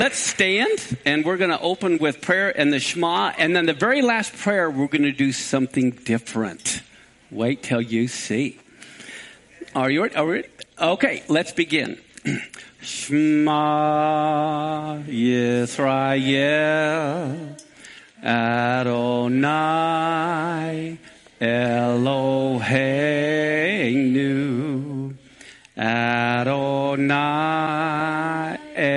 Let's stand, and we're going to open with prayer and the Shema. And then the very last prayer, we're going to do something different. Wait till you see. Are you ready? Okay, let's begin. Shema Yisrael, Adonai Eloheinu, Adonai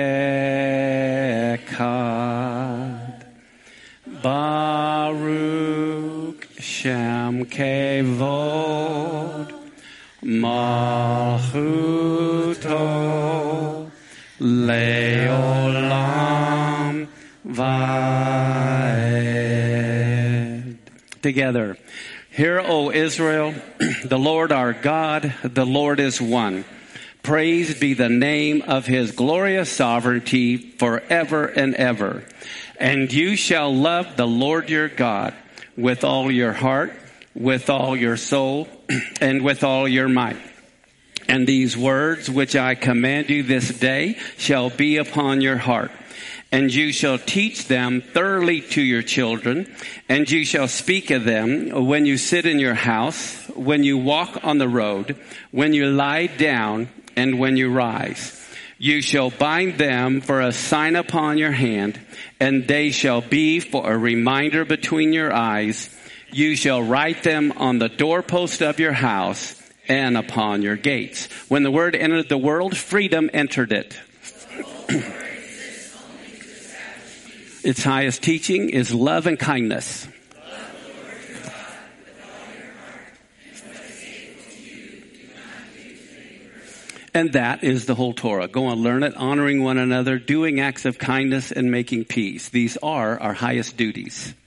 Echad, Baruch Shem Kevod, Malchuto Leolam Vaed. Together. Hear, O Israel, the Lord our God, the Lord is one. Praise be the name of his glorious sovereignty forever and ever. And you shall love the Lord your God with all your heart, with all your soul, and with all your might. And these words which I command you this day shall be upon your heart. And you shall teach them thoroughly to your children, and you shall speak of them when you sit in your house, when you walk on the road, when you lie down, and when you rise. You shall bind them for a sign upon your hand, and they shall be for a reminder between your eyes. You shall write them on the doorpost of your house and upon your gates. When the word entered the world, freedom entered it. Its highest teaching is love and kindness. And that is the whole Torah. Go and learn it, honoring one another, doing acts of kindness, and making peace. These are our highest duties.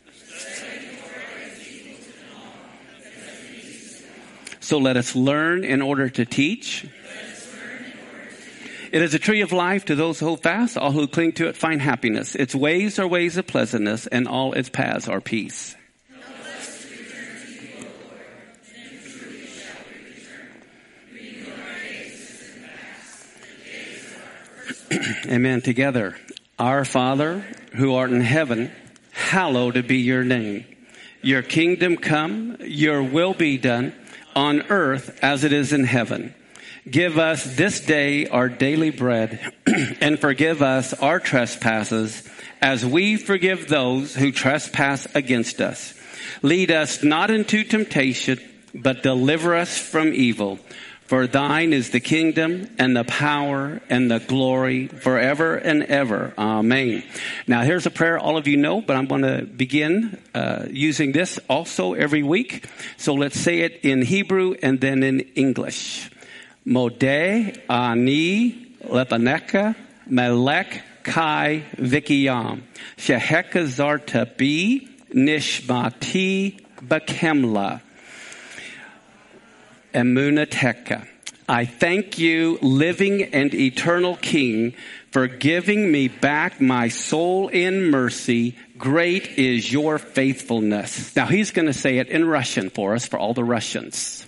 So let us learn in order to teach. It is a tree of life to those who hold fast. All who cling to it find happiness. Its ways are ways of pleasantness, and all its paths are peace. Amen. Together. Our Father, who art in heaven, hallowed be your name. Your kingdom come, your will be done, on earth as it is in heaven. Give us this day our daily bread, and forgive us our trespasses, as we forgive those who trespass against us. Lead us not into temptation, but deliver us from evil. For thine is the kingdom and the power and the glory forever and ever. Amen. Now here's a prayer all of you know, but I'm going to begin using this also every week. So let's say it in Hebrew and then in English. Modeh ani lepaneka melech kai vikiyam sheheka zarta bi nishmati bakemla emunateka. I thank you, living and eternal King, for giving me back my soul in mercy. Great is your faithfulness. Now he's going to say it in Russian for us, for all the Russians.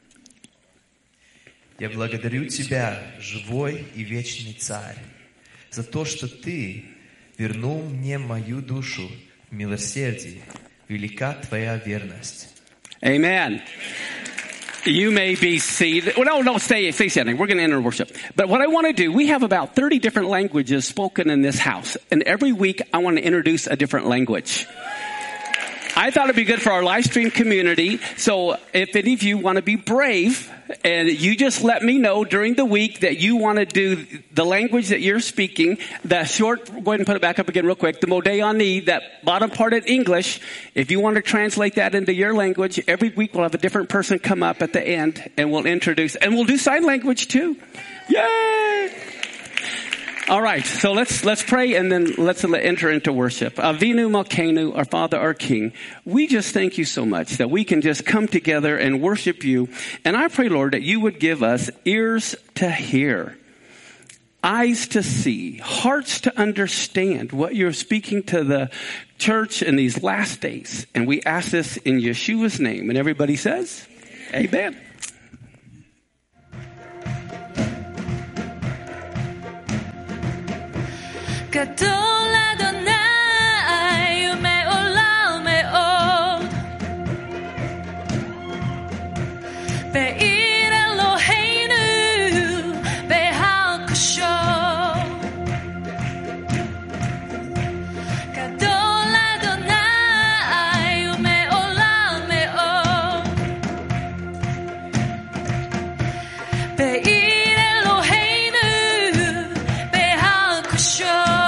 Я благодарю Тебя, живой и вечный Царь, за то, что Ты вернул мне мою душу в милосердии. Велика Твоя верность. Amen. You may be seated. Well, no, stay standing. We're going to enter worship. But what I want to do, we have about 30 different languages spoken in this house. And every week I want to introduce a different language. I thought it'd be good for our live stream community. So if any of you want to be brave and you just let me know during the week that you want to do the language that you're speaking, the short, go ahead and put it back up again real quick, the Modeh Ani, that bottom part in English, if you want to translate that into your language, every week we'll have a different person come up at the end and we'll introduce, and we'll do sign language too. Yay! All right, so let's pray and then let's enter into worship. Avinu Malkeinu, our Father, our King, we just thank you so much that we can just come together and worship you. And I pray, Lord, that you would give us ears to hear, eyes to see, hearts to understand what you're speaking to the church in these last days. And we ask this in Yeshua's name. And everybody says, Amen. גדול אדוני ומעולם מאוד בעיר אלוהינו בהר קדושו גדול אדוני ומעולם מאוד בעיר אלוהינו בהר קדושו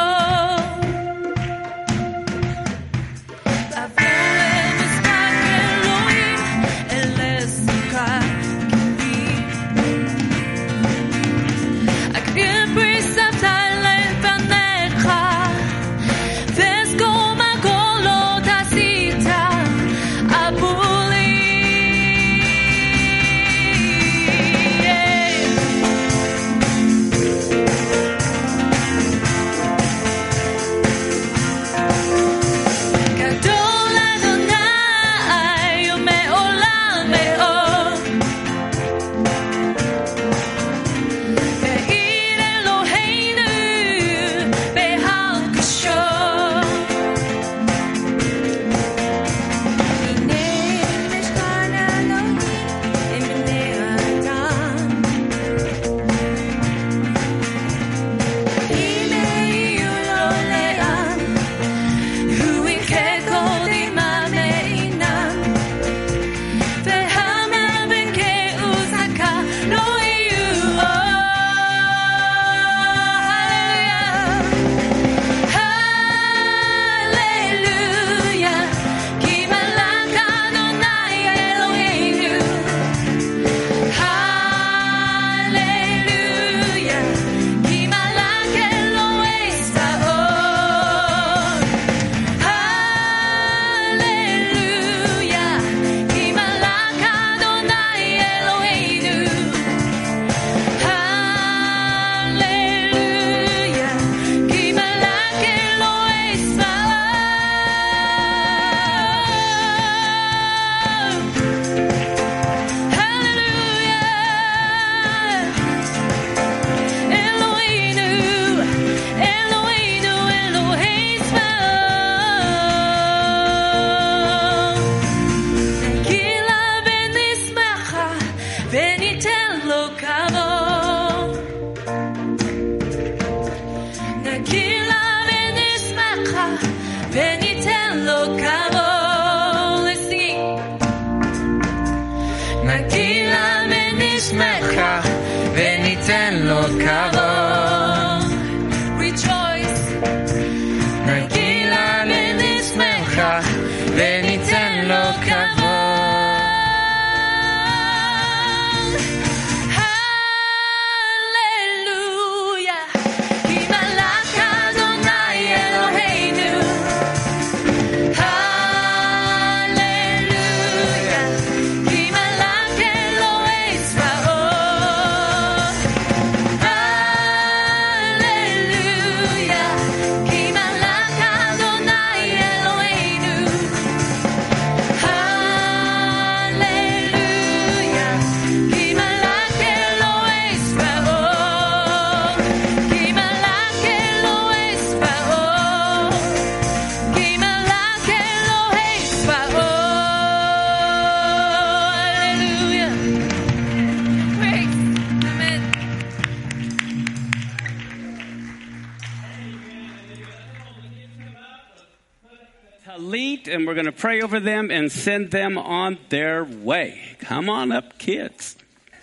And we're going to pray over them and send them on their way. Come on up, kids.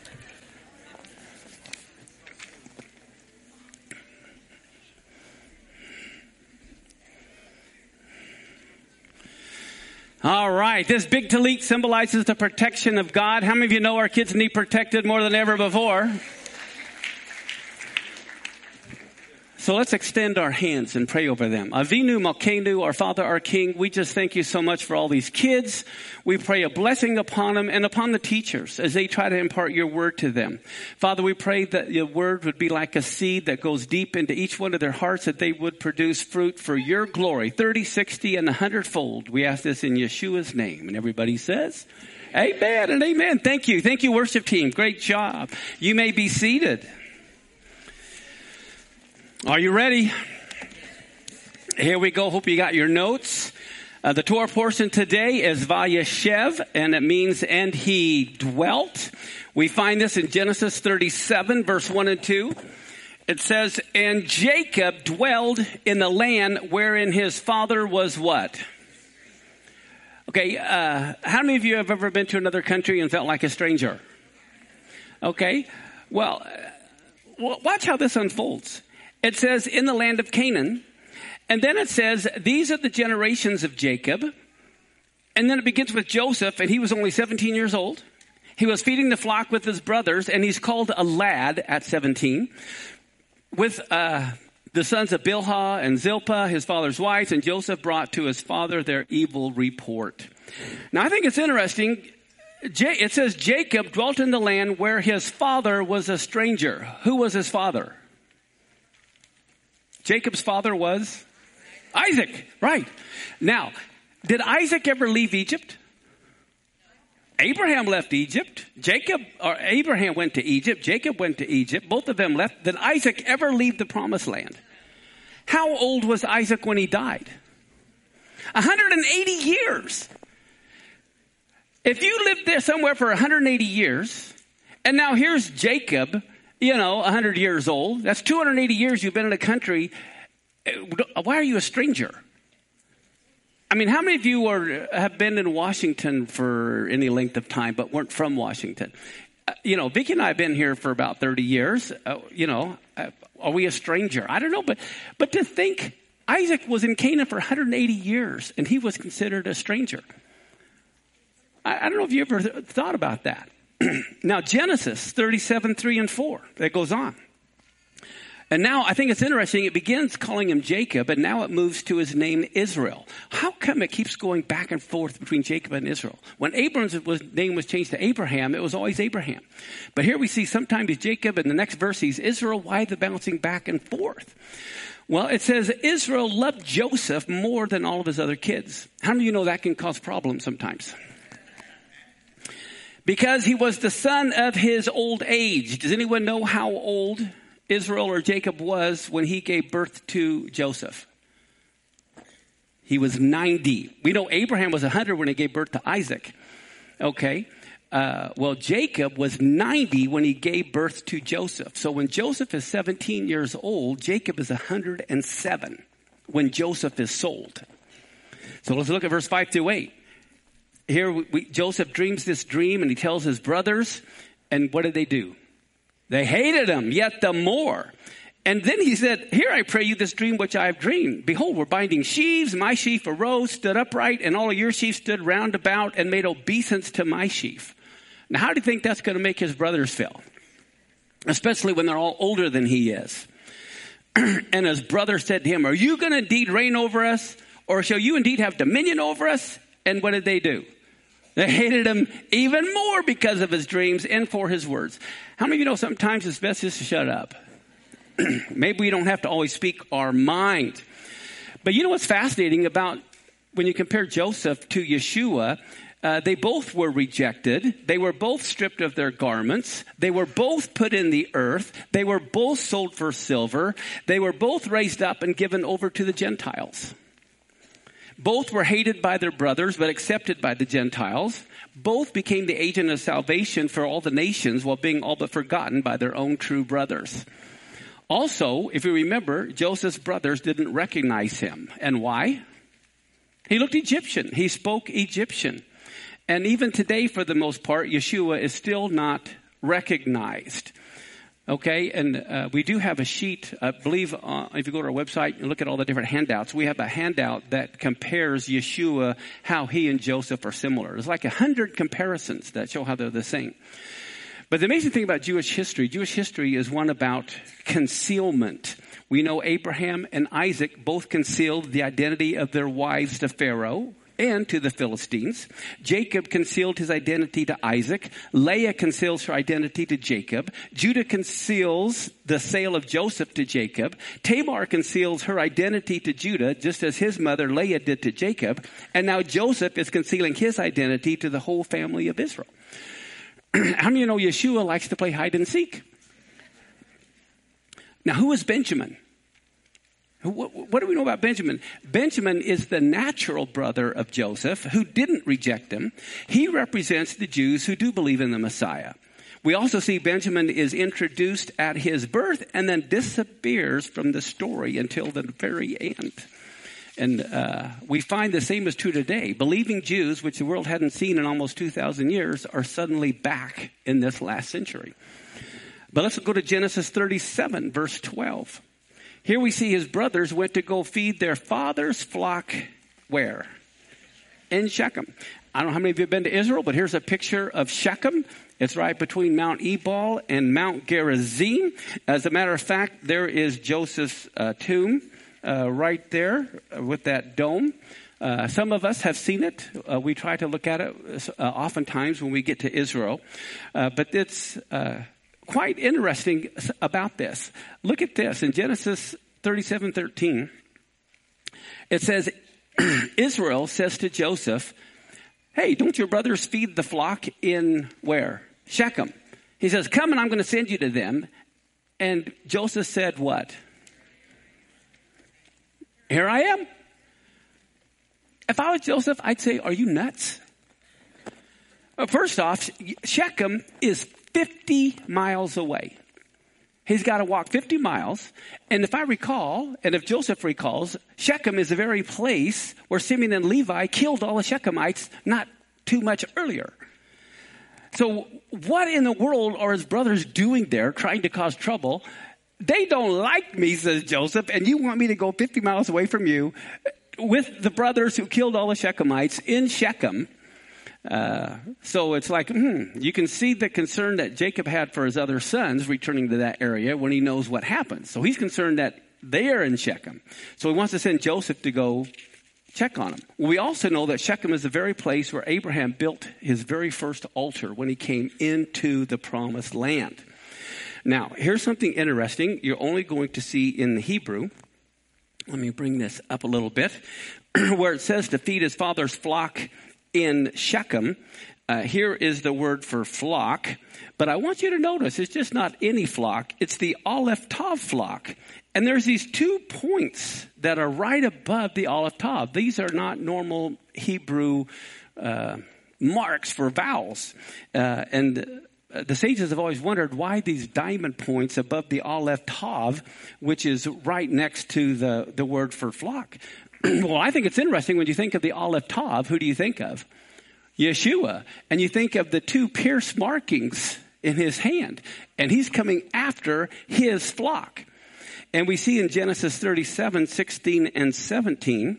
All right. This big tallit symbolizes the protection of God. How many of you know our kids need protected more than ever before? So let's extend our hands and pray over them. Avinu Malkeinu, our Father, our King, we just thank you so much for all these kids. We pray a blessing upon them and upon the teachers as they try to impart your word to them. Father, we pray that your word would be like a seed that goes deep into each one of their hearts, that they would produce fruit for your glory, 30, 60, and 100-fold. We ask this in Yeshua's name. And everybody says, amen and amen. Thank you. Thank you, worship team. Great job. You may be seated. Are you ready? Here we go. Hope you got your notes. The Torah portion today is Vayeshev, and it means, and he dwelt. We find this in Genesis 37, verse 1 and 2. It says, and Jacob dwelled in the land wherein his father was what? Okay, how many of you have ever been to another country and felt like a stranger? Okay, well, watch how this unfolds. It says, in the land of Canaan. And then it says, these are the generations of Jacob. And then it begins with Joseph, and he was only 17 years old. He was feeding the flock with his brothers, and he's called a lad at 17. With the sons of Bilhah and Zilpah, his father's wives, and Joseph brought to his father their evil report. Now, I think it's interesting. It says Jacob dwelt in the land where his father was a stranger. Who was his father? Jacob's father was Isaac, right. Now, did Isaac ever leave Egypt? Abraham left Egypt. Abraham went to Egypt. Jacob went to Egypt. Both of them left. Did Isaac ever leave the promised land? How old was Isaac when he died? 180 years. If you lived there somewhere for 180 years, and now here's Jacob, 100 years old. That's 280 years you've been in a country. Why are you a stranger? I mean, how many of you have been in Washington for any length of time but weren't from Washington? Vicki and I have been here for about 30 years. Are we a stranger? I don't know. But to think Isaac was in Canaan for 180 years and he was considered a stranger. I don't know if you ever thought about that. Now, Genesis 37, 3 and 4, that goes on. And now I think it's interesting. It begins calling him Jacob, and now it moves to his name Israel. How come it keeps going back and forth between Jacob and Israel? When Abram's name was changed to Abraham, it was always Abraham. But here we see sometimes he's Jacob, and the next verse he's Israel. Why the bouncing back and forth? Well, it says Israel loved Joseph more than all of his other kids. How many of you know that can cause problems sometimes? Because he was the son of his old age. Does anyone know how old Israel or Jacob was when he gave birth to Joseph? He was 90. We know Abraham was 100 when he gave birth to Isaac. Okay. Well, Jacob was 90 when he gave birth to Joseph. So when Joseph is 17 years old, Jacob is 107 when Joseph is sold. So let's look at verse 5 through 8. Here, Joseph dreams this dream, and he tells his brothers, and what did they do? They hated him yet the more. And then he said, here I pray you this dream which I have dreamed. Behold, we're binding sheaves. My sheaf arose, stood upright, and all of your sheaves stood round about and made obeisance to my sheaf. Now, how do you think that's going to make his brothers feel? Especially when they're all older than he is. And his brother said to him, are you going to indeed reign over us? Or shall you indeed have dominion over us? And what did they do? They hated him even more because of his dreams and for his words. How many of you know sometimes it's best just to shut up? Maybe we don't have to always speak our mind. But you know what's fascinating about when you compare Joseph to Yeshua? They both were rejected. They were both stripped of their garments. They were both put in the earth. They were both sold for silver. They were both raised up and given over to the Gentiles. Both were hated by their brothers, but accepted by the Gentiles. Both became the agent of salvation for all the nations while being all but forgotten by their own true brothers. Also, if you remember, Joseph's brothers didn't recognize him. And why? He looked Egyptian. He spoke Egyptian. And even today, for the most part, Yeshua is still not recognized. Okay, and we do have a sheet, I believe, if you go to our website and look at all the different handouts, we have a handout that compares Yeshua, how he and Joseph are similar. There's like 100 comparisons that show how they're the same. But the amazing thing about Jewish history is one about concealment. We know Abraham and Isaac both concealed the identity of their wives to Pharaoh and to the Philistines. Jacob concealed his identity to Isaac. Leah conceals her identity to Jacob. Judah conceals the sale of Joseph to Jacob. Tamar conceals her identity to Judah, just as his mother Leah did to Jacob. And now Joseph is concealing his identity to the whole family of Israel. How many of you know Yeshua likes to play hide and seek? Now, who is Benjamin? What do we know about Benjamin? Benjamin is the natural brother of Joseph who didn't reject him. He represents the Jews who do believe in the Messiah. We also see Benjamin is introduced at his birth and then disappears from the story until the very end. And we find the same is true today. Believing Jews, which the world hadn't seen in almost 2,000 years, are suddenly back in this last century. But let's go to Genesis 37, verse 12. Here we see his brothers went to go feed their father's flock where? In Shechem. I don't know how many of you have been to Israel, but here's a picture of Shechem. It's right between Mount Ebal and Mount Gerizim. As a matter of fact, there is Joseph's tomb right there with that dome. Some of us have seen it. We try to look at it oftentimes when we get to Israel. But it's quite interesting about this. Look at this. In Genesis 37:13, it says, Israel says to Joseph, hey, don't your brothers feed the flock in where? Shechem. He says, come and I'm going to send you to them. And Joseph said what? Here I am. If I was Joseph, I'd say, are you nuts? First off, Shechem is 50 miles away. He's got to walk 50 miles. And if I recall, and if Joseph recalls, Shechem is the very place where Simeon and Levi killed all the Shechemites not too much earlier. So what in the world are his brothers doing there trying to cause trouble? They don't like me, says Joseph, and you want me to go 50 miles away from you with the brothers who killed all the Shechemites in Shechem. So it's like, you can see the concern that Jacob had for his other sons returning to that area when he knows what happens. So he's concerned that they are in Shechem. So he wants to send Joseph to go check on them. We also know that Shechem is the very place where Abraham built his very first altar when he came into the promised land. Now, here's something interesting you're only going to see in the Hebrew. Let me bring this up a little bit. Where it says to feed his father's flock in Shechem, here is the word for flock. But I want you to notice it's just not any flock. It's the Aleph Tav flock. And there's these 2 points that are right above the Aleph Tav. These are not normal Hebrew marks for vowels. And the sages have always wondered why these diamond points above the Aleph Tav, which is right next to the word for flock. Well, I think it's interesting when you think of the Aleph Tav, who do you think of? Yeshua. And you think of the 2 pierced markings in his hand. And he's coming after his flock. And we see in Genesis 37, 16 and 17,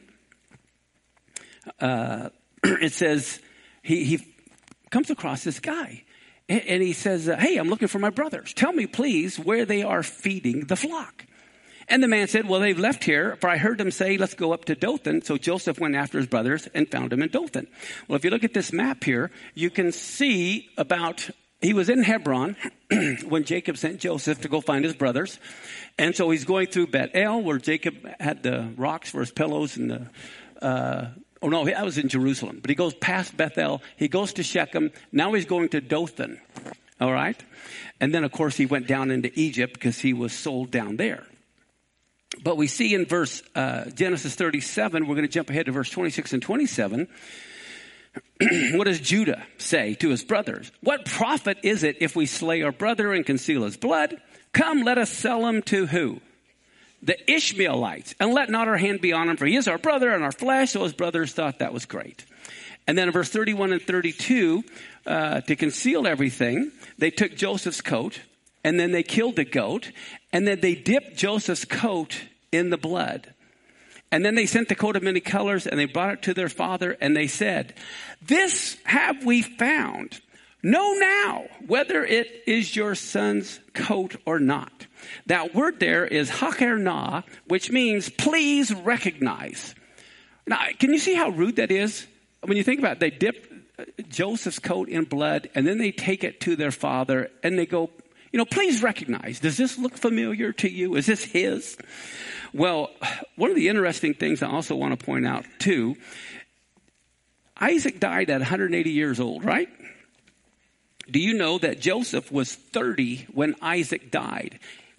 it says he comes across this guy. And he says, hey, I'm looking for my brothers. Tell me, please, where they are feeding the flock. And the man said, well, they've left here, for I heard them say, let's go up to Dothan. So Joseph went after his brothers and found them in Dothan. Well, if you look at this map here, you can see he was in Hebron when Jacob sent Joseph to go find his brothers. And so he's going through Bethel, where Jacob had the rocks for his pillows and that was in Jerusalem. But he goes past Bethel. He goes to Shechem. Now he's going to Dothan. All right? And then, of course, he went down into Egypt because he was sold down there. But we see in Genesis 37, we're going to jump ahead to verse 26 and 27. What does Judah say to his brothers? What profit is it if we slay our brother and conceal his blood? Come, let us sell him to who? The Ishmaelites, and let not our hand be on him, for he is our brother and our flesh. So his brothers thought that was great. And then in verse 31 and 32, to conceal everything, they took Joseph's coat, and then they killed the goat, and then they dipped Joseph's coat in the blood. And then they sent the coat of many colors, and they brought it to their father, and they said, this have we found. Know now whether it is your son's coat or not. That word there is hakernah, which means please recognize. Now, can you see how rude that is? When you think about it, they dip Joseph's coat in blood, and then they take it to their father, and they go, please recognize. Does this look familiar to you? Is this his? Well, one of the interesting things I also want to point out, too, Isaac died at 180 years old, right? Do you know that Joseph was 30 when Isaac died?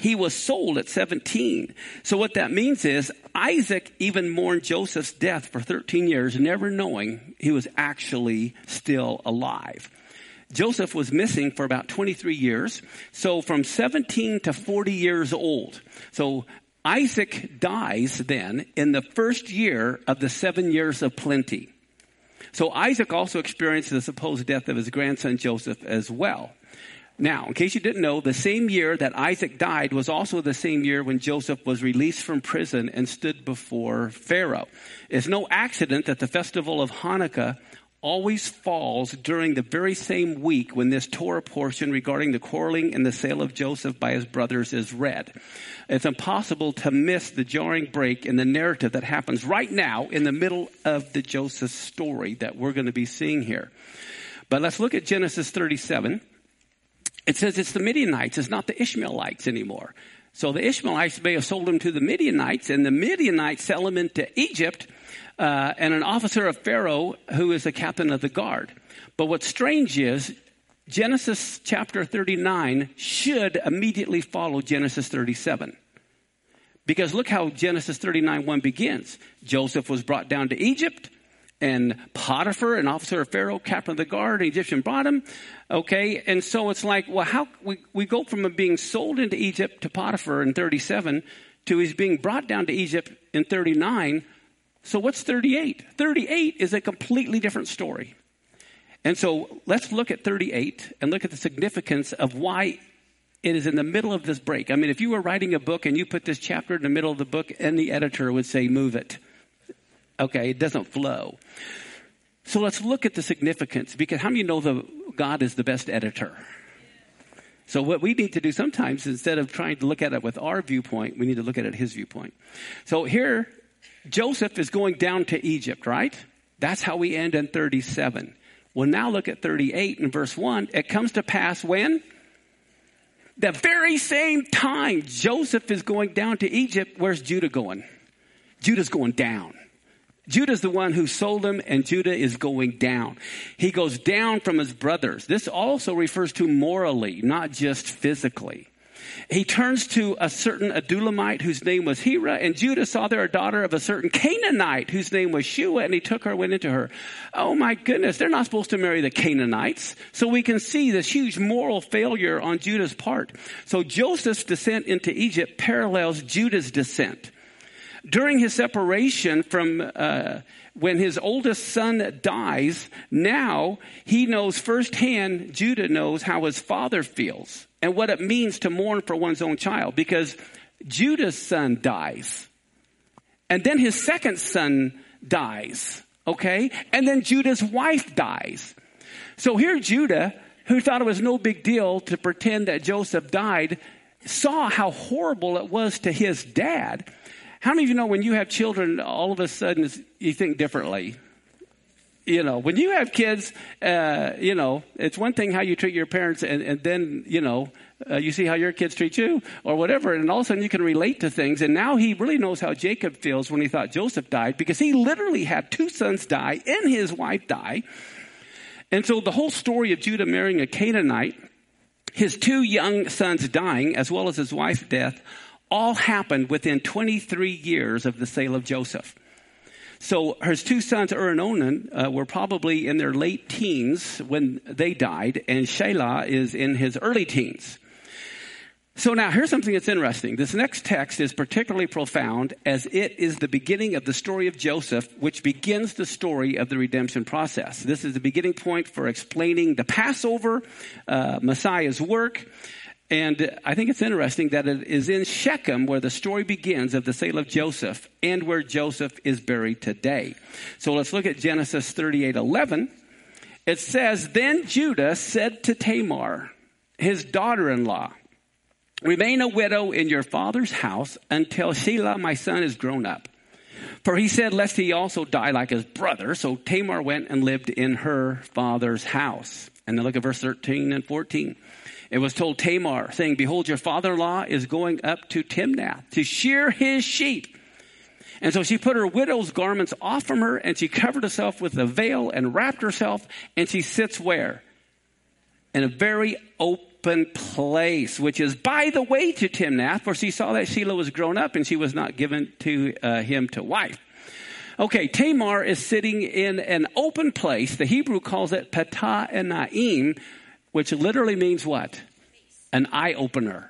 he was sold at 17. So what that means is Isaac even mourned Joseph's death for 13 years, never knowing he was actually still alive. Joseph was missing for about 23 years. So from 17 to 40 years old. So Isaac dies then in the first year of the 7 years of plenty. So Isaac also experienced the supposed death of his grandson Joseph as well. Now, in case you didn't know, the same year that Isaac died was also the same year when Joseph was released from prison and stood before Pharaoh. It's no accident that the festival of Hanukkah always falls during the very same week when this Torah portion regarding the quarreling and the sale of Joseph by his brothers is read. It's impossible to miss the jarring break in the narrative that happens right now in the middle of the Joseph story that we're going to be seeing here. But let's look at Genesis 37. It says it's the Midianites, it's not the Ishmaelites anymore. So the Ishmaelites may have sold him to the Midianites, and the Midianites sell him into Egypt, and an officer of Pharaoh who is the captain of the guard. But what's strange is Genesis chapter 39 should immediately follow Genesis 37. Because look how Genesis 39:1 begins. Joseph was brought down to Egypt, and Potiphar, an officer of Pharaoh, captain of the guard, an Egyptian, brought him. Okay, and so it's like, well, how we go from him being sold into Egypt to Potiphar in 37 to he's being brought down to Egypt in 39. So what's 38? 38 is a completely different story. And so let's look at 38 and look at the significance of why it is in the middle of this break. I mean, if you were writing a book and you put this chapter in the middle of the book, any editor would say, move it. Okay, it doesn't flow. So let's look at the significance, because how many know God is the best editor? So what we need to do sometimes, instead of trying to look at it with our viewpoint, we need to look at it his viewpoint. So here, Joseph is going down to Egypt, right? That's how we end in 37. Well, now look at 38 in verse 1. It comes to pass when? The very same time Joseph is going down to Egypt, where's Judah going? Judah's going down. Judah's the one who sold him, and Judah is going down. He goes down from his brothers. This also refers to morally, not just physically. He turns to a certain Adulamite whose name was Hira, and Judah saw there a daughter of a certain Canaanite whose name was Shua, and he took her and went into her. Oh my goodness, they're not supposed to marry the Canaanites. So we can see this huge moral failure on Judah's part. So Joseph's descent into Egypt parallels Judah's descent. During his separation from when his oldest son dies, now he knows firsthand, Judah knows how his father feels and what it means to mourn for one's own child, because Judah's son dies. And then his second son dies, okay? And then Judah's wife dies. So here Judah, who thought it was no big deal to pretend that Joseph died, saw how horrible it was to his dad. How many of you know when you have children, all of a sudden you think differently? You know, when you have kids, it's one thing how you treat your parents, and then, you see how your kids treat you or whatever. And all of a sudden you can relate to things. And now he really knows how Jacob feels when he thought Joseph died, because he literally had two sons die and his wife die. And so the whole story of Judah marrying a Canaanite, his two young sons dying, as well as his wife's death, all happened within 23 years of the sale of Joseph. So his two sons, Ur and Onan, were probably in their late teens when they died, and Shelah is in his early teens. So now here's something that's interesting. This next text is particularly profound, as it is the beginning of the story of Joseph, which begins the story of the redemption process. This is the beginning point for explaining the Passover, Messiah's work. And I think it's interesting that it is in Shechem where the story begins of the sale of Joseph, and where Joseph is buried today. So let's look at Genesis 38:11. It says, Then Judah said to Tamar, his daughter-in-law, Remain a widow in your father's house until Shelah my son is grown up. For he said, lest he also die like his brother. So Tamar went and lived in her father's house. And then look at verse 13 and 14. It was told Tamar, saying, Behold, your father-in-law is going up to Timnath to shear his sheep. And so she put her widow's garments off from her, and she covered herself with a veil and wrapped herself, and she sits where? in a very open place, which is by the way to Timnath, for she saw that Shelah was grown up and she was not given to him to wife. Okay, Tamar is sitting in an open place. The Hebrew calls it Patah Enaim, which literally means what? An eye opener.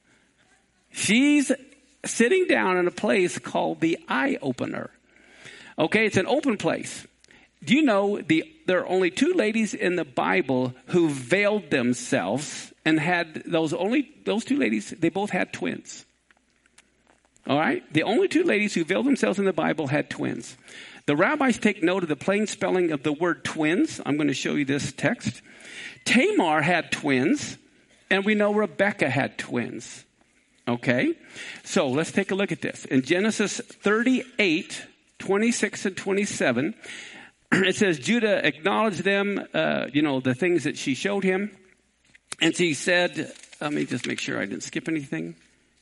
She's sitting down in a place called the eye opener. Okay, it's an open place. Do you know there are only two ladies in the Bible who veiled themselves and had those two ladies, they both had twins. All right? The only two ladies who veiled themselves in the Bible had twins. The rabbis take note of the plain spelling of the word twins. I'm going to show you this text. Tamar had twins, and we know Rebekah had twins. Okay? So let's take a look at this. In Genesis 38, 26 and 27, it says Judah acknowledged them, the things that she showed him. And she said, let me just make sure I didn't skip anything.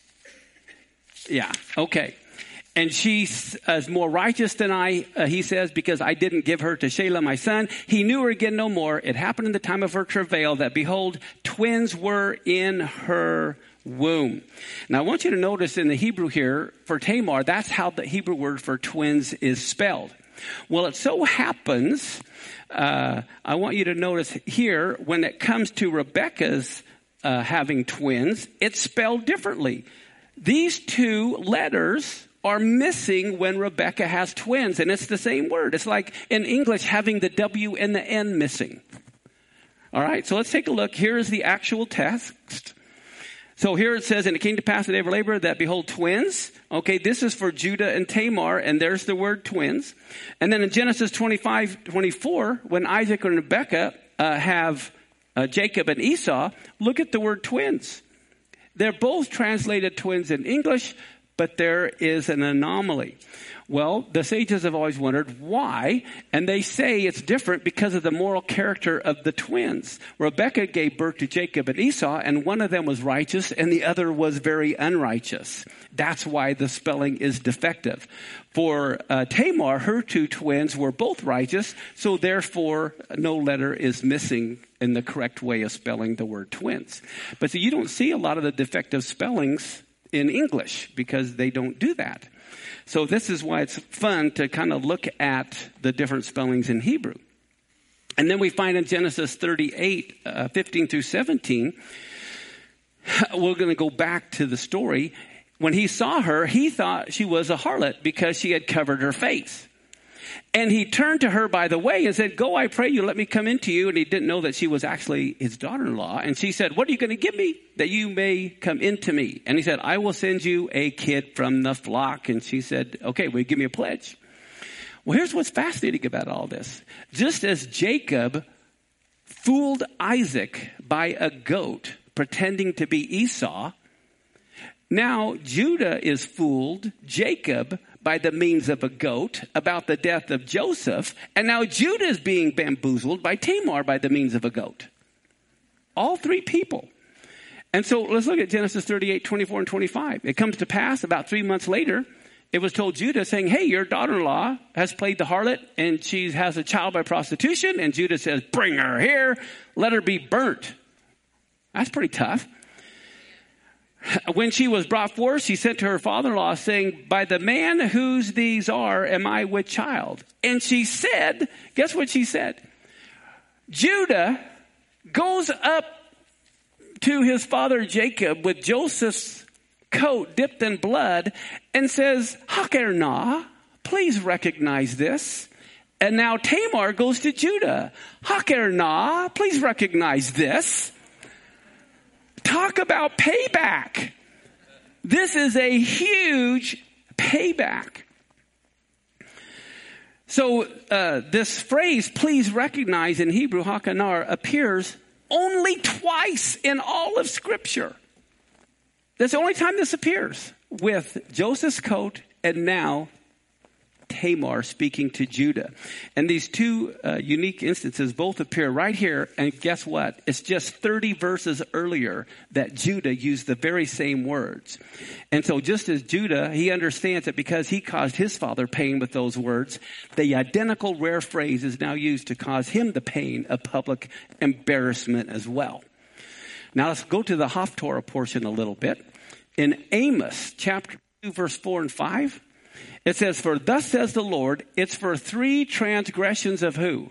Yeah, okay. And she is more righteous than I, he says, because I didn't give her to Shelah, my son. He knew her again no more. It happened in the time of her travail that, behold, twins were in her womb. Now, I want you to notice in the Hebrew here, for Tamar, that's how the Hebrew word for twins is spelled. Well, it so happens, I want you to notice here, when it comes to Rebekah's having twins, it's spelled differently. These two letters are missing when Rebekah has twins, and it's the same word. It's like in English having the W and the N missing. All right, so let's take a look. Here is the actual text. So here it says, and it came to pass in the day of labor that, behold, twins. Okay, this is for Judah and Tamar, and there's the word twins. And then in Genesis 25:24, when Isaac and Rebekah have Jacob and Esau, look at the word twins. They're both translated twins in English, but there is an anomaly. Well, the sages have always wondered why, and they say it's different because of the moral character of the twins. Rebekah gave birth to Jacob and Esau, and one of them was righteous and the other was very unrighteous. That's why the spelling is defective. For Tamar, her two twins were both righteous, so therefore no letter is missing in the correct way of spelling the word twins. But so you don't see a lot of the defective spellings in English because they don't do that. So this is why it's fun to kind of look at the different spellings in Hebrew. And then we find in Genesis 38, 15 through 17, we're going to go back to the story. When he saw her, he thought she was a harlot because she had covered her face. And he turned to her by the way and said, go, I pray you, let me come into you. And he didn't know that she was actually his daughter-in-law. And she said, what are you going to give me that you may come into me? And he said, I will send you a kid from the flock. And she said, okay, will you give me a pledge? Well, here's what's fascinating about all this. Just as Jacob fooled Isaac by a goat pretending to be Esau, now Judah is fooled, Jacob, by the means of a goat about the death of Joseph. And now Judah is being bamboozled by Tamar by the means of a goat. All three people. And so let's look at Genesis 38, 24 and 25. It comes to pass about 3 months later, it was told Judah saying, hey, your daughter-in-law has played the harlot and she has a child by prostitution. And Judah says, bring her here. Let her be burnt. That's pretty tough. When she was brought forth, she sent to her father-in-law saying, by the man whose these are, am I with child? And she said, guess what she said? Judah goes up to his father Jacob with Joseph's coat dipped in blood and says, Hakernah, please recognize this. And now Tamar goes to Judah. Hakernah, please recognize this. Talk about payback. This is a huge payback. So this phrase, please recognize in Hebrew, Hakanah, appears only twice in all of Scripture. That's the only time this appears, with Joseph's coat and now Tamar speaking to Judah. And these two unique instances both appear right here. And guess what? It's just 30 verses earlier that Judah used the very same words. And so just as Judah, he understands that because he caused his father pain with those words, the identical rare phrase is now used to cause him the pain of public embarrassment as well. Now let's go to the Haftorah portion a little bit. In Amos chapter 2, verse 4 and 5, it says, "For thus says the Lord, it's for 3 transgressions of who?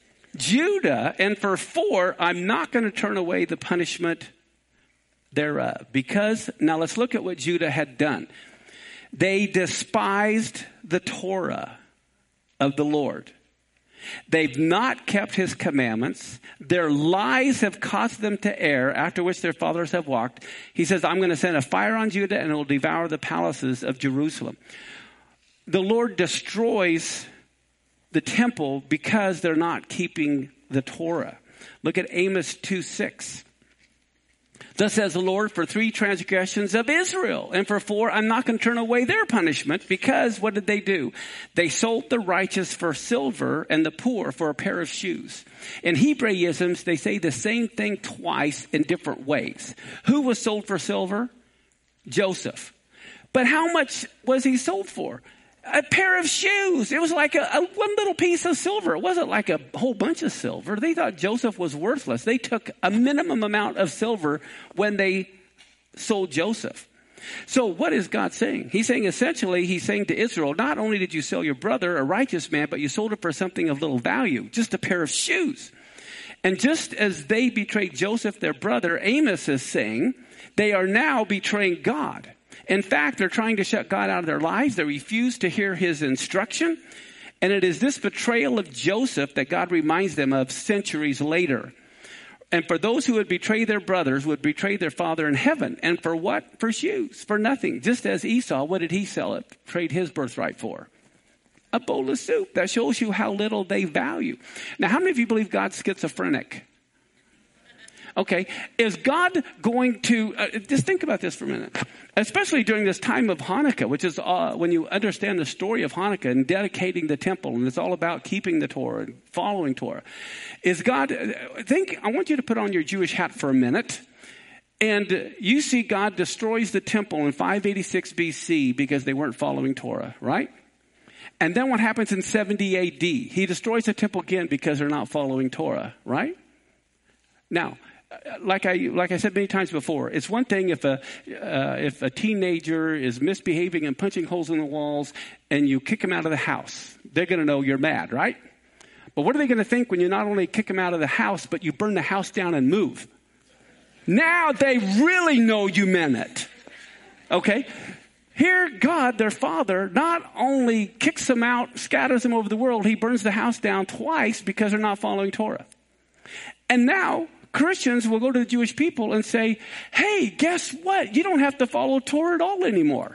Judah, and for 4, I'm not going to turn away the punishment thereof." Because, now let's look at what Judah had done. They despised the Torah of the Lord. They've not kept his commandments. Their lies have caused them to err, after which their fathers have walked. He says, I'm going to send a fire on Judah and it will devour the palaces of Jerusalem. The Lord destroys the temple because they're not keeping the Torah. Look at Amos 2:6. Thus says the Lord, for 3 transgressions of Israel, and for 4, I'm not going to turn away their punishment, because what did they do? They sold the righteous for silver and the poor for a pair of shoes. In Hebraisms, they say the same thing twice in different ways. Who was sold for silver? Joseph. But how much was he sold for? A pair of shoes. It was like a one little piece of silver. It wasn't like a whole bunch of silver. They thought Joseph was worthless. They took a minimum amount of silver when they sold Joseph. So what is God saying? He's saying essentially, he's saying to Israel, not only did you sell your brother, a righteous man, but you sold it for something of little value, just a pair of shoes. And just as they betrayed Joseph, their brother, Amos is saying, they are now betraying God. In fact, they're trying to shut God out of their lives. They refuse to hear his instruction. And it is this betrayal of Joseph that God reminds them of centuries later. And for those who would betray their brothers would betray their father in heaven. And for what? For shoes, for nothing. Just as Esau, what did he sell it? Trade his birthright for? A bowl of soup. That shows you how little they value. Now, how many of you believe God's schizophrenic? Okay, is God going to, just think about this for a minute, especially during this time of Hanukkah, which is when you understand the story of Hanukkah and dedicating the temple, and it's all about keeping the Torah and following Torah. Is God, I want you to put on your Jewish hat for a minute, and you see God destroys the temple in 586 BC because they weren't following Torah, right? And then what happens in 70 AD? He destroys the temple again because they're not following Torah, right? Now, like I said many times before, it's one thing if a teenager is misbehaving and punching holes in the walls and you kick him out of the house. They're going to know you're mad, right? But what are they going to think when you not only kick him out of the house, but you burn the house down and move? Now they really know you meant it. Okay? Here, God, their father, not only kicks them out, scatters them over the world, he burns the house down twice because they're not following Torah. And now Christians will go to the Jewish people and say, hey, guess what? You don't have to follow Torah at all anymore.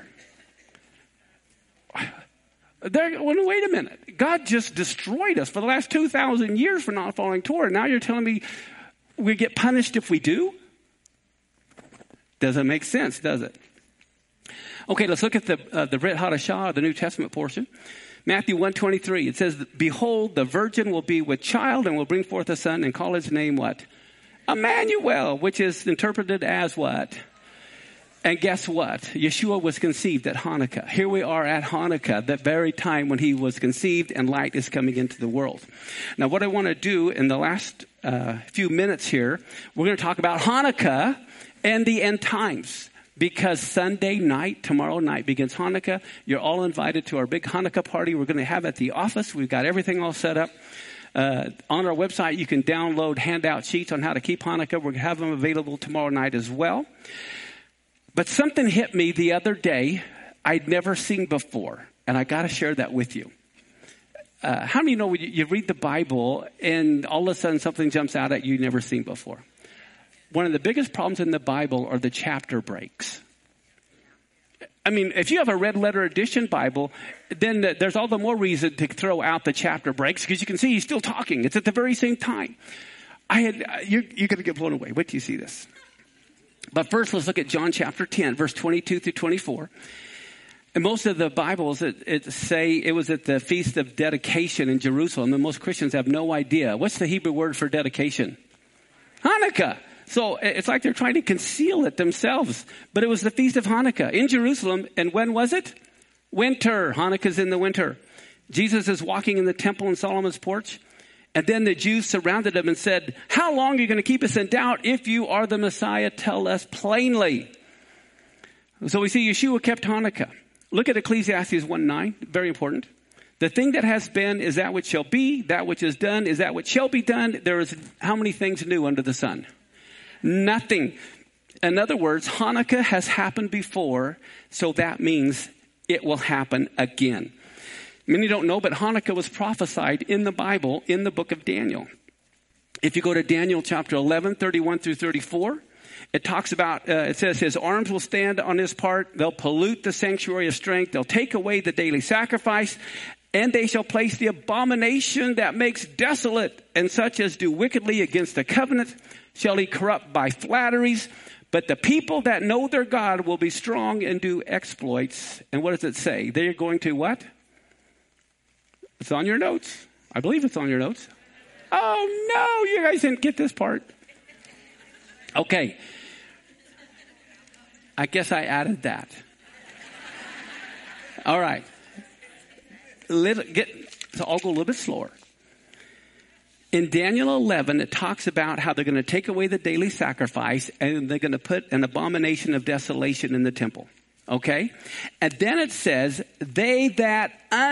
Well, wait a minute. God just destroyed us for the last 2,000 years for not following Torah. Now you're telling me we get punished if we do? Doesn't make sense, does it? Okay, let's look at the Brit Hadashah, the New Testament portion. Matthew 1:23. It says, behold, the virgin will be with child and will bring forth a son and call his name what? Emmanuel, which is interpreted as what? And guess what? Yeshua was conceived at Hanukkah. Here we are at Hanukkah, the very time when he was conceived and light is coming into the world. Now, what I want to do in the last few minutes here, we're going to talk about Hanukkah and the end times. Because Sunday night, tomorrow night, begins Hanukkah. You're all invited to our big Hanukkah party we're going to have at the office. We've got everything all set up. On our website, you can download handout sheets on how to keep Hanukkah. We're going to have them available tomorrow night as well. But something hit me the other day I'd never seen before, and I got to share that with you. How many know you read the Bible and all of a sudden something jumps out at you you've never seen before? One of the biggest problems in the Bible are the chapter breaks. I mean, if you have a red letter edition Bible, then there's all the more reason to throw out the chapter breaks because you can see he's still talking. It's at the very same time. You're going to get blown away. Wait till you see this. But first, let's look at John chapter 10, verse 22 through 24. In most of the Bibles, it say it was at the Feast of Dedication in Jerusalem, and most Christians have no idea. What's the Hebrew word for dedication? Hanukkah. So it's like they're trying to conceal it themselves. But it was the Feast of Hanukkah in Jerusalem. And when was it? Winter. Hanukkah's in the winter. Jesus is walking in the temple in Solomon's porch. And then the Jews surrounded him and said, how long are you going to keep us in doubt? If you are the Messiah, tell us plainly. So we see Yeshua kept Hanukkah. Look at Ecclesiastes 1:9. Very important. The thing that has been is that which shall be. That which is done is that which shall be done. There is how many things new under the sun? Nothing. In other words, Hanukkah has happened before, so that means it will happen again. Many don't know, but Hanukkah was prophesied in the Bible in the book of Daniel. If you go to Daniel chapter 11, 31 through 34, it talks about, it says, his arms will stand on his part. They'll pollute the sanctuary of strength. They'll take away the daily sacrifice. And they shall place the abomination that makes desolate, and such as do wickedly against the covenant shall he corrupt by flatteries. But the people that know their God will be strong and do exploits. And what does it say? They're going to what? It's on your notes. I believe it's on your notes. Oh no, you guys didn't get this part. Okay. I guess I added that. All right. So I'll go a little bit slower. In Daniel 11, it talks about how they're going to take away the daily sacrifice and they're going to put an abomination of desolation in the temple. Okay? And then it says, they that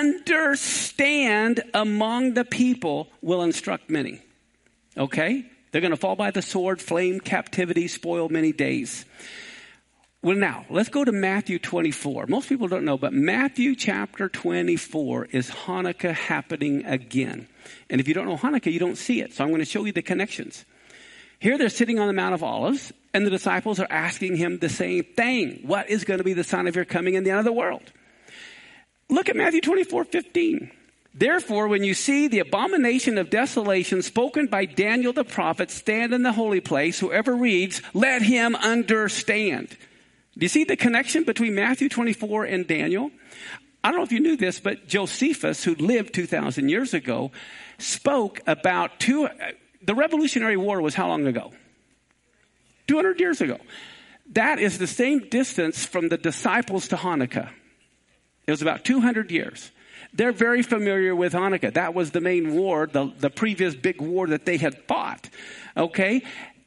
understand among the people will instruct many. Okay? They're going to fall by the sword, flame, captivity, spoil many days. Well, now, let's go to Matthew 24. Most people don't know, but Matthew chapter 24 is Hanukkah happening again. And if you don't know Hanukkah, you don't see it. So I'm going to show you the connections. Here they're sitting on the Mount of Olives, and the disciples are asking him the same thing. What is going to be the sign of your coming in the end of the world? Look at Matthew 24:15. Therefore, when you see the abomination of desolation spoken by Daniel the prophet stand in the holy place, whoever reads, let him understand. Do you see the connection between Matthew 24 and Daniel? I don't know if you knew this, but Josephus, who lived 2,000 years ago, spoke about the Revolutionary War was how long ago? 200 years ago. That is the same distance from the disciples to Hanukkah. It was about 200 years. They're very familiar with Hanukkah. That was the main war, the previous big war that they had fought. Okay?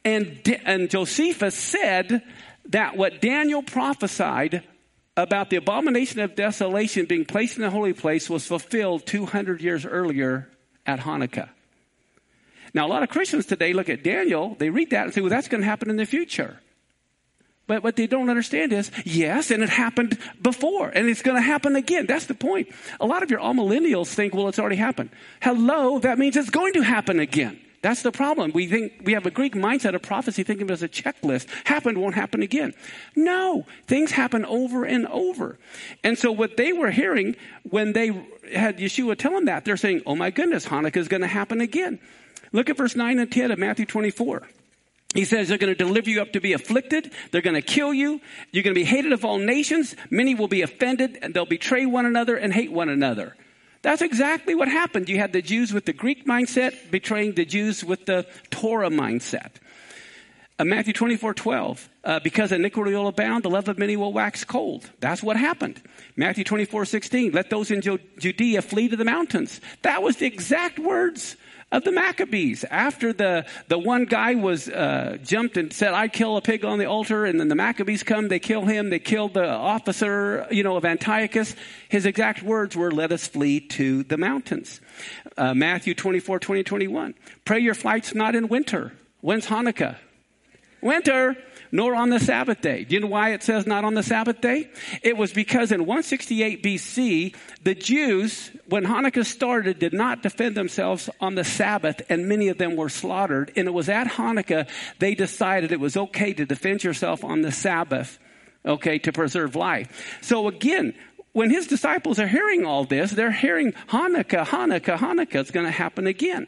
And Josephus said that what Daniel prophesied about the abomination of desolation being placed in the holy place was fulfilled 200 years earlier at Hanukkah. Now, a lot of Christians today look at Daniel, they read that and say, well, that's going to happen in the future. But what they don't understand is, yes, and it happened before, and it's going to happen again. That's the point. A lot of your all-millennials think, well, it's already happened. Hello, that means it's going to happen again. That's the problem. We think we have a Greek mindset of prophecy, thinking of it as a checklist. Happened, won't happen again. No, things happen over and over. And so what they were hearing when they had Yeshua tell them that, they're saying, oh my goodness, Hanukkah is going to happen again. Look at verse 9 and 10 of Matthew 24. He says they're going to deliver you up to be afflicted. They're going to kill you. You're going to be hated of all nations. Many will be offended, and they'll betray one another and hate one another. That's exactly what happened. You had the Jews with the Greek mindset betraying the Jews with the Torah mindset. Matthew 24:12, because iniquity will abound, the love of many will wax cold. That's what happened. Matthew 24:16, let those in Judea flee to the mountains. That was the exact words of the Maccabees. After the one guy was jumped and said, I'd kill a pig on the altar, and then the Maccabees come, they kill him, they kill the officer, of Antiochus. His exact words were, let us flee to the mountains. Matthew 24:20, 21. Pray your flights not in winter. When's Hanukkah? Winter, nor on the Sabbath day. Do you know why it says not on the Sabbath day? It was because in 168 BC, the Jews, when Hanukkah started, did not defend themselves on the Sabbath, and many of them were slaughtered. And it was at Hanukkah they decided it was okay to defend yourself on the Sabbath, okay, to preserve life. So again, when his disciples are hearing all this, they're hearing Hanukkah, Hanukkah, Hanukkah. It's going to happen again.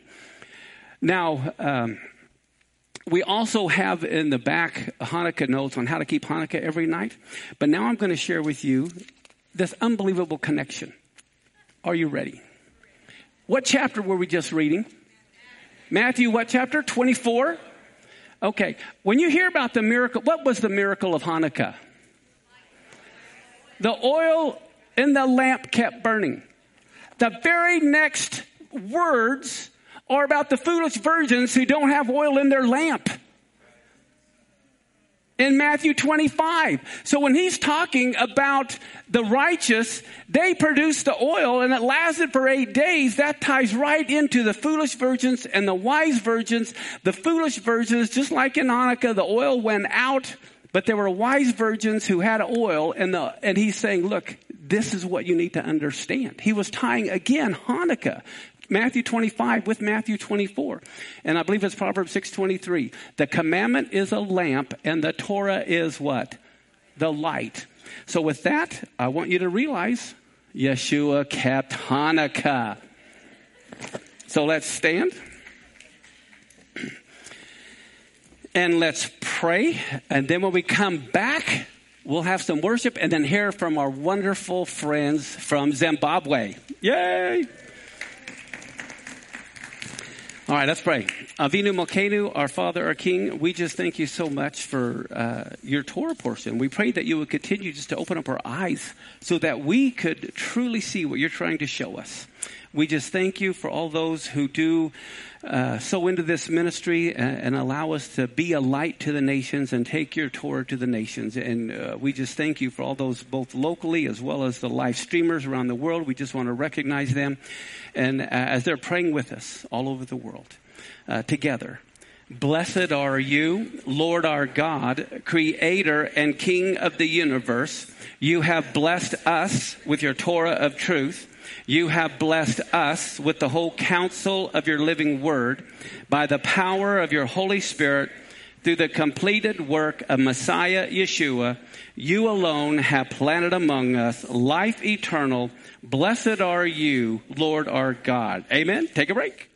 Now, we also have in the back Hanukkah notes on how to keep Hanukkah every night. But now I'm going to share with you this unbelievable connection. Are you ready? What chapter were we just reading? Matthew, what chapter? 24? Okay. When you hear about the miracle, what was the miracle of Hanukkah? The oil in the lamp kept burning. The very next words are about the foolish virgins who don't have oil in their lamp. In Matthew 25. So when he's talking about the righteous, they produced the oil and it lasted for 8 days. That ties right into the foolish virgins and the wise virgins. The foolish virgins, just like in Hanukkah, the oil went out, but there were wise virgins who had oil, and he's saying, look, this is what you need to understand. He was tying, again, Hanukkah, Matthew 25 with Matthew 24. And I believe it's Proverbs 6:23. The commandment is a lamp and the Torah is what? The light. So with that, I want you to realize Yeshua kept Hanukkah. So let's stand. And let's pray. And then when we come back, we'll have some worship and then hear from our wonderful friends from Zimbabwe. Yay! All right, let's pray. Avinu Malkeinu, our Father, our King, we just thank you so much for your Torah portion. We pray that you would continue just to open up our eyes so that we could truly see what you're trying to show us. We just thank you for all those who do sow into this ministry and allow us to be a light to the nations and take your Torah to the nations. And we just thank you for all those both locally as well as the live streamers around the world. We just want to recognize them. And as they're praying with us all over the world together. Blessed are you, Lord our God, creator and king of the universe. You have blessed us with your Torah of truth. You have blessed us with the whole counsel of your living word by the power of your Holy Spirit through the completed work of Messiah Yeshua. You alone have planted among us life eternal. Blessed are you, Lord our God. Amen. Take a break.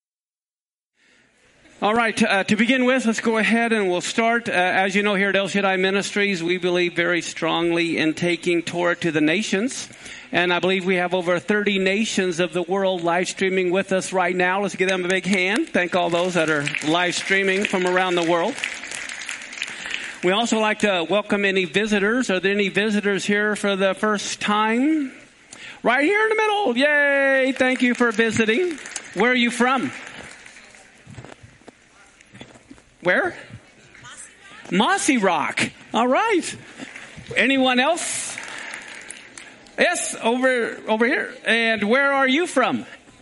All right, to begin with, let's go ahead and we'll start. As you know, here at El Shaddai Ministries, we believe very strongly in taking Torah to the nations. And I believe we have over 30 nations of the world live streaming with us right now. Let's give them a big hand. Thank all those that are live streaming from around the world. We also like to welcome any visitors. Are there any visitors here for the first time? Right here in the middle. Yay! Thank you for visiting. Where are you from? Where? Mossy Rock. All right. Anyone else? Yes, over here. And where are you from?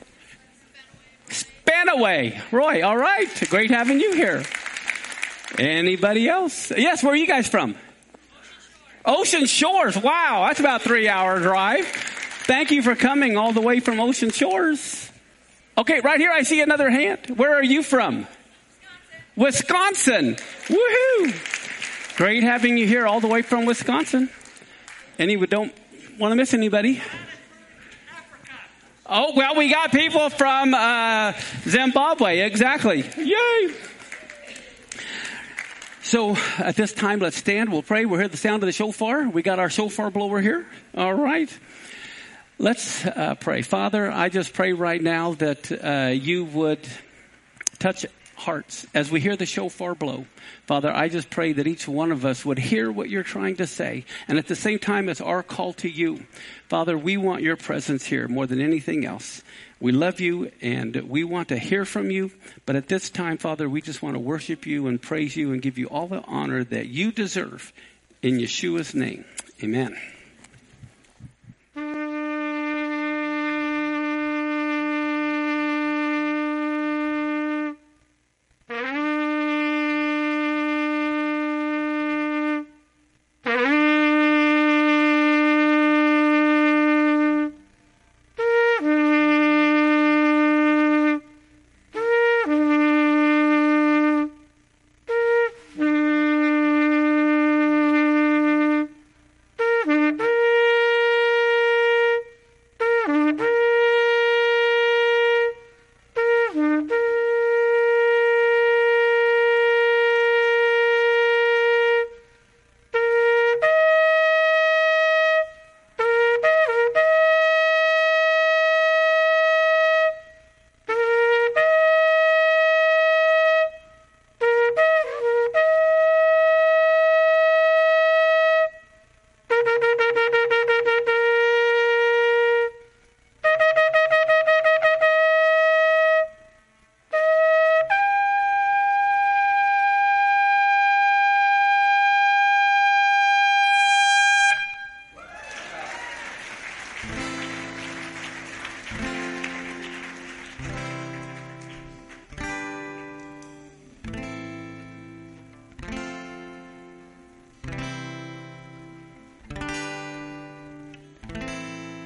Spanaway. Roy, all right. Great having you here. Anybody else? Yes, where are you guys from? Ocean Shores. Wow, that's about a 3-hour drive. Thank you for coming all the way from Ocean Shores. Okay, right here I see another hand. Where are you from? Wisconsin. Woohoo! Great having you here all the way from Wisconsin. Don't want to miss anybody. Oh, well, we got people from Zimbabwe. Exactly. Yay! So at this time, let's stand. We'll pray. We'll hear the sound of the shofar. We got our shofar blower here. All right. Let's pray. Father, I just pray right now that you would touch hearts as we hear the shofar blow. Father, I just pray that each one of us would hear what you're trying to say. And at the same time, it's our call to you. Father, we want your presence here more than anything else. We love you and we want to hear from you. But at this time, Father, we just want to worship you and praise you and give you all the honor that you deserve. In Yeshua's name, amen.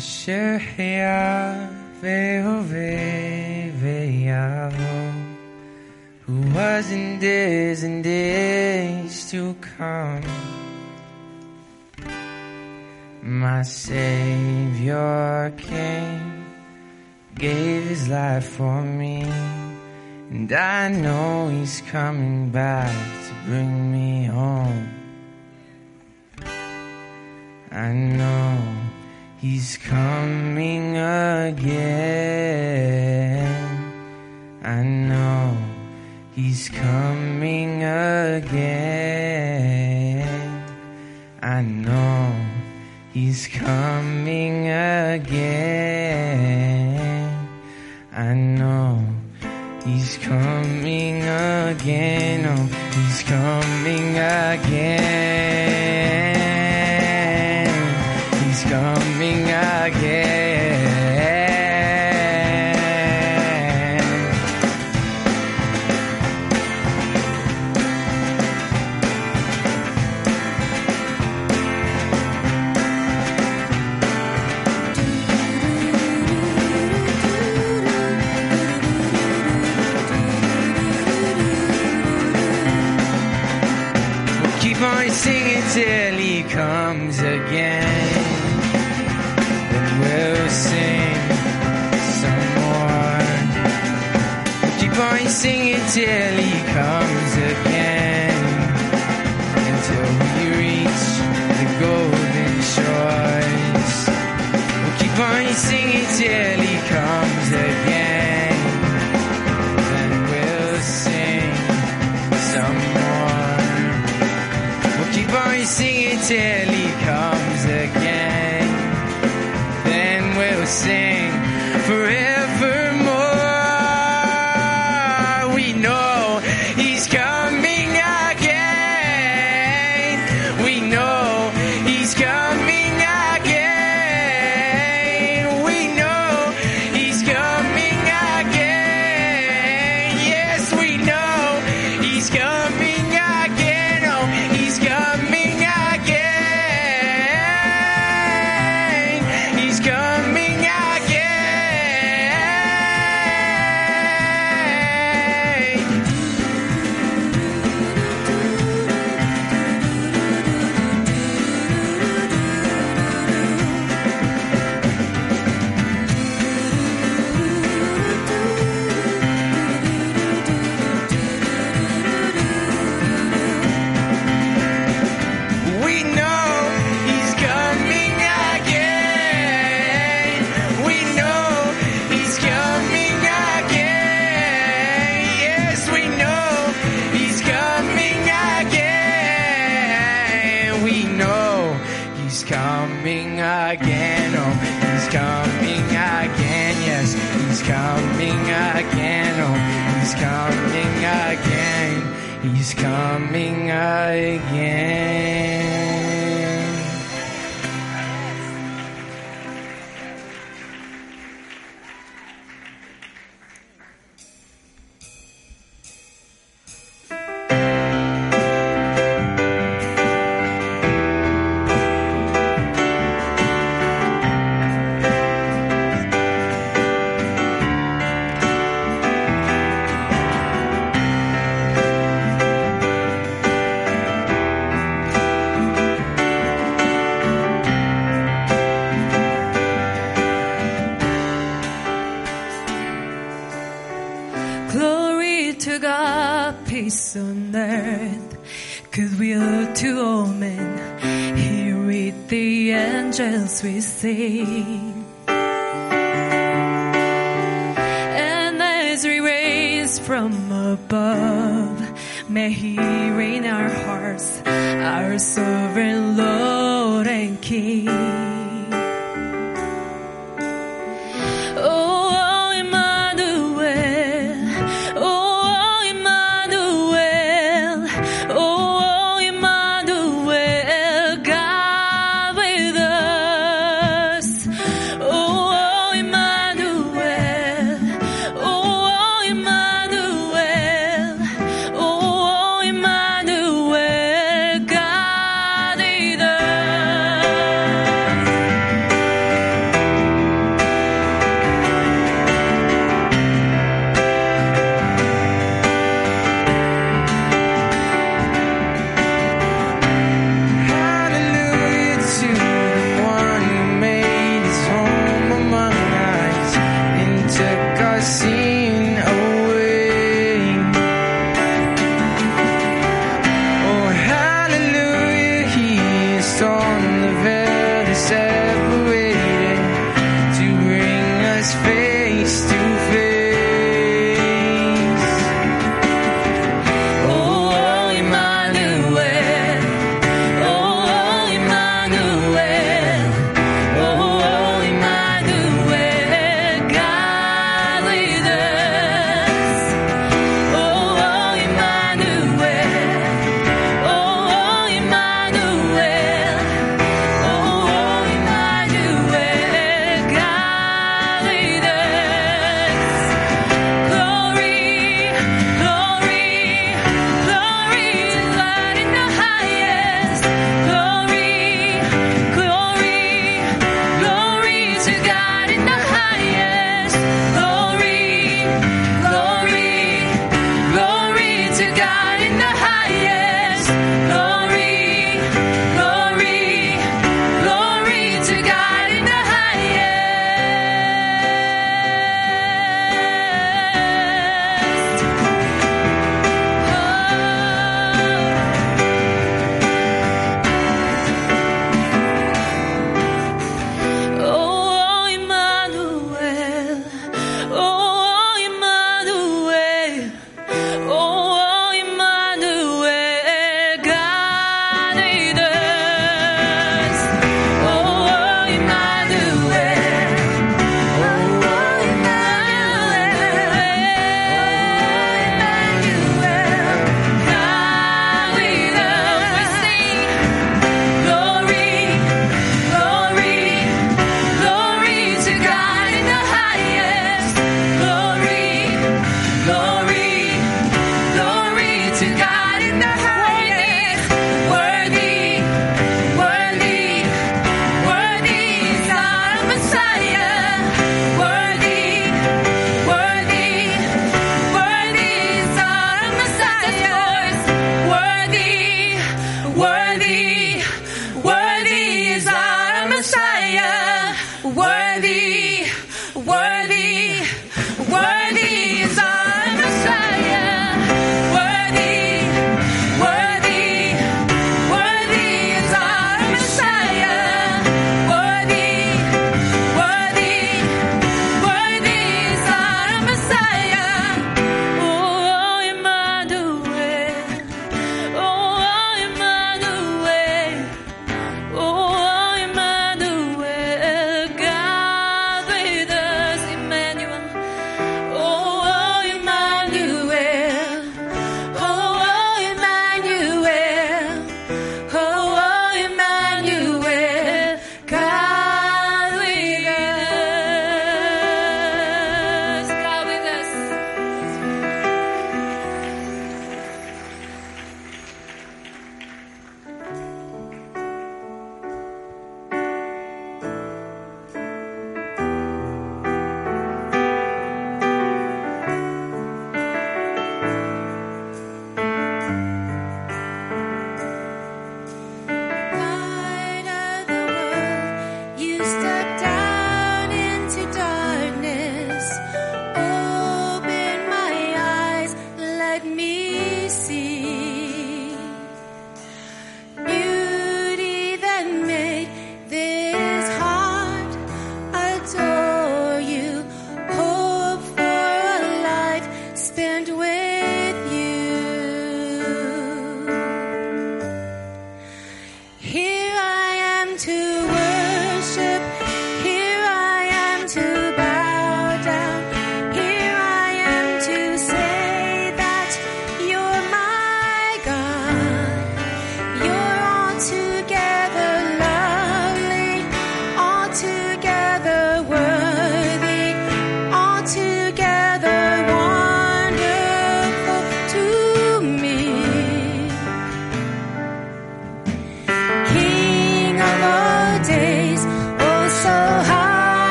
אשר היה והווה ויבוא, who was and is to come. My Savior came, gave his life for me, and I know he's coming back to bring me home. I know he's coming again. I know he's coming again. I know he's coming again. I know he's coming again. Oh, he's coming again. He's coming again. Keep on singing till he comes again. Then we'll sing some more. Keep on singing till he comes again, until we reach the golden shores. We'll keep on singing till he comes again. Then we'll sing some more. Keep on singing till he comes again. Then we'll sing forevermore. We know he's coming again. We know he's coming again. We know he's coming again. Yes, we know he's coming again. Oh, he's coming again. He's coming again. We know he's coming again. We know he's coming again. Yes, we know he's coming again. We know he's coming again. Oh, he's coming again. Yes, he's coming again. Oh, he's coming again. He's coming again. Glory to God, peace on earth, goodwill to all men. Here with the angels we sing. And as we raise from above, may He reign our hearts, our sovereign Lord and King. Oh, Emmanuel, oh, Emmanuel, oh, Emmanuel, God with us. Oh, Emmanuel, oh, Emmanuel, oh, Emmanuel, God with us. sin away. Oh, hallelujah, He is on the veil that separated to bring us face to face. Oh, Emmanuel. Oh, Emmanuel. Oh, Emmanuel. God with us.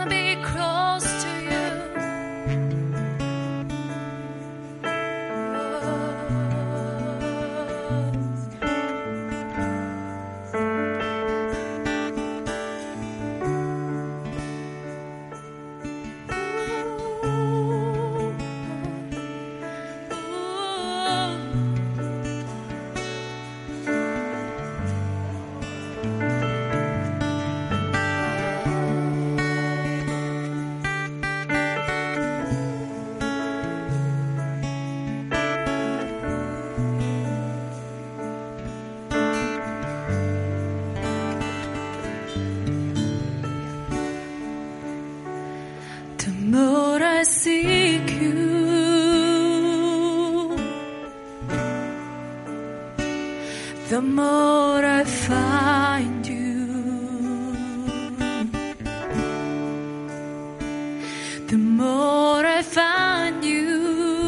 be close to you. The more I seek you, the more I find you. The more I find you,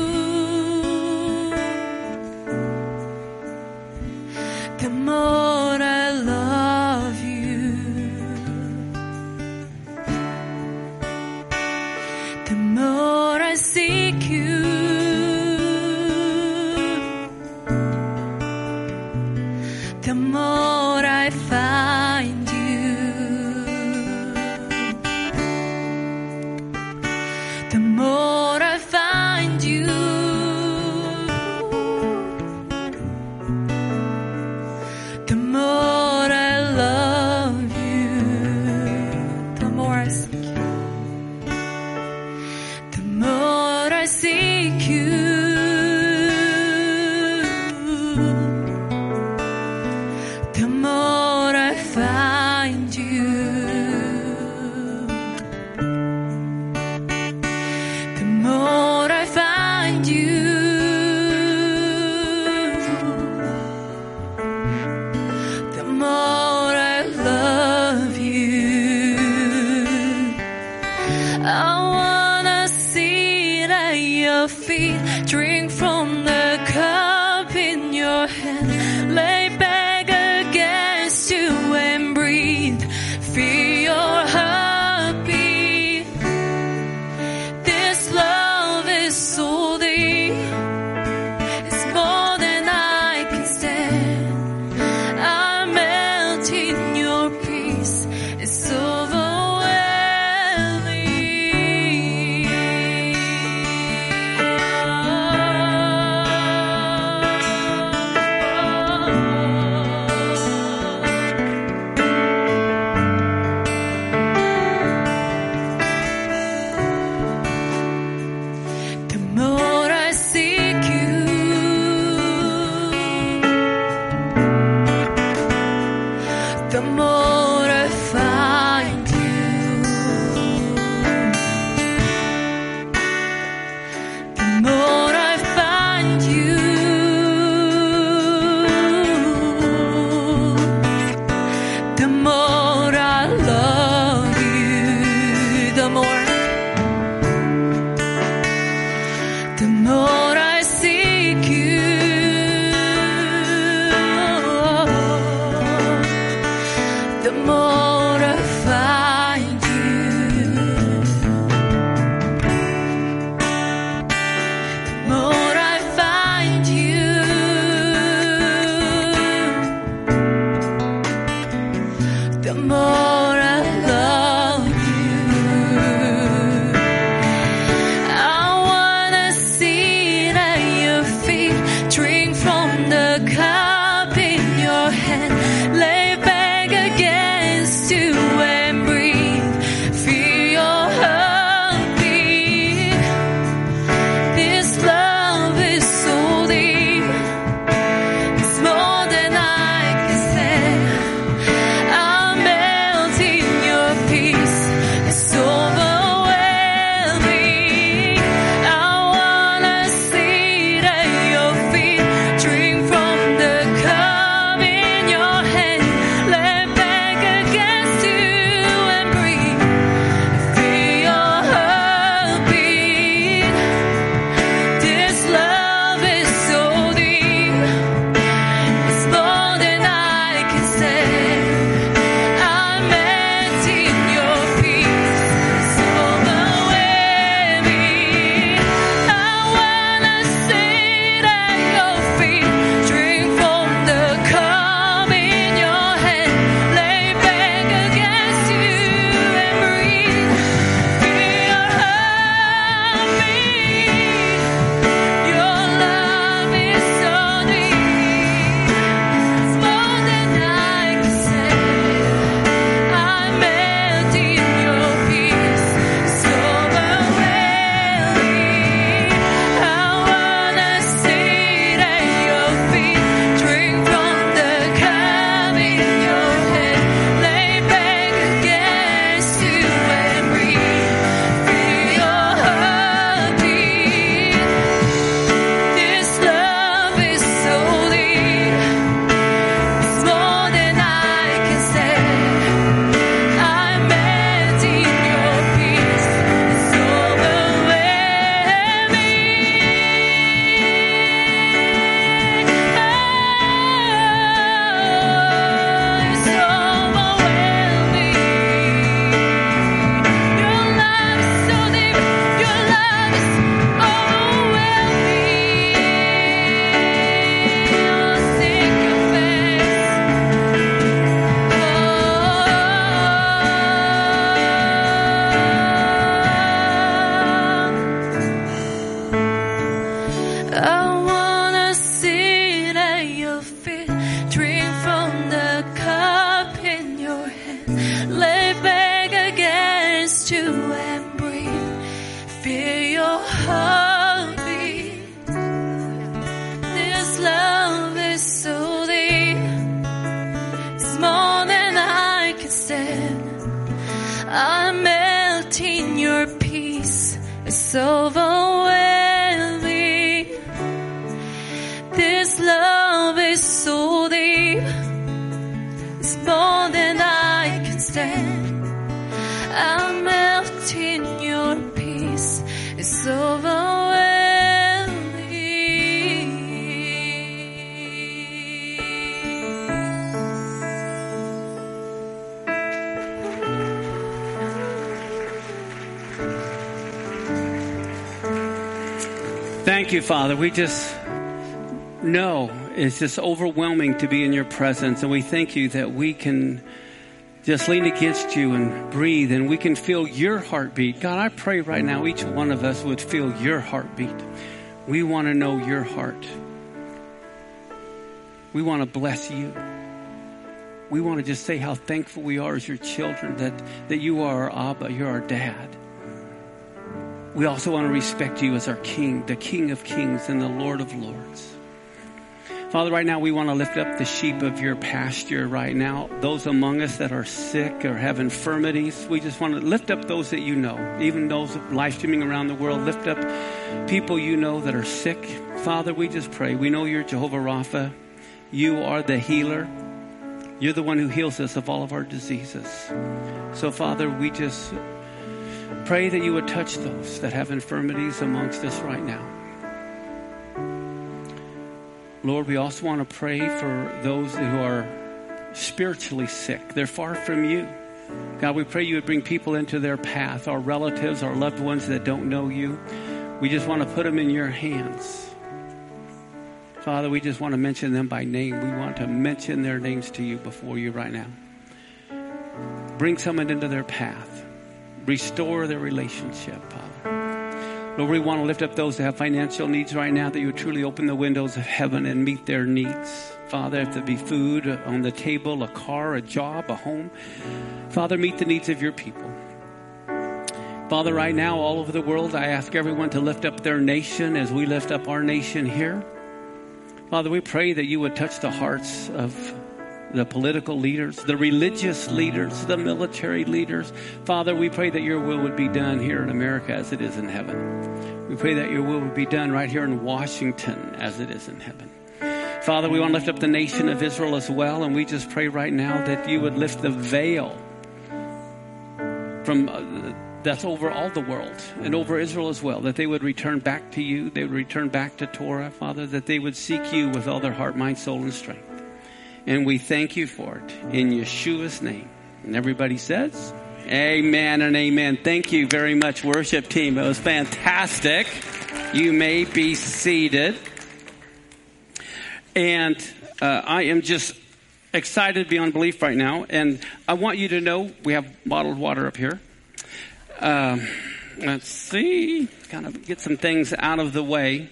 the more I love you. The more I seek you, the more I find you. The more I find you, the more I love you. The more I seek you, the more I seek you, the more I find you. The more I find you, the more I love you. I wanna sit at your feet, drink from the cup in your hand, lay back against you and breathe, feel your heartbeat. This love is so deep, it's more than I can stand. I melt in your peace, it's overwhelming. and breathe. Feel your heartbeat. This love is so deep. It's more than I can stand. I melt in your peace. It's overwhelming. This love is so deep. It's more than I can stand. I melt in your peace. It's overwhelming. Thank you, Father. We just know it's just overwhelming to be in your presence. And we thank you that we can just lean against you and breathe, and we can feel your heartbeat. God, I pray right now each one of us would feel your heartbeat. We want to know your heart. We want to bless you. We want to just say how thankful we are as your children, that you are our Abba, you're our dad. We also want to respect you as our King, the King of Kings and the Lord of Lords. Father, right now we want to lift up the sheep of your pasture right now. Those among us that are sick or have infirmities, we just want to lift up those that you know, even those live streaming around the world. Lift up people you know that are sick. Father, we just pray. We know you're Jehovah Rapha. You are the healer. You're the one who heals us of all of our diseases. So, Father, we just pray that you would touch those that have infirmities amongst us right now. Lord, we also want to pray for those who are spiritually sick. They're far from you. God, we pray you would bring people into their path, our relatives, our loved ones that don't know you. We just want to put them in your hands. Father, we just want to mention them by name. We want to mention their names to you before you right now. Bring someone into their path. Restore their relationship, Father. Lord, we want to lift up those that have financial needs right now, that you would truly open the windows of heaven and meet their needs. Father, if there be food on the table, a car, a job, a home. Father, meet the needs of your people. Father, right now, all over the world, I ask everyone to lift up their nation as we lift up our nation here. Father, we pray that you would touch the hearts of the political leaders, the religious leaders, the military leaders. Father, we pray that your will would be done here in America as it is in heaven. We pray that your will would be done right here in Washington as it is in heaven. Father, we want to lift up the nation of Israel as well, and we just pray right now that you would lift the veil from that's over all the world and over Israel as well, that they would return back to you, they would return back to Torah, Father, that they would seek you with all their heart, mind, soul, and strength. And we thank you for it in Yeshua's name. And everybody says, amen and amen. Thank you very much, worship team. It was fantastic. You may be seated. And I am just excited beyond belief right now. And I want you to know we have bottled water up here. Let's see. Kind of get some things out of the way.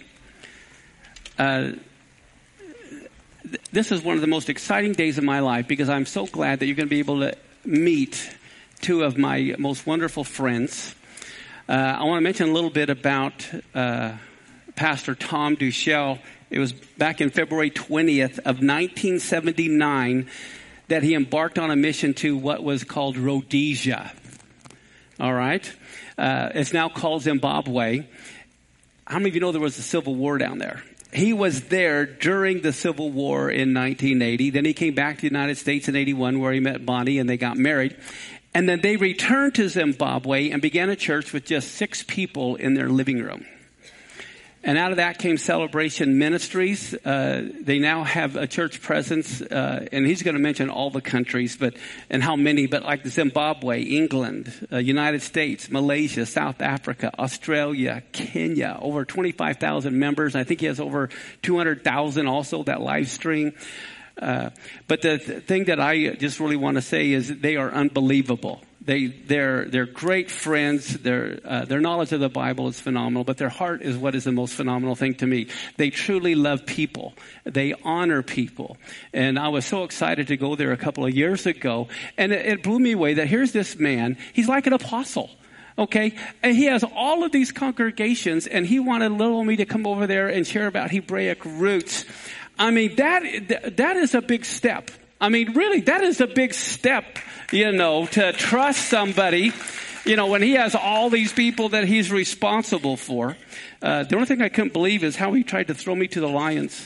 This is one of the most exciting days of my life because I'm so glad that you're going to be able to meet two of my most wonderful friends. I want to mention a little bit about Pastor Tom Duchel. It was back in February 20th of 1979 that he embarked on a mission to what was called Rhodesia. All right? It's now called Zimbabwe. How many of you know there was a civil war down there? He was there during the Civil War in 1980. Then he came back to the United States in 81 where he met Bonnie and they got married. And then they returned to Zimbabwe and began a church with just 6 people in their living room. And out of that came Celebration Ministries. They now have a church presence, and he's going to mention all the countries, and how many, but like Zimbabwe, England, United States, Malaysia, South Africa, Australia, Kenya, over 25,000 members. I think he has over 200,000 also that live stream. But the thing that I just really want to say is they are unbelievable. They're great friends. Their knowledge of the Bible is phenomenal, but their heart is what is the most phenomenal thing to me. They truly love people. They honor people. And I was so excited to go there a couple of years ago, and it blew me away that here's this man. He's like an apostle. Okay, and he has all of these congregations, and he wanted little me to come over there and share about Hebraic roots. I mean, that is a big step. I mean, really, that is a big step, to trust somebody, when he has all these people that he's responsible for. The only thing I couldn't believe is how he tried to throw me to the lions.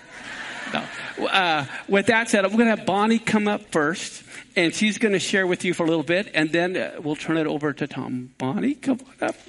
No. With that said, I'm going to have Bonnie come up first, and she's going to share with you for a little bit, and then we'll turn it over to Tom. Bonnie, come on up.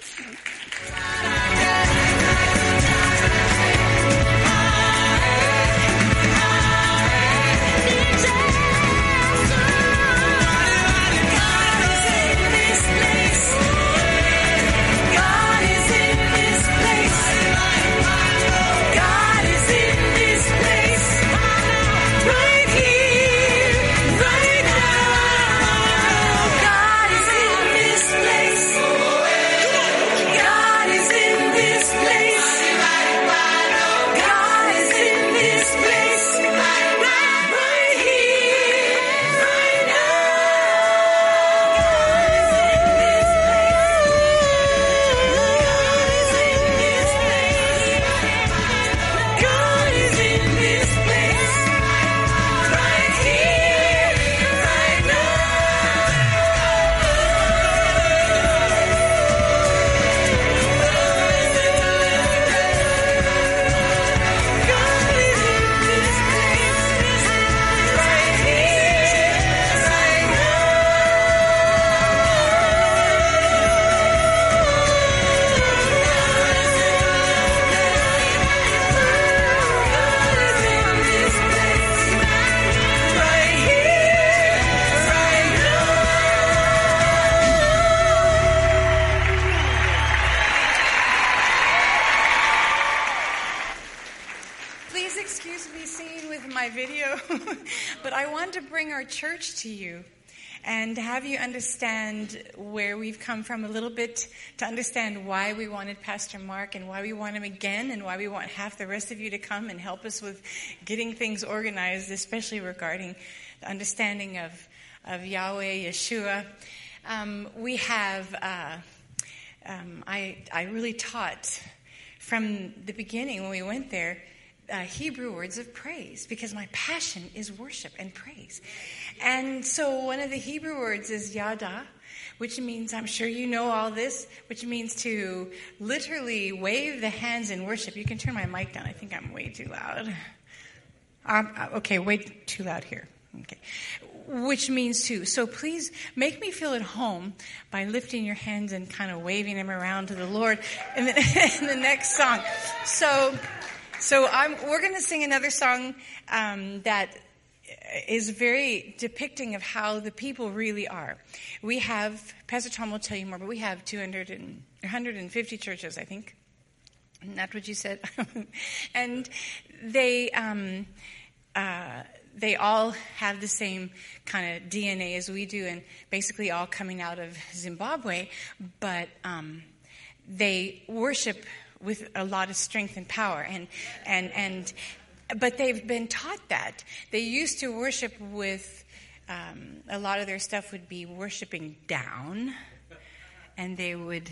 Church to you and have you understand where we've come from a little bit, to understand why we wanted Pastor Mark and why we want him again and why we want half the rest of you to come and help us with getting things organized, especially regarding the understanding of Yahweh, Yeshua. We have, I really taught from the beginning when we went there, Hebrew words of praise, because my passion is worship and praise. And so one of the Hebrew words is yada, which means, I'm sure you know all this, which means to literally wave the hands in worship. You can turn my mic down. I think I'm way too loud. Okay, way too loud here. Okay. Which means to. So please make me feel at home by lifting your hands and kind of waving them around to the Lord in the next song. So we're going to sing another song that is very depicting of how the people really are. We have, Pastor Tom will tell you more, but we have 150 churches, I think. Isn't that what you said? And they all have the same kind of DNA as we do, and basically all coming out of Zimbabwe, but they worship with a lot of strength and power, but they've been taught that. They used to worship with, a lot of their stuff would be worshiping down, and they would,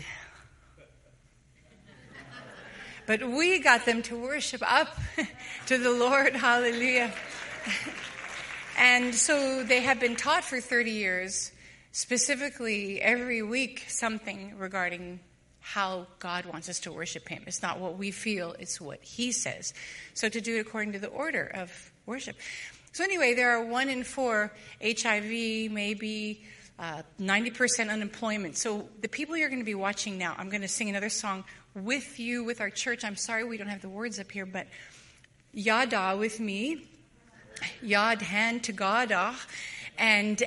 but we got them to worship up to the Lord, hallelujah. And so they have been taught for 30 years, specifically every week, something regarding how God wants us to worship him. It's not what we feel, it's what he says. So to do it according to the order of worship. So anyway, there are 1 in 4 HIV, maybe 90% unemployment. So the people you're going to be watching now, I'm going to sing another song with you, with our church. I'm sorry we don't have the words up here, but Yada with me, Yad, hand to God, and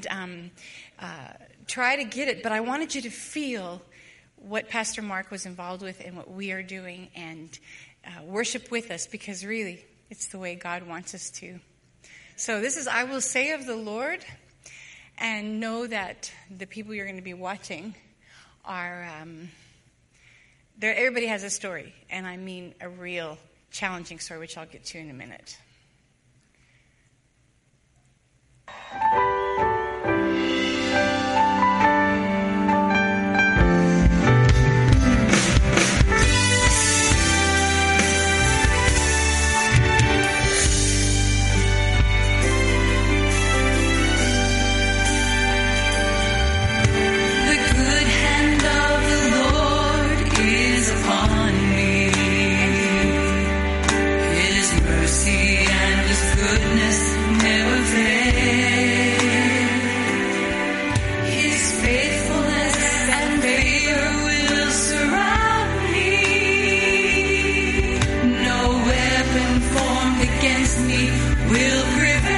try to get it. But I wanted you to feel what Pastor Mark was involved with and what we are doing, and worship with us, because really it's the way God wants us to. So this is I Will Say of the Lord, and know that the people you're going to be watching are, everybody has a story, and I mean a real challenging story, which I'll get to in a minute. me will prevail.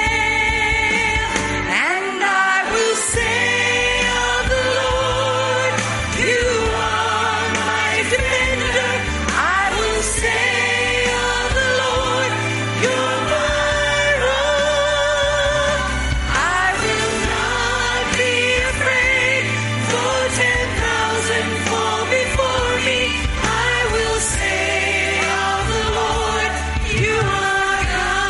And I will say of the Lord, you are my defender. I will say of the Lord, you're my rock. I will not be afraid, though 10,000 fall before me. I will say of the Lord, you are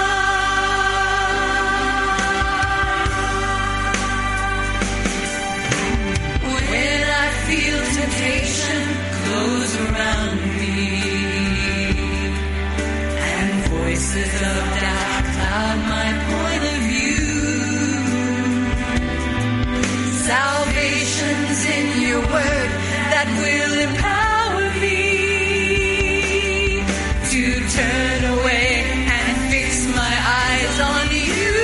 God. When I feel temptation close around me, and voices of doubt cloud my point of view, salvation's in your word that will empower me to turn away and fix my eyes on you.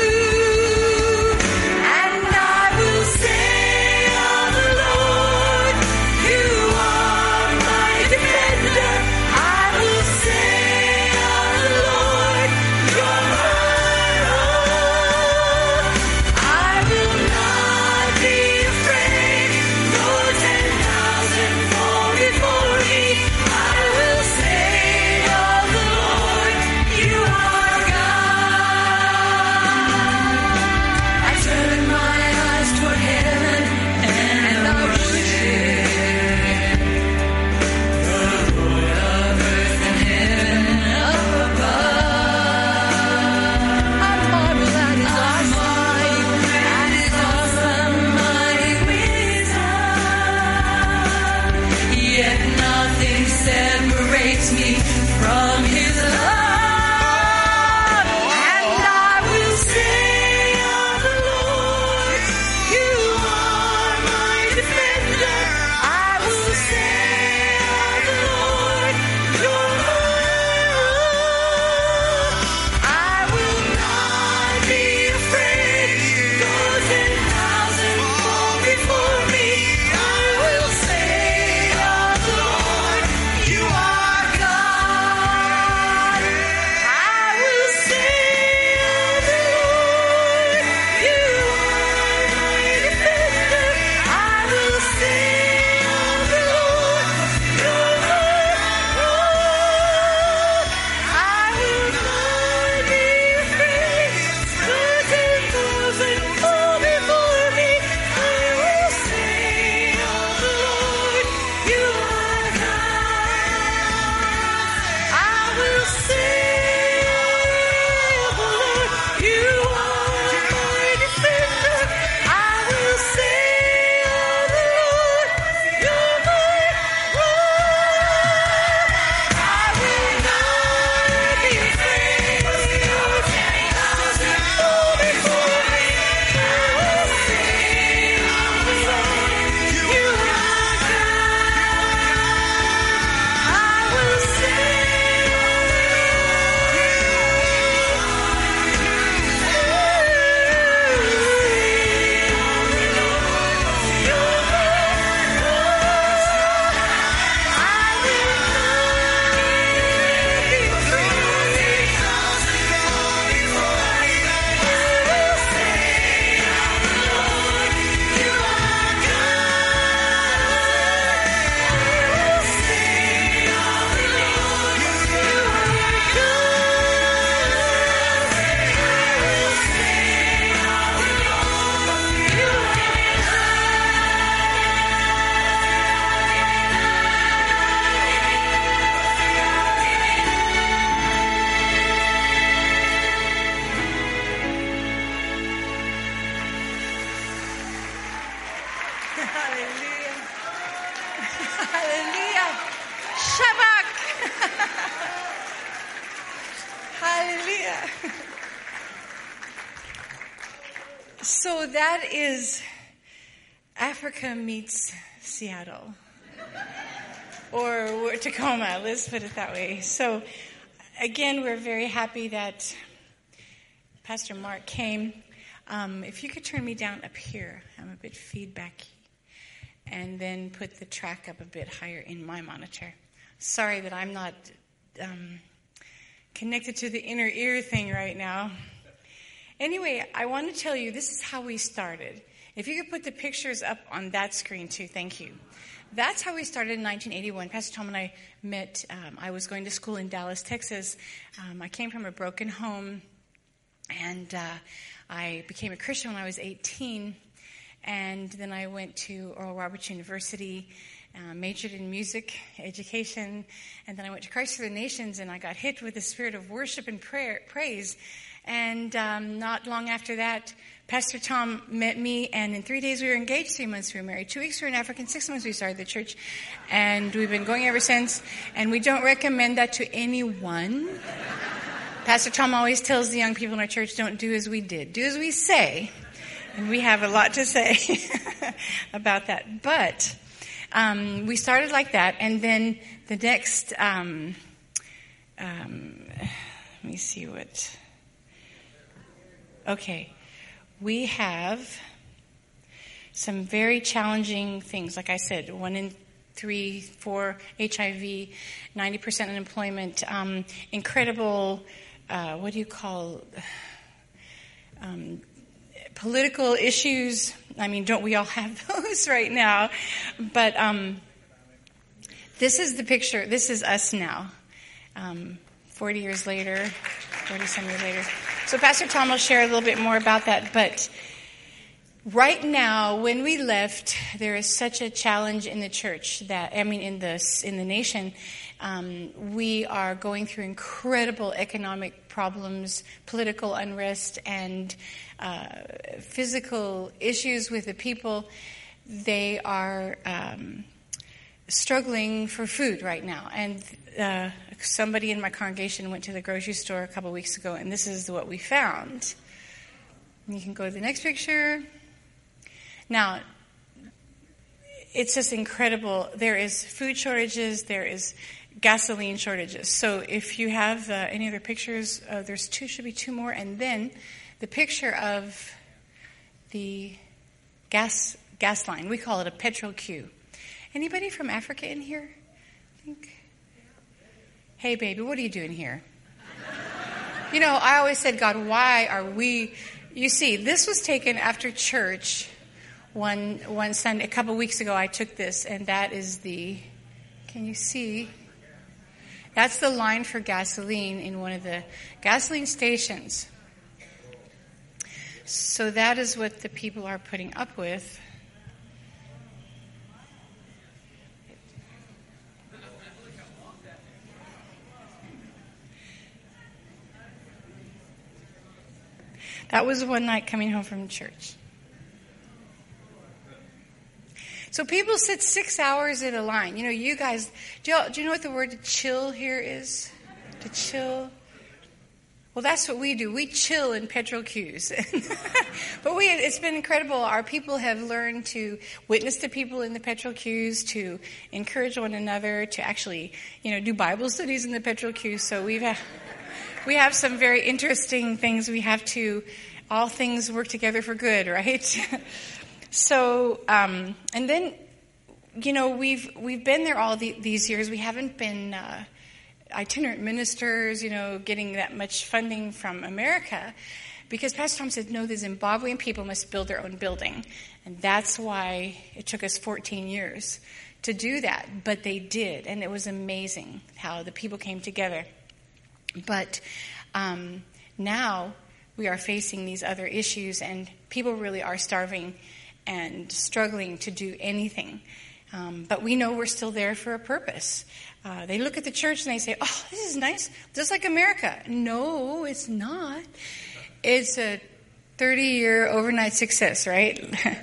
And I will say of the Lord, you are my defender. I will say of the Lord, you're my rock. I will not be afraid, though 10,000 fall before me. I will say of the Lord, you are God. I turn my eyes toward heaven and I worship the Lord of earth and heaven up above. I marvel at His awesome, mighty wisdom. Yet nothing separates me from His love. And I will say of the Lord, you are my defender. I will say of the Lord, you're my rock. I will not be afraid, though 10,000 fall before me. I will say of the Lord, you are God. I will say of the Lord, you are my defender. I will say of the Lord, you're my rock. I will not be afraid, though 10,000 fall before me. I will say of the Lord, you are God. I will say of the Lord, you are my defender. I will say of the Lord, you're my rock. I will not be afraid, though 10,000 fall before me. I will say of the Lord, you are God. I will say Hallelujah. Hallelujah. Shabbat. Hallelujah. So that is Africa meets Seattle. Or Tacoma, let's put it that way. So again, we're very happy that Pastor Mark came. If you could turn me down up here, I'm a bit feedbacky. And then put the track up a bit higher in my monitor. Sorry that I'm not connected to the inner ear thing right now. Anyway, I want to tell you, this is how we started. If you could put the pictures up on that screen too, thank you. That's how we started in 1981. Pastor Tom and I met. I was going to school in Dallas, Texas. I came from a broken home, and I became a Christian when I was 18. And then I went to Oral Roberts University, majored in music education, and then I went to Christ for the Nations, and I got hit with the spirit of worship and praise. And not long after that, Pastor Tom met me, and in 3 days we were engaged, 3 months we were married, 2 weeks we were in Africa, and 6 months we started the church. And we've been going ever since, and we don't recommend that to anyone. Pastor Tom always tells the young people in our church, don't do as we did, do as we say. And we have a lot to say about that. But we started like that, and then the next, let me see what... Okay, we have some very challenging things. Like I said, 1 in 3, 4 HIV, 90% unemployment, incredible, political issues. I mean, don't we all have those right now? But this is the picture. This is us now, 40 years later, 40-some years later. So Pastor Tom will share a little bit more about that. But right now, when we left, there is such a challenge in the church in the nation. We are going through incredible economic problems, political unrest, and physical issues with the people. They are struggling for food right now. And somebody in my congregation went to the grocery store a couple weeks ago, and this is what we found. You can go to the next picture. Now, it's just incredible. There is food shortages. There is gasoline shortages. So if you have any other pictures, should be 2 more. And then the picture of the gas line. We call it a petrol queue. Anybody from Africa in here? I think. Hey, baby, what are you doing here? You know, I always said, God, why are we... You see, this was taken after church one Sunday. A couple weeks ago, I took this, and that is the... Can you see? That's the line for gasoline in one of the gasoline stations. So that is what the people are putting up with. That was one night coming home from church. So people sit 6 hours in a line. You know, you guys, do you know what the word to chill here is? To chill? Well, that's what we do. We chill in petrol queues. But it's been incredible. Our people have learned to witness to people in the petrol queues, to encourage one another, to actually, do Bible studies in the petrol queues. So we have some very interesting things. We have to, all things work together for good, right? So, and then, we've been there all these years. We haven't been itinerant ministers, getting that much funding from America, because Pastor Tom said, no, the Zimbabwean people must build their own building. And that's why it took us 14 years to do that. But they did, and it was amazing how the people came together. But now we are facing these other issues, and people really are starving and struggling to do anything. But we know we're still there for a purpose. They look at the church and they say, oh, this is nice, just like America. No, it's not. It's a 30-year overnight success, right?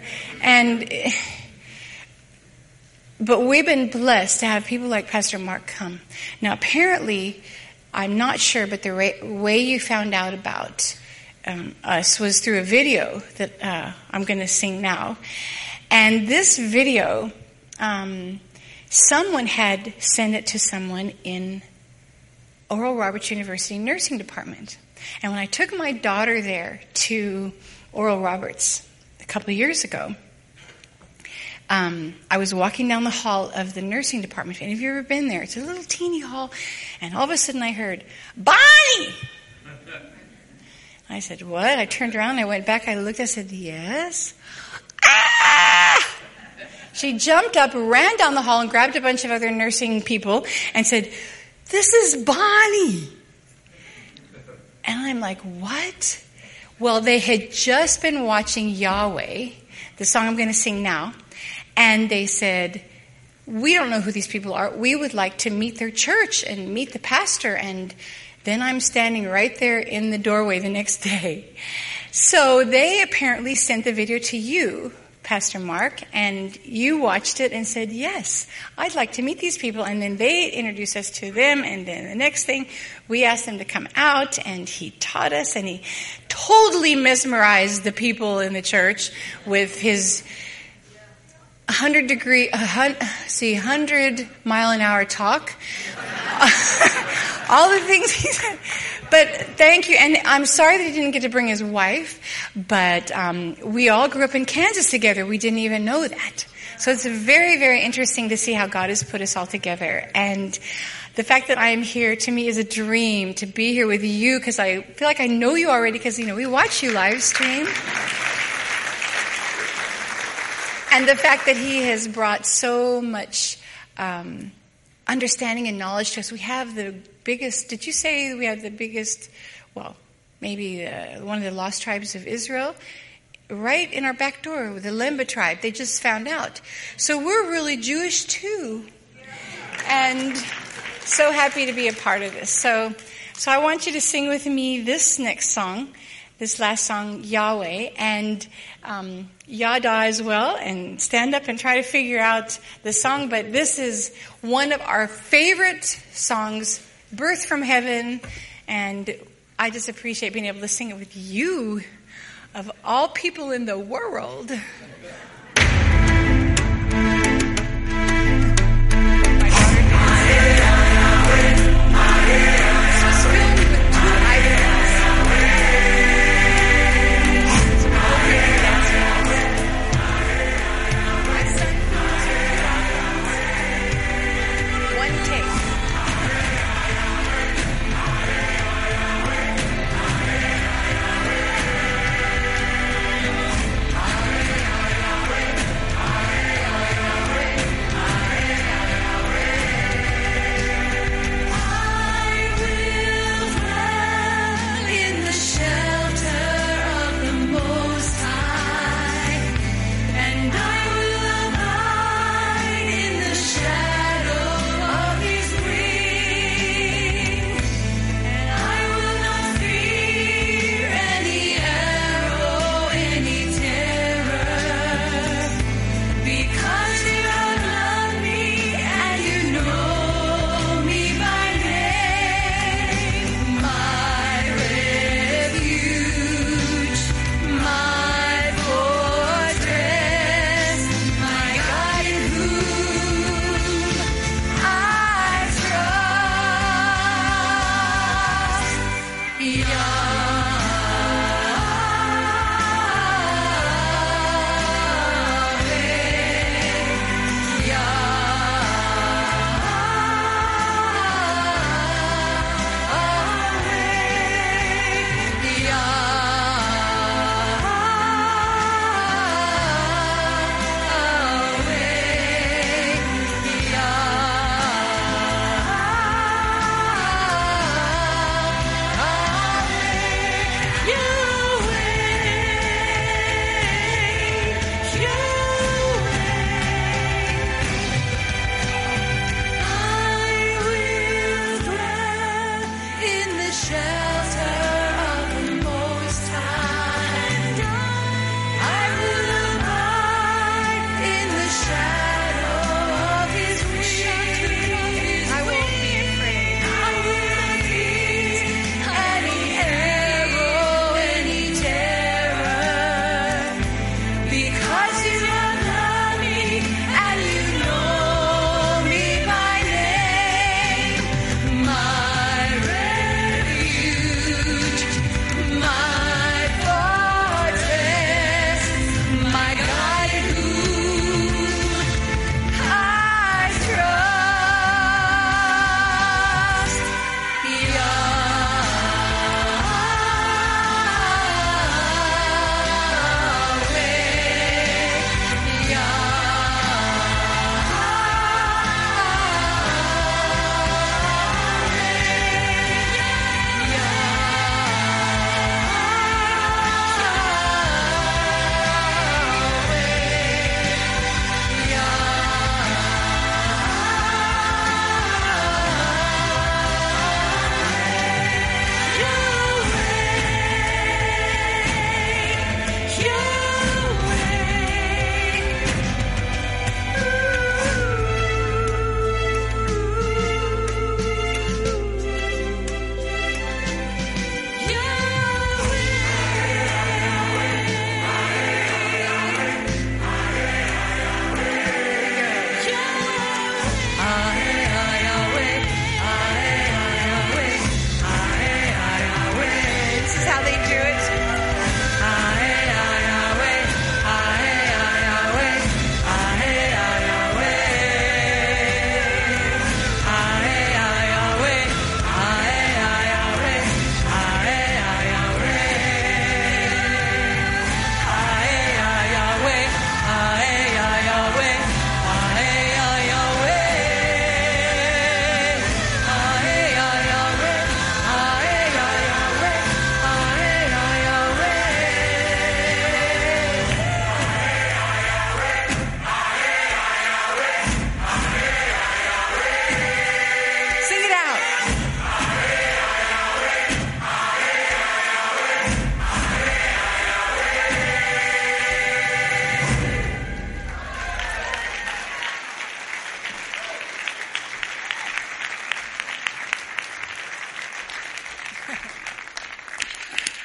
But we've been blessed to have people like Pastor Mark come. Now, apparently, I'm not sure, but the way you found out about us was through a video that I'm going to sing now. And this video, someone had sent it to someone in Oral Roberts University nursing department. And when I took my daughter there to Oral Roberts a couple of years ago, I was walking down the hall of the nursing department. If any of you have ever been there, it's a little teeny hall. And all of a sudden I heard, Bonnie! I said, what? I turned around, I went back, I looked, I said, yes. Ah! She jumped up, ran down the hall, and grabbed a bunch of other nursing people and said, this is Bonnie. And I'm like, what? Well, they had just been watching Yahweh, the song I'm going to sing now, and they said, we don't know who these people are. We would like to meet their church and meet the pastor. And then I'm standing right there in the doorway the next day. So they apparently sent the video to you, Pastor Mark, and you watched it and said, yes, I'd like to meet these people. And then they introduced us to them, and then the next thing, we asked them to come out, and he taught us, and he totally mesmerized the people in the church with his 100-mile-an-hour talk. All the things he said. But thank you. And I'm sorry that he didn't get to bring his wife, but we all grew up in Kansas together. We didn't even know that. So it's very, very interesting to see how God has put us all together. And the fact that I am here, to me, is a dream to be here with you, because I feel like I know you already, because, we watch you live stream. And the fact that he has brought so much understanding and knowledge to us. We have the biggest, did you say we have the biggest, well, maybe one of the lost tribes of Israel? Right in our back door with the Lemba tribe. They just found out. So we're really Jewish too. And so happy to be a part of this. So I want you to sing with me this next song, this last song, Yahweh, and Yada as well, and stand up and try to figure out the song. But this is one of our favorite songs, Birth from Heaven, and I just appreciate being able to sing it with you, of all people in the world.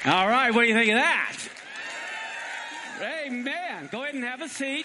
All right, what do you think of that? Amen. Go ahead and have a seat.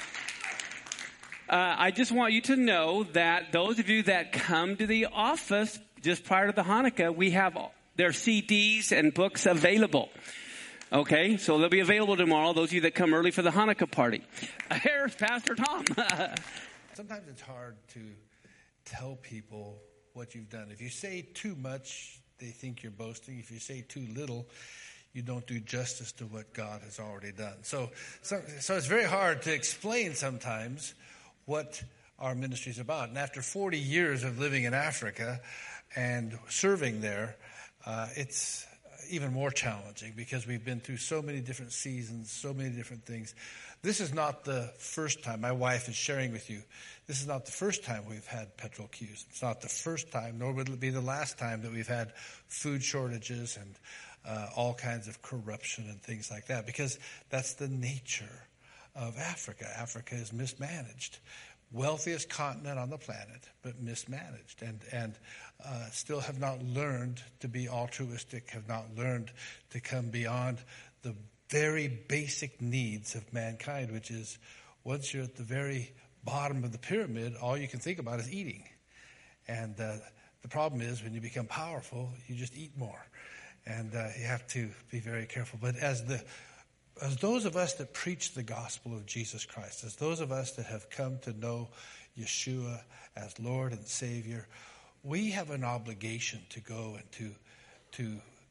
I just want you to know that those of you that come to the office just prior to the Hanukkah, we have their CDs and books available. Okay, so they'll be available tomorrow, those of you that come early for the Hanukkah party. Here's Pastor Tom. Sometimes it's hard to tell people what you've done. If you say too much, they think you're boasting. If you say too little, you don't do justice to what God has already done. So it's very hard to explain sometimes what our ministry is about. And after 40 years of living in Africa and serving there, it's even more challenging because we've been through so many different seasons, so many different things. This is not the first time. My wife is sharing with you. This is not the first time we've had petrol queues. It's not the first time, nor will it be the last time that we've had food shortages and all kinds of corruption and things like that, because that's the nature of Africa. Africa is mismanaged. Wealthiest continent on the planet, but mismanaged, and still have not learned to be altruistic, have not learned to come beyond the very basic needs of mankind, which is once you're at the very bottom of the pyramid, all you can think about is eating. And the problem is when you become powerful, you just eat more. And you have to be very careful. But as those of us that preach the gospel of Jesus Christ, as those of us that have come to know Yeshua as Lord and Savior, we have an obligation to go and to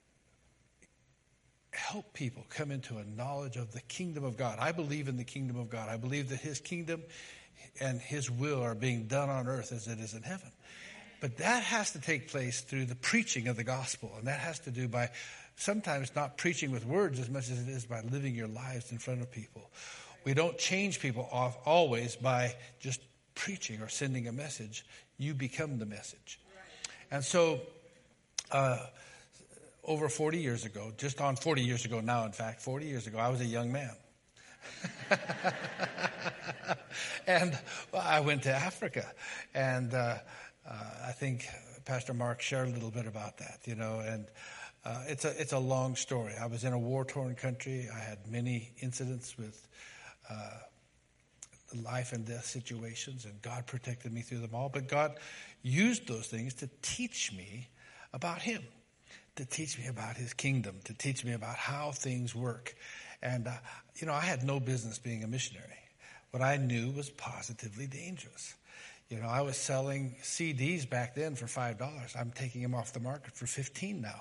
help people come into a knowledge of the kingdom of God. I believe in the kingdom of God. I believe that his kingdom and his will are being done on earth as it is in heaven. But that has to take place through the preaching of the gospel. And that has to do by sometimes not preaching with words as much as it is by living your lives in front of people. We don't change people off always by just preaching or sending a message. You become the message. And so over 40 years ago, just on 40 years ago now, in fact, 40 years ago, I was a young man. And I went to Africa. And I think Pastor Mark shared a little bit about that, you know, and it's a long story. I was in a war-torn country. I had many incidents with life and death situations, and God protected me through them all. But God used those things to teach me about him, to teach me about his kingdom, to teach me about how things work. And, you know, I had no business being a missionary. What I knew was positively dangerous. You know, I was selling CDs back then for $5. I'm taking them off the market for $15 now.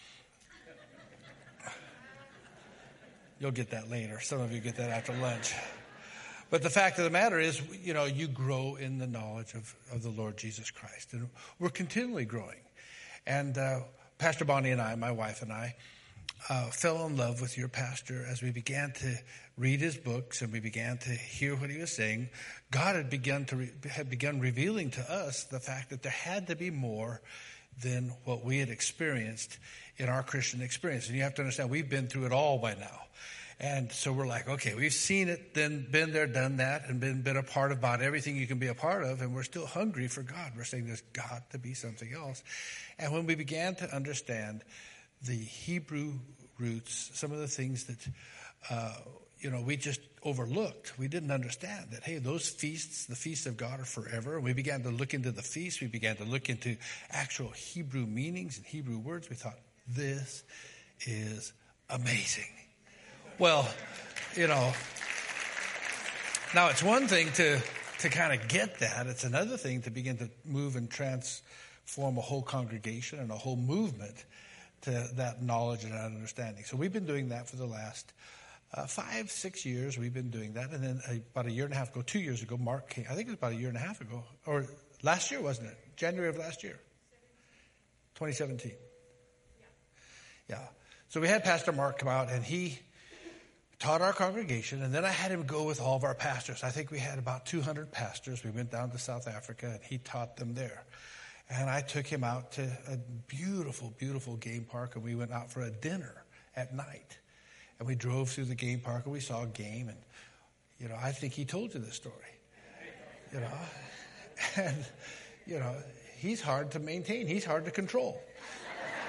You'll get that later. Some of you get that after lunch. But the fact of the matter is, you know, you grow in the knowledge of the Lord Jesus Christ. And we're continually growing. And Pastor Bonnie and I, my wife and I, fell in love with your pastor as we began to read his books and we began to hear what he was saying. God had begun revealing to us the fact that there had to be more than what we had experienced in our Christian experience. And you have to understand, we've been through it all by now. And so we're like, okay, we've seen it, then been there, done that, and been a part of about everything you can be a part of, and we're still hungry for God. We're saying there's got to be something else. And when we began to understand the Hebrew roots, some of the things that, you know, we just overlooked. We didn't understand that, hey, those feasts, the feasts of God are forever. And we began to look into the feasts. We began to look into actual Hebrew meanings and Hebrew words. We thought, this is amazing. Well, you know, now it's one thing to kind of get that. It's another thing to begin to move and transform a whole congregation and a whole movement to that knowledge and that understanding. So we've been doing that for the last 5-6 years. We've been doing that. And then about a year and a half ago, 2 years ago, Mark came. I think it was about a year and a half ago. Or last year, wasn't it? January of last year. 2017. Yeah. So we had Pastor Mark come out, and he taught our congregation. And then I had him go with all of our pastors. I think we had about 200 pastors. We went down to South Africa, and he taught them there. And I took him out to a beautiful, beautiful game park, and we went out for a dinner at night. And we drove through the game park, and we saw a game. And, you know, I think he told you this story. You know, and, you know, he's hard to maintain. He's hard to control.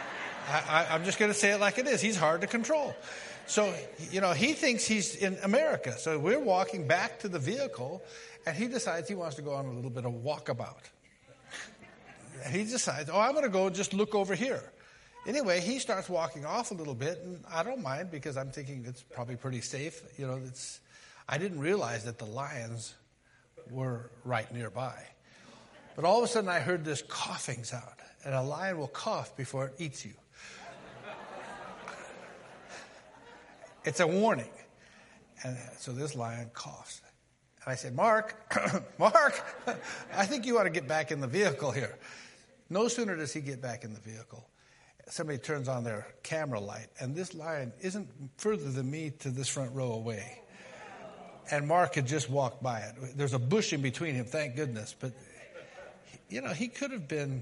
I'm just going to say it like it is. He's hard to control. So, he thinks he's in America. So we're walking back to the vehicle, and he decides he wants to go on a little bit of walkabout. And he decides, I'm going to go just look over here. Anyway, he starts walking off a little bit, and I don't mind because I'm thinking it's probably pretty safe. I didn't realize that the lions were right nearby. But all of a sudden I heard this coughing sound, and a lion will cough before it eats you. It's a warning. And so this lion coughs. And I said, Mark, I think you ought to get back in the vehicle here. No sooner does he get back in the vehicle, somebody turns on their camera light, and this lion isn't further than me to this front row away. And Mark had just walked by it. There's a bush in between him, thank goodness. But, he could have been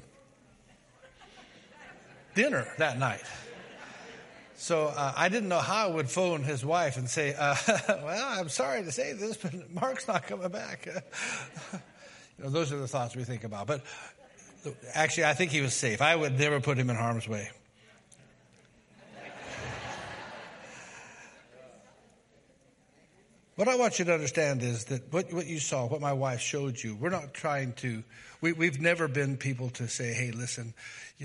dinner that night. So I didn't know how I would phone his wife and say, well, I'm sorry to say this, but Mark's not coming back. Those are the thoughts we think about. But actually, I think he was safe. I would never put him in harm's way. What I want you to understand is that what you saw, what my wife showed you, we're not trying to, we've never been people to say, hey, listen,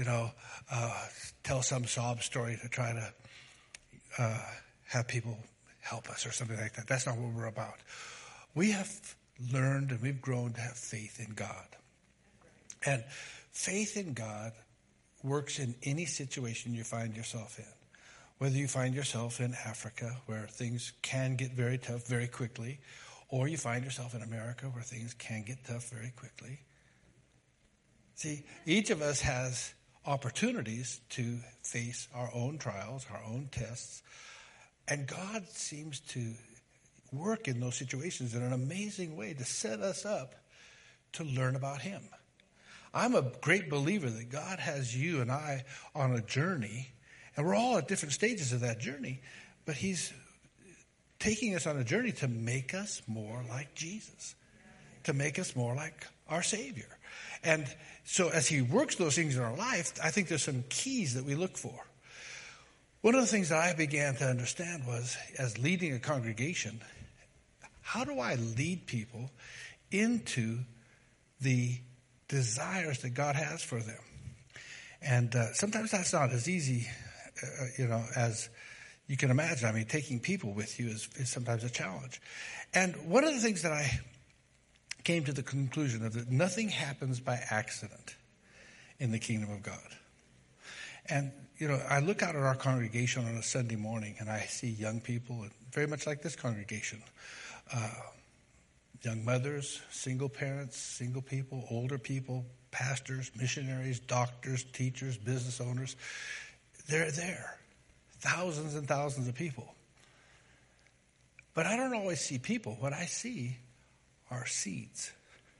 tell some sob story to try to have people help us or something like that. That's not what we're about. We have learned and we've grown to have faith in God. And faith in God works in any situation you find yourself in. Whether you find yourself in Africa, where things can get very tough very quickly, or you find yourself in America, where things can get tough very quickly. See, each of us has opportunities to face our own trials, our own tests, and God seems to work in those situations in an amazing way to set us up to learn about Him. I'm a great believer that God has you and I on a journey. And we're all at different stages of that journey, but He's taking us on a journey to make us more like Jesus, to make us more like our Savior. And so as He works those things in our life, I think there's some keys that we look for. One of the things that I began to understand was, as leading a congregation, how do I lead people into the desires that God has for them? And sometimes that's not as easy as you can imagine. I mean, taking people with you is sometimes a challenge. And one of the things that I came to the conclusion of that nothing happens by accident in the kingdom of God. And, I look out at our congregation on a Sunday morning and I see young people, very much like this congregation, young mothers, single parents, single people, older people, pastors, missionaries, doctors, teachers, business owners. They're there. Thousands and thousands of people. But I don't always see people. What I see are seeds.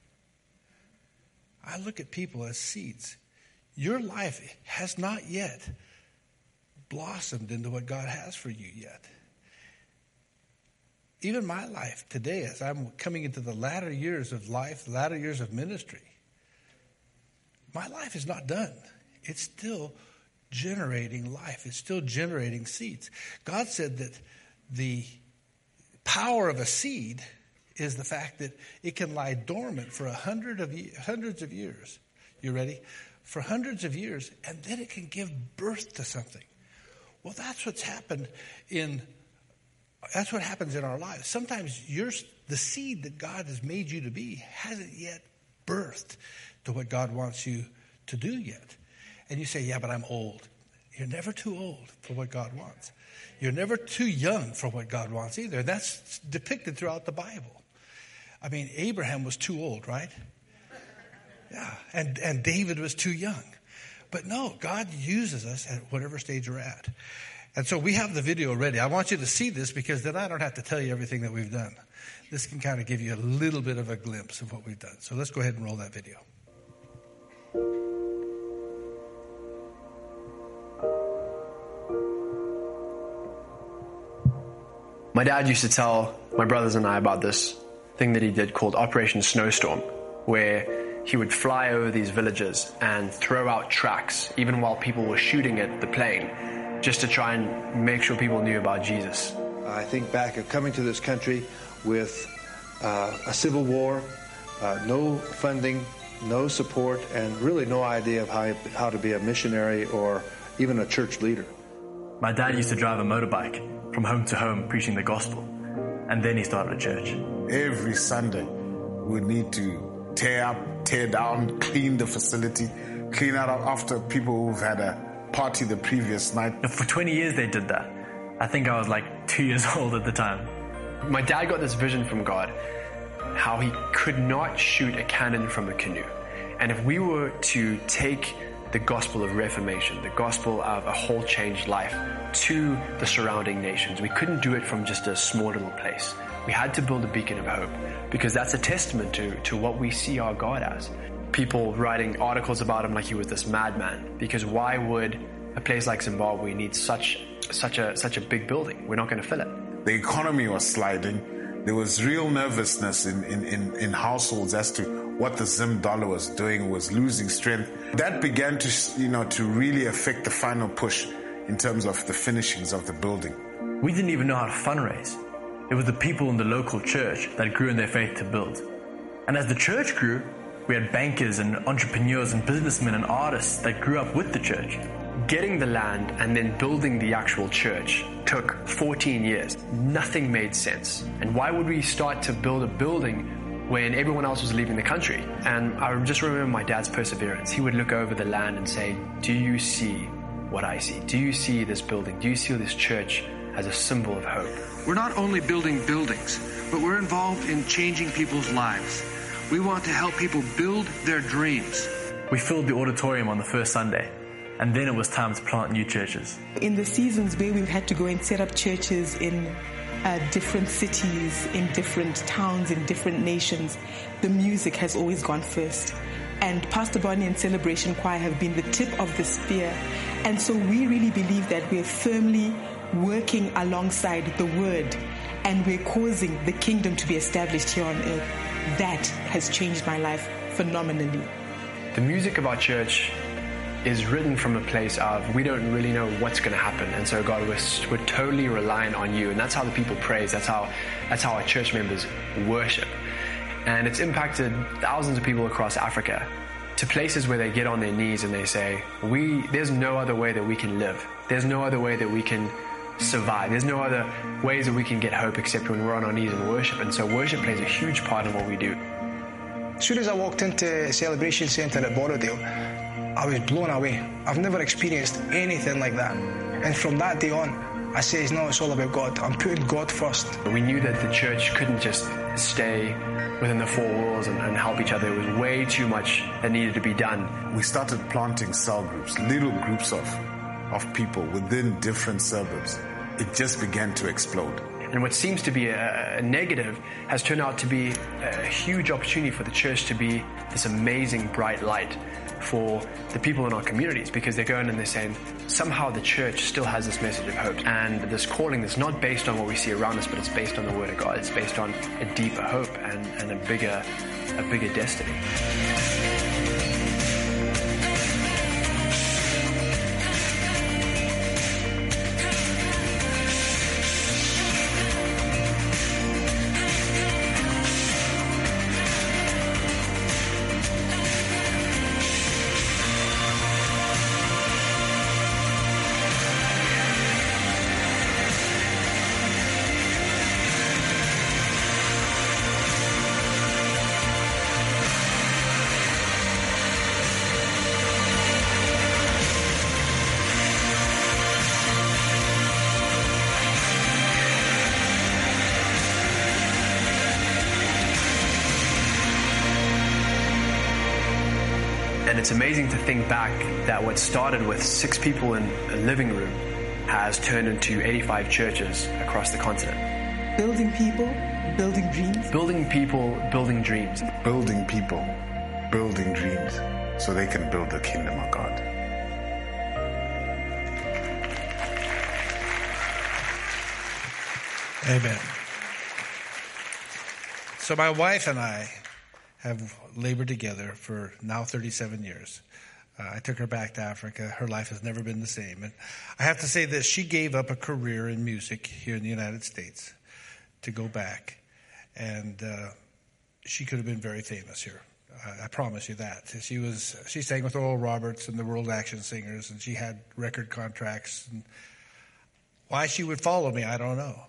I look at people as seeds. Your life has not yet blossomed into what God has for you yet. Even my life today, as I'm coming into the latter years of life, latter years of ministry, my life is not done. It's still generating life. It's still generating seeds. God said that the power of a seed is the fact that it can lie dormant for hundreds of years. You ready? For hundreds of years, and then it can give birth to something. Well, that's what happens in our lives. Sometimes the seed that God has made you to be hasn't yet birthed to what God wants you to do yet. And you say, yeah, but I'm old. You're never too old for what God wants. You're never too young for what God wants either. And that's depicted throughout the Bible. I mean, Abraham was too old, right? Yeah. And David was too young. But no, God uses us at whatever stage we're at. And so we have the video ready. I want you to see this because then I don't have to tell you everything that we've done. This can kind of give you a little bit of a glimpse of what we've done. So let's go ahead and roll that video. My dad used to tell my brothers and I about this thing that he did called Operation Snowstorm, where he would fly over these villages and throw out tracts, even while people were shooting at the plane, just to try and make sure people knew about Jesus. I think back of coming to this country with a civil war, no funding, no support, and really no idea of how to be a missionary or even a church leader. My dad used to drive a motorbike from home to home preaching the gospel, and then he started a church. Every Sunday, we need to tear up, tear down, clean the facility, clean out after people who've had a party the previous night. For 20 years they did that. I think I was like 2 years old at the time. My dad got this vision from God, how he could not shoot a cannon from a canoe. And if we were to take the gospel of Reformation, the gospel of a whole changed life to the surrounding nations, we couldn't do it from just a small little place. We had to build a beacon of hope, because that's a testament to what we see our God as. People writing articles about him like he was this madman, because why would a place like Zimbabwe need such a big building? We're not going to fill it. The economy was sliding. There was real nervousness in households as to what the Zim dollar was doing, was losing strength. That began to really affect the final push in terms of the finishings of the building. We didn't even know how to fundraise. It was the people in the local church that grew in their faith to build. And as the church grew, we had bankers and entrepreneurs and businessmen and artists that grew up with the church. Getting the land and then building the actual church took 14 years. Nothing made sense. And why would we start to build a building when everyone else was leaving the country? And I just remember my dad's perseverance. He would look over the land and say, do you see what I see? Do you see this building? Do you see this church as a symbol of hope? We're not only building buildings, but we're involved in changing people's lives. We want to help people build their dreams. We filled the auditorium on the first Sunday, and then it was time to plant new churches. In the seasons where we've had to go and set up churches in different cities, in different towns, in different nations, the music has always gone first. And Pastor Bonnie and Celebration Choir have been the tip of the spear. And so we really believe that we're firmly working alongside the Word, and we're causing the kingdom to be established here on earth. That has changed my life phenomenally. The music of our church is written from a place of, we don't really know what's going to happen, and so God, we're totally reliant on you. And that's how the people praise. That's how our church members worship. And it's impacted thousands of people across Africa to places where they get on their knees and they say, there's no other way that we can live. There's no other way that we can survive. There's no other ways that we can get hope except when we're on our knees in worship. And so worship plays a huge part in what we do. As soon as I walked into Celebration Centre at Borrowdale, I was blown away. I've never experienced anything like that. And from that day on, I says, no, it's all about God. I'm putting God first. We knew that the church couldn't just stay within the four walls and help each other. It was way too much that needed to be done. We started planting cell groups, little groups of people within different suburbs. It just began to explode. And what seems to be a negative has turned out to be a huge opportunity for the church to be this amazing bright light for the people in our communities, because they're going and they're saying, somehow the church still has this message of hope and this calling that's not based on what we see around us, but it's based on the Word of God. It's based on a deeper hope and a bigger destiny. And it's amazing to think back that what started with 6 people in a living room has turned into 85 churches across the continent. Building people, building dreams. Building people, building dreams. Building people, building dreams, so they can build the kingdom of God. Amen. So my wife and I have labored together for now 37 years. I took her back to Africa. Her life has never been the same. And I have to say that she gave up a career in music here in the United States to go back. And she could have been very famous here. I promise you that. She sang with Oral Roberts and the World Action Singers, and she had record contracts. And why she would follow me, I don't know.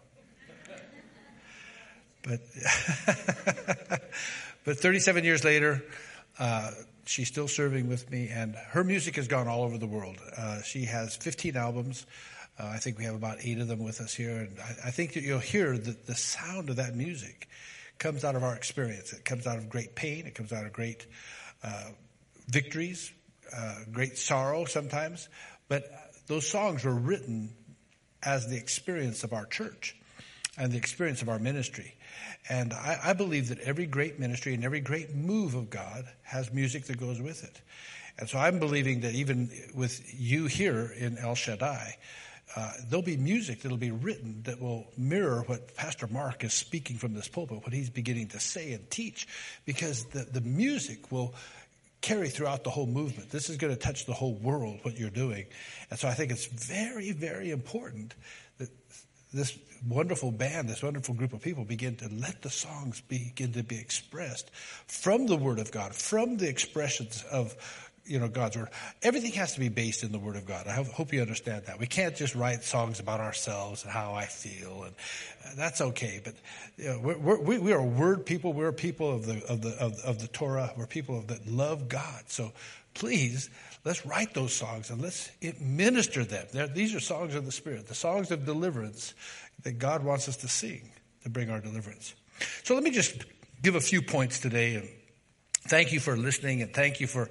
But 37 years later, she's still serving with me, and her music has gone all over the world. She has 15 albums. I think we have about 8 of them with us here. And I think that you'll hear that the sound of that music comes out of our experience. It comes out of great pain. It comes out of great victories, great sorrow sometimes. But those songs were written as the experience of our church and the experience of our ministry. And I believe that every great ministry and every great move of God has music that goes with it. And so I'm believing that even with you here in El Shaddai, there'll be music that'll be written that will mirror what Pastor Mark is speaking from this pulpit, what he's beginning to say and teach, because the music will carry throughout the whole movement. This is going to touch the whole world, what you're doing. And so I think it's very, very important that this wonderful band, this wonderful group of people begin to let the songs begin to be expressed from the Word of God, from the expressions of God's Word. Everything has to be based in the Word of God. I hope you understand that. We can't just write songs about ourselves and how I feel, and that's okay. But we are Word people. We're people of the Torah. We're people that love God. So please, let's write those songs and let's minister them. These are songs of the Spirit, the songs of deliverance that God wants us to sing to bring our deliverance. So let me just give a few points today, and thank you for listening, and thank you for,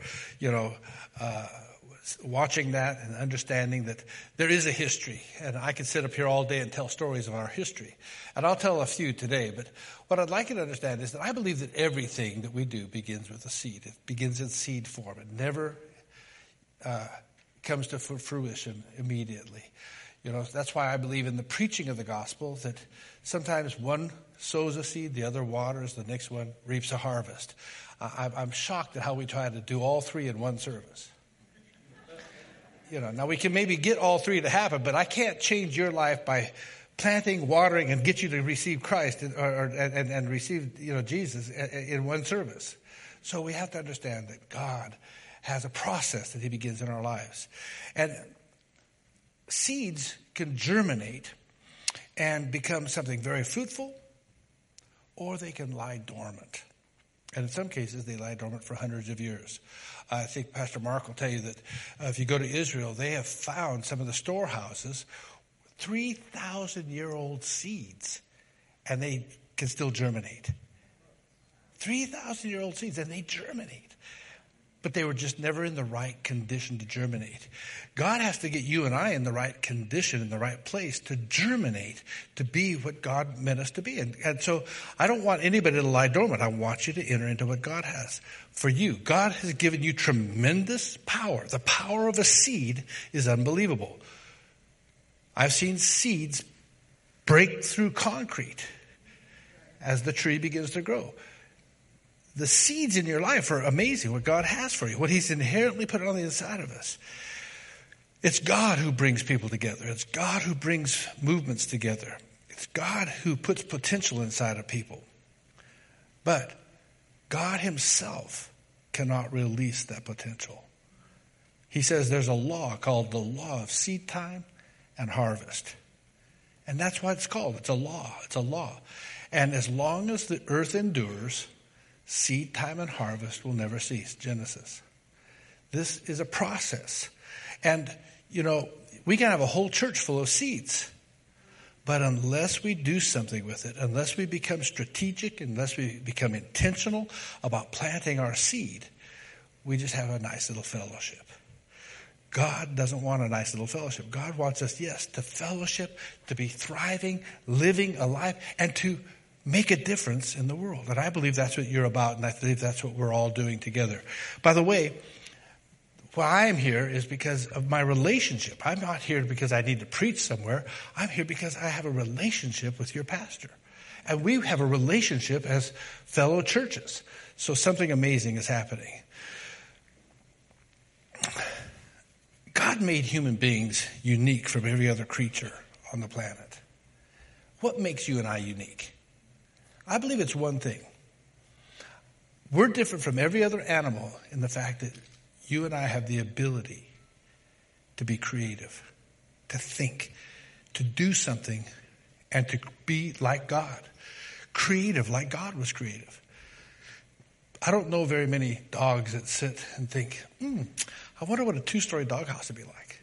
watching that and understanding that there is a history. And I could sit up here all day and tell stories of our history. And I'll tell a few today. But what I'd like you to understand is that I believe that everything that we do begins with a seed. It begins in seed form. It never comes to fruition immediately. That's why I believe in the preaching of the gospel, that sometimes one sows a seed, the other waters, the next one reaps a harvest. I'm shocked at how we try to do all three in one service. Now we can maybe get all three to happen, but I can't change your life by planting, watering, and get you to receive Christ and receive Jesus in one service. So we have to understand that God has a process that He begins in our lives. And seeds can germinate and become something very fruitful, or they can lie dormant. And in some cases, they lie dormant for hundreds of years. I think Pastor Mark will tell you that if you go to Israel, they have found some of the storehouses, 3,000-year-old seeds, and they can still germinate. 3,000-year-old seeds, and they germinate. But they were just never in the right condition to germinate. God has to get you and I in the right condition, in the right place to germinate, to be what God meant us to be. And so I don't want anybody to lie dormant. I want you to enter into what God has for you. God has given you tremendous power. The power of a seed is unbelievable. I've seen seeds break through concrete as the tree begins to grow. The seeds in your life are amazing, what God has for you, what He's inherently put on the inside of us. It's God who brings people together. It's God who brings movements together. It's God who puts potential inside of people. But God Himself cannot release that potential. He says there's a law called the law of seed time and harvest. And that's what it's called. It's a law. It's a law. And as long as the earth endures, seed time and harvest will never cease. Genesis. This is a process. And, we can have a whole church full of seeds. But unless we do something with it, unless we become strategic, unless we become intentional about planting our seed, we just have a nice little fellowship. God doesn't want a nice little fellowship. God wants us, yes, to fellowship, to be thriving, living a life, and to make a difference in the world. And I believe that's what you're about, and I believe that's what we're all doing together. By the way, why I'm here is because of my relationship. I'm not here because I need to preach somewhere. I'm here because I have a relationship with your pastor. And we have a relationship as fellow churches. So something amazing is happening. God made human beings unique from every other creature on the planet. What makes you and I unique? I believe it's one thing. We're different from every other animal in the fact that you and I have the ability to be creative, to think, to do something, and to be like God. Creative like God was creative. I don't know very many dogs that sit and think, I wonder what a 2-story doghouse would be like.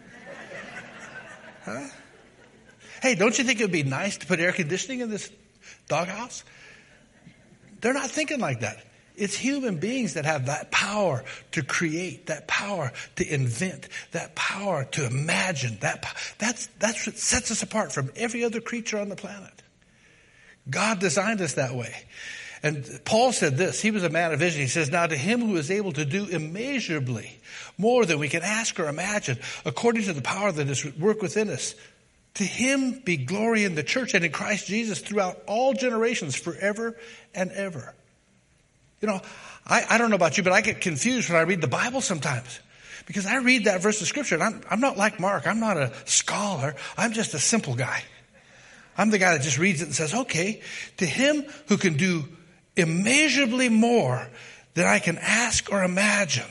Huh? Hey, don't you think it would be nice to put air conditioning in this doghouse? They're not thinking like that. It's human beings that have that power to create, that power to invent, that power to imagine. That's what sets us apart from every other creature on the planet. God designed us that way. And Paul said this. He was a man of vision. He says, now to him who is able to do immeasurably more than we can ask or imagine, according to the power that is at work within us, to him be glory in the church and in Christ Jesus throughout all generations, forever and ever. You know, I don't know about you, but I get confused when I read the Bible sometimes. Because I read that verse of Scripture, and I'm not like Mark. I'm not a scholar. I'm just a simple guy. I'm the guy that just reads it and says, okay, to him who can do immeasurably more than I can ask or imagine.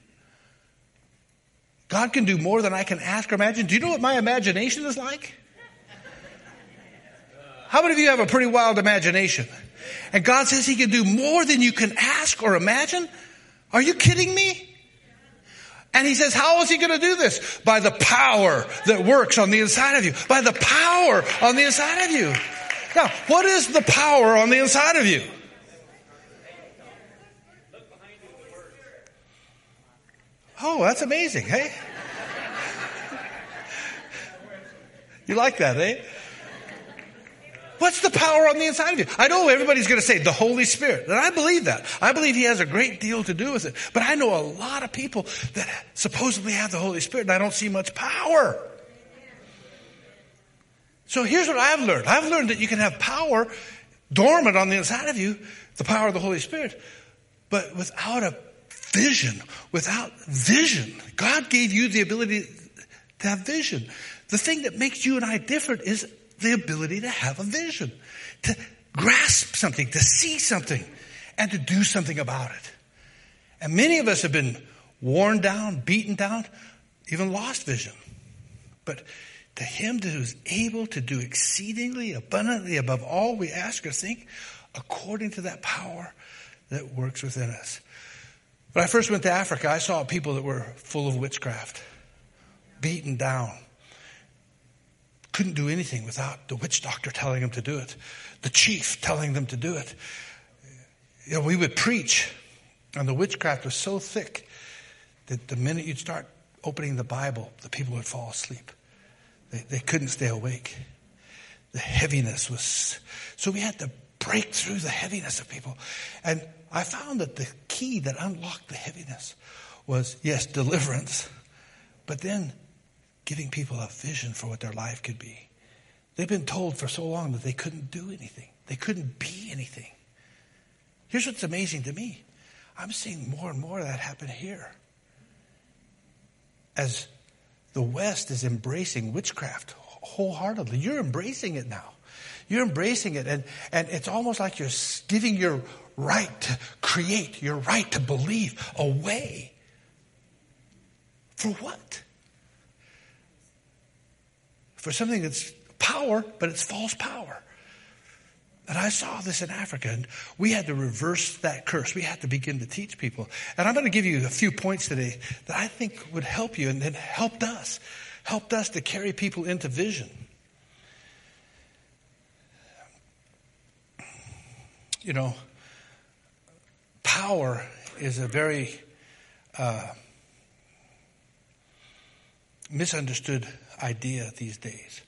God can do more than I can ask or imagine. Do you know what my imagination is like? How many of you have a pretty wild imagination? And God says he can do more than you can ask or imagine? Are you kidding me? And he says, how is he going to do this? By the power that works on the inside of you. By the power on the inside of you. Now, what is the power on the inside of you? Oh, that's amazing, hey? You like that, eh? What's the power on the inside of you? I know everybody's going to say the Holy Spirit. And I believe that. I believe he has a great deal to do with it. But I know a lot of people that supposedly have the Holy Spirit and I don't see much power. So here's what I've learned. I've learned that you can have power dormant on the inside of you, the power of the Holy Spirit, but without a vision, God gave you the ability to have vision. The thing that makes you and I different is the ability to have a vision, to grasp something, to see something, and to do something about it. And many of us have been worn down, beaten down, even lost vision. But to him who is able to do exceedingly abundantly above all we ask or think, according to that power that works within us. When I first went to Africa, I saw people that were full of witchcraft, beaten down. Couldn't do anything without the witch doctor telling them to do it. The chief telling them to do it. You know, we would preach, and the witchcraft was so thick that the minute you'd start opening the Bible, the people would fall asleep. They couldn't stay awake. The heaviness was... So we had to break through the heaviness of people. And I found that the key that unlocked the heaviness was, yes, deliverance, but then giving people a vision for what their life could be. They've been told for so long that they couldn't do anything. They couldn't be anything. Here's what's amazing to me. I'm seeing more and more of that happen here. As the West is embracing witchcraft wholeheartedly. You're embracing it now. You're embracing it. And it's almost like you're giving your right to create, your right to believe away. For what? For something that's power, but it's false power. And I saw this in Africa, and we had to reverse that curse. We had to begin to teach people. And I'm going to give you a few points today that I think would help you and helped us to carry people into vision. You know, power is a very misunderstood idea these days.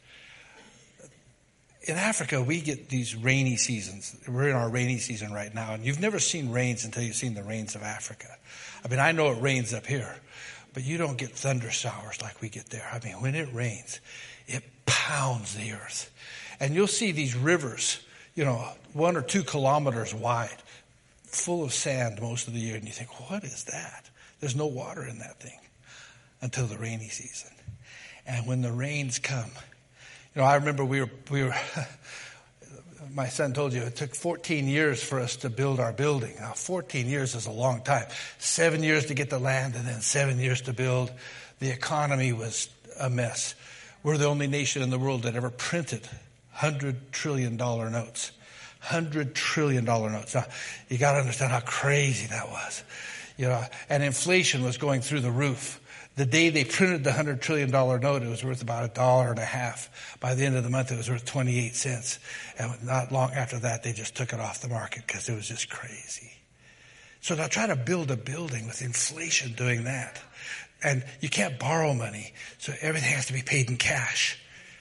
In Africa, we get these rainy seasons. We're in our rainy season right now, and you've never seen rains until you've seen the rains of Africa. I mean, I know it rains up here, but you don't get thunder showers like we get there. I mean, when it rains, it pounds the earth. And you'll see these rivers, 1 or 2 kilometers wide, full of sand most of the year, and you think, what is that? There's no water in that thing until the rainy season. And when the rains come, I remember we were my son told you it took 14 years for us to build our building. Now, 14 years is a long time. 7 years to get the land and then 7 years to build. The economy was a mess. We're the only nation in the world that ever printed $100 trillion notes. $100 trillion notes. Now, you got to understand how crazy that was. And inflation was going through the roof. The day they printed the $100 trillion note, it was worth about $1.50. By the end of the month, it was worth 28 cents. And not long after that, they just took it off the market because it was just crazy. So now try to build a building with inflation doing that. And you can't borrow money, so everything has to be paid in cash.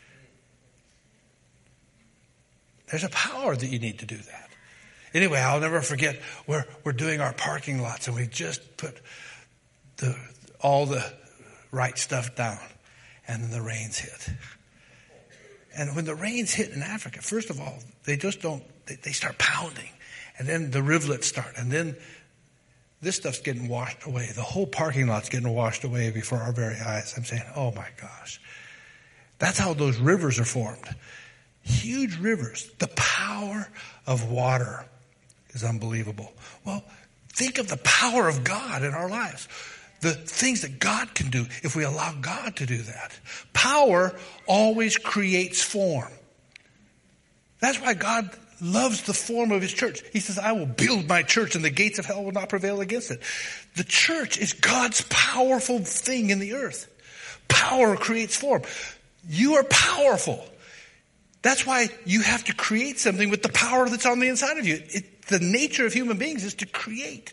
There's a power that you need to do that. Anyway, I'll never forget, we're doing our parking lots, and we just put all the right stuff down, and then the rains hit. And when the rains hit in Africa, first of all, they just don't, they start pounding, and then the rivulets start, and then this stuff's getting washed away. The whole parking lot's getting washed away before our very eyes. I'm saying, oh my gosh. That's how those rivers are formed. Huge rivers. The power of water is unbelievable. Well, think of the power of God in our lives. The things that God can do if we allow God to do that. Power always creates form. That's why God loves the form of his church. He says, I will build my church and the gates of hell will not prevail against it. The church is God's powerful thing in the earth. Power creates form. You are powerful. That's why you have to create something with the power that's on the inside of you. The nature of human beings is to create.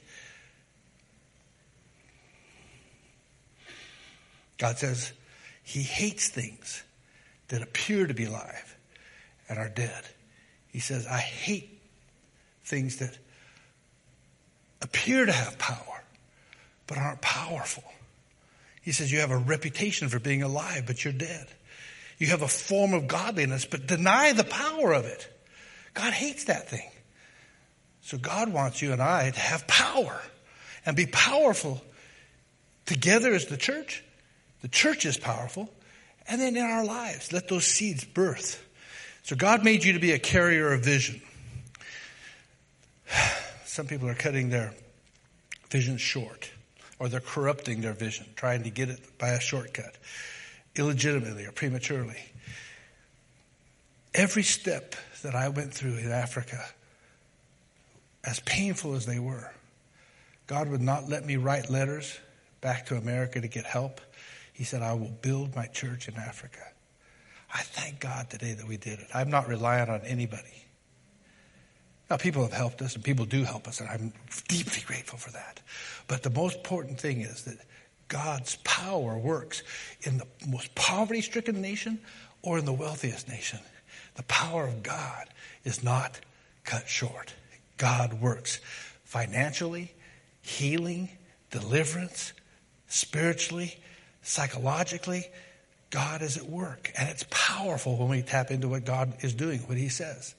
God says he hates things that appear to be alive and are dead. He says, I hate things that appear to have power but aren't powerful. He says, you have a reputation for being alive, but you're dead. You have a form of godliness, but deny the power of it. God hates that thing. So God wants you and I to have power and be powerful together as the church. The church is powerful. And then in our lives, let those seeds birth. So God made you to be a carrier of vision. Some people are cutting their vision short, or they're corrupting their vision, trying to get it by a shortcut, illegitimately or prematurely. Every step that I went through in Africa, as painful as they were, God would not let me write letters back to America to get help. He said, I will build my church in Africa. I thank God today that we did it. I'm not relying on anybody. Now, people have helped us, and people do help us, and I'm deeply grateful for that. But the most important thing is that God's power works in the most poverty-stricken nation or in the wealthiest nation. The power of God is not cut short. God works financially, healing, deliverance, spiritually, psychologically. God is at work, and it's powerful when we tap into what God is doing, what he says.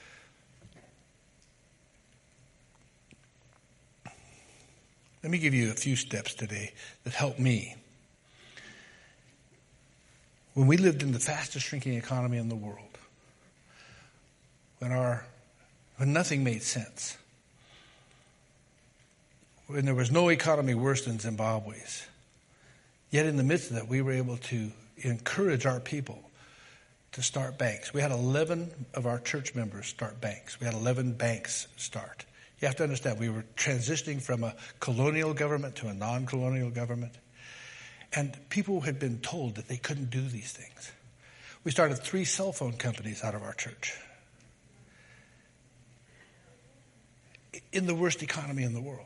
Let me give you a few steps today that help me. When we lived in the fastest shrinking economy in the world, when nothing made sense, when there was no economy worse than Zimbabwe's, yet in the midst of that, we were able to encourage our people to start banks. We had 11 of our church members start banks. We had 11 banks start. You have to understand, we were transitioning from a colonial government to a non-colonial government. And people had been told that they couldn't do these things. We started 3 cell phone companies out of our church. In the worst economy in the world.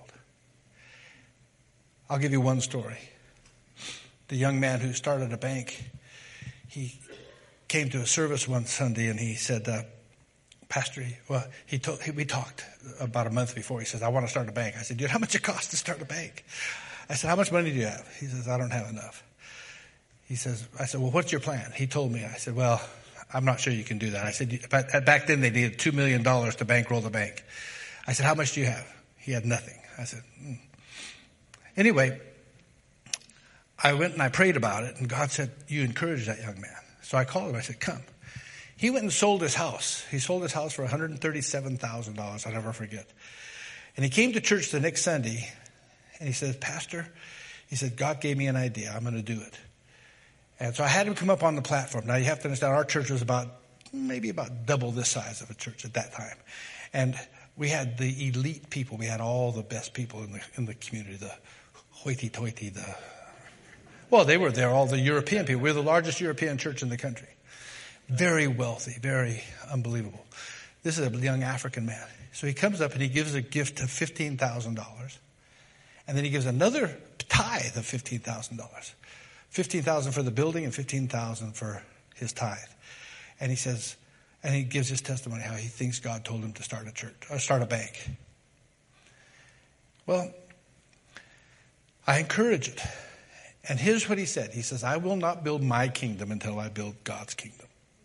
I'll give you one story. The young man who started a bank, he came to a service one Sunday and he said, Pastor, we talked about a month before. He says, I want to start a bank. I said, dude, how much it costs to start a bank? I said, how much money do you have? He says, I don't have enough. I said, well, what's your plan? He told me. I said, well, I'm not sure you can do that. I said, back then they needed $2 million to bankroll the bank. I said, how much do you have? He had nothing. I said, Anyway, I went and I prayed about it, and God said, you encourage that young man. So I called him. I said, come. He went and sold his house. He sold his house for $137,000. I'll never forget. And he came to church the next Sunday, and he said, Pastor, he said, God gave me an idea. I'm going to do it. And so I had him come up on the platform. Now, you have to understand, our church was maybe about double this size of a church at that time. And we had the elite people. We had all the best people in the community, the hoity-toity, they were there, all the European people. We were the largest European church in the country. Very wealthy, very unbelievable. This is a young African man. So he comes up and he gives a gift of $15,000. And then he gives another tithe of $15,000. $15,000 for the building and $15,000 for his tithe. And he says, and he gives his testimony how he thinks God told him to start a church, or start a bank. Well, I encourage it. And here's what he said. He says, I will not build my kingdom until I build God's kingdom.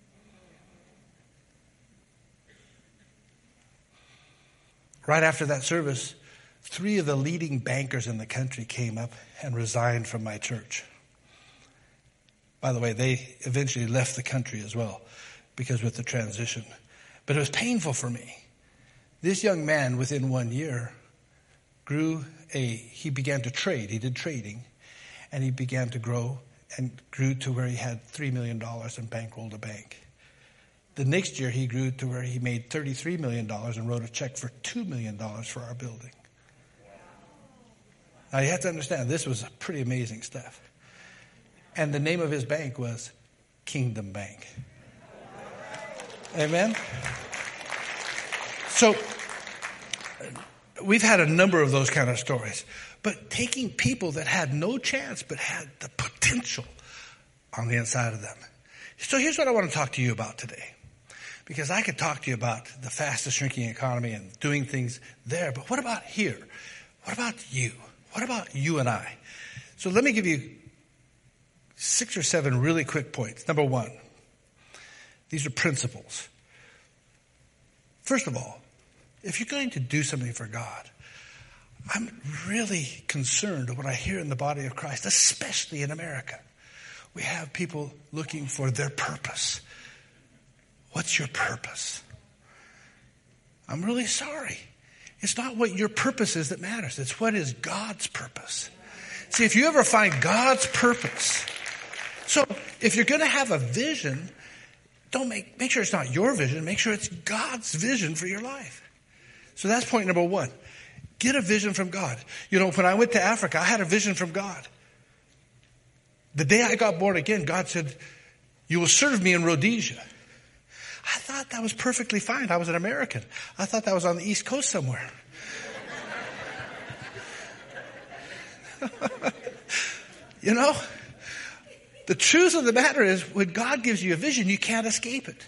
Right after that service, 3 of the leading bankers in the country came up and resigned from my church. By the way, they eventually left the country as well, because with the transition. But it was painful for me. This young man, within 1 year, he began to trade. He did trading. And he began to grow and grew to where he had $3 million and bankrolled a bank. The next year, he grew to where he made $33 million and wrote a check for $2 million for our building. Now, you have to understand, this was pretty amazing stuff. And the name of his bank was Kingdom Bank. Amen? So, we've had a number of those kind of stories. But taking people that had no chance but had the potential on the inside of them. So here's what I want to talk to you about today. Because I could talk to you about the fastest shrinking economy and doing things there. But what about here? What about you? What about you and I? So let me give you 6 or 7 really quick points. Number 1, these are principles. First of all, if you're going to do something for God, I'm really concerned of what I hear in the body of Christ, especially in America. We have people looking for their purpose. What's your purpose? I'm really sorry. It's not what your purpose is that matters. It's what is God's purpose. See, if you ever find God's purpose. So if you're going to have a vision, make sure it's not your vision. Make sure it's God's vision for your life. So that's point number 1. Get a vision from God. You know, when I went to Africa, I had a vision from God. The day I got born again, God said, you will serve me in Rhodesia. I thought that was perfectly fine. I was an American. I thought that was on the East Coast somewhere. You know, the truth of the matter is when God gives you a vision, you can't escape it.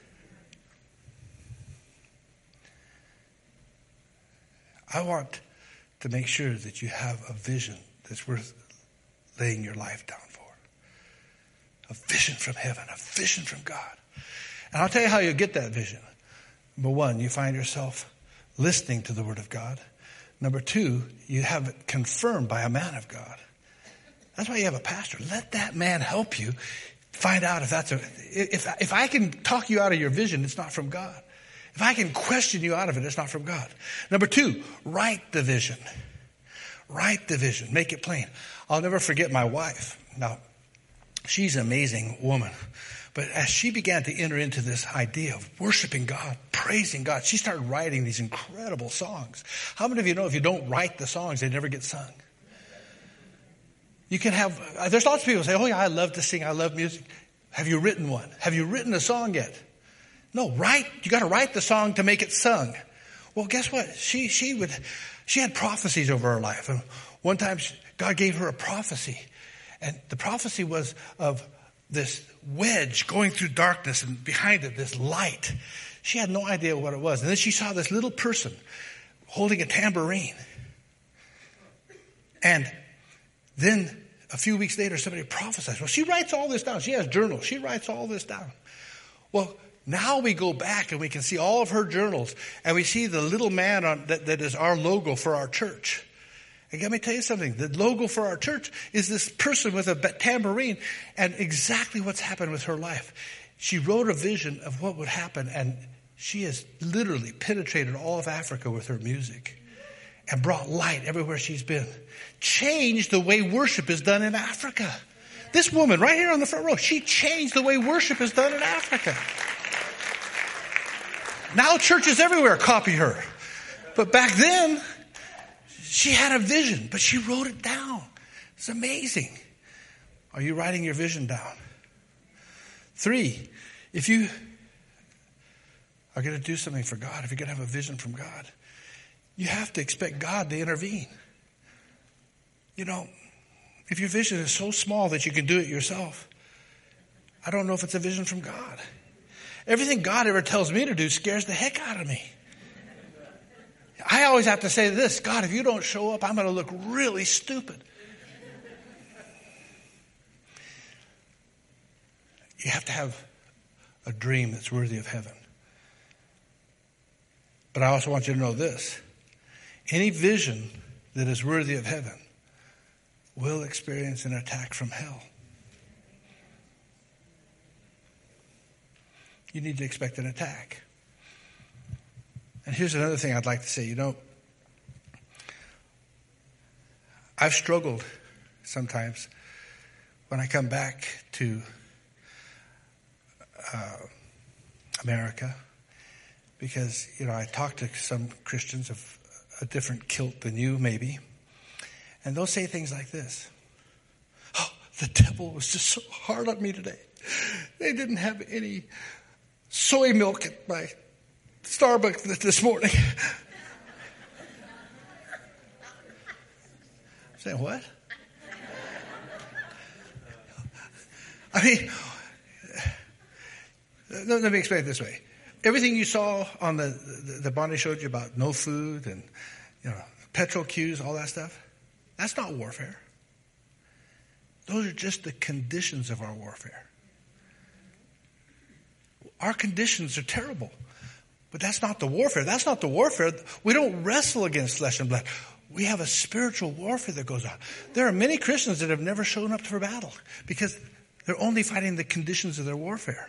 I want to make sure that you have a vision that's worth laying your life down for. A vision from heaven, a vision from God. And I'll tell you how you'll get that vision. Number 1, you find yourself listening to the Word of God. Number 2, you have it confirmed by a man of God. That's why you have a pastor. Let that man help you find out if I can talk you out of your vision, it's not from God. If I can question you out of it, it's not from God. Number 2, write the vision. Write the vision. Make it plain. I'll never forget my wife. Now, she's an amazing woman. But as she began to enter into this idea of worshiping God, praising God, she started writing these incredible songs. How many of you know if you don't write the songs, they never get sung? You can there's lots of people who say, oh yeah, I love to sing, I love music. Have you written one? Have you written a song yet? No, you got to write the song to make it sung. Well, guess what? She had prophecies over her life. And one time God gave her a prophecy. And the prophecy was of this wedge going through darkness and behind it, this light. She had no idea what it was. And then she saw this little person holding a tambourine. And then a few weeks later, somebody prophesied. Well, she writes all this down. She has journals. She writes all this down. Well, Now we go back and we can see all of her journals, and we see the little man that is our logo for our church. And let me tell you something. The logo for our church is this person with a tambourine, and exactly what's happened with her life. She wrote a vision of what would happen, and she has literally penetrated all of Africa with her music and brought light everywhere she's been. Changed the way worship is done in Africa. This woman right here on the front row, she changed the way worship is done in Africa. Now churches everywhere copy her. But back then, she had a vision, but she wrote it down. It's amazing. Are you writing your vision down? 3, if you are going to do something for God, if you're going to have a vision from God, you have to expect God to intervene. You know, if your vision is so small that you can do it yourself, I don't know if it's a vision from God. Everything God ever tells me to do scares the heck out of me. I always have to say this, God, if you don't show up, I'm going to look really stupid. You have to have a dream that's worthy of heaven. But I also want you to know this. Any vision that is worthy of heaven will experience an attack from hell. You need to expect an attack. And here's another thing I'd like to say. You know, I've struggled sometimes when I come back to America because, you know, I talk to some Christians of a different kilt than you maybe, and they'll say things like this. Oh, the devil was just so hard on me today. They didn't have any soy milk at my Starbucks this morning. I'm saying, what? I mean, let me explain it this way. Everything you saw on the Bonnie showed you about no food and, you know, petrol queues, all that stuff, that's not warfare. Those are just the conditions of our warfare. Our conditions are terrible. But that's not the warfare. That's not the warfare. We don't wrestle against flesh and blood. We have a spiritual warfare that goes on. There are many Christians that have never shown up for battle because they're only fighting the conditions of their warfare.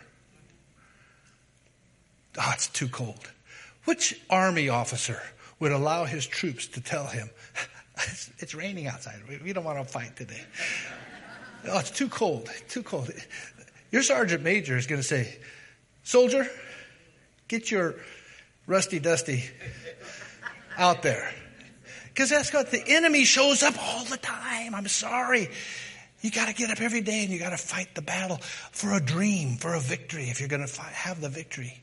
Oh, it's too cold. Which army officer would allow his troops to tell him, it's raining outside. We don't want to fight today. Oh, it's too cold. Too cold. Your sergeant major is going to say, soldier, get your rusty dusty out there. Because that's what the enemy shows up all the time. I'm sorry. You got to get up every day and you got to fight the battle for a dream, for a victory, if you're going to have the victory.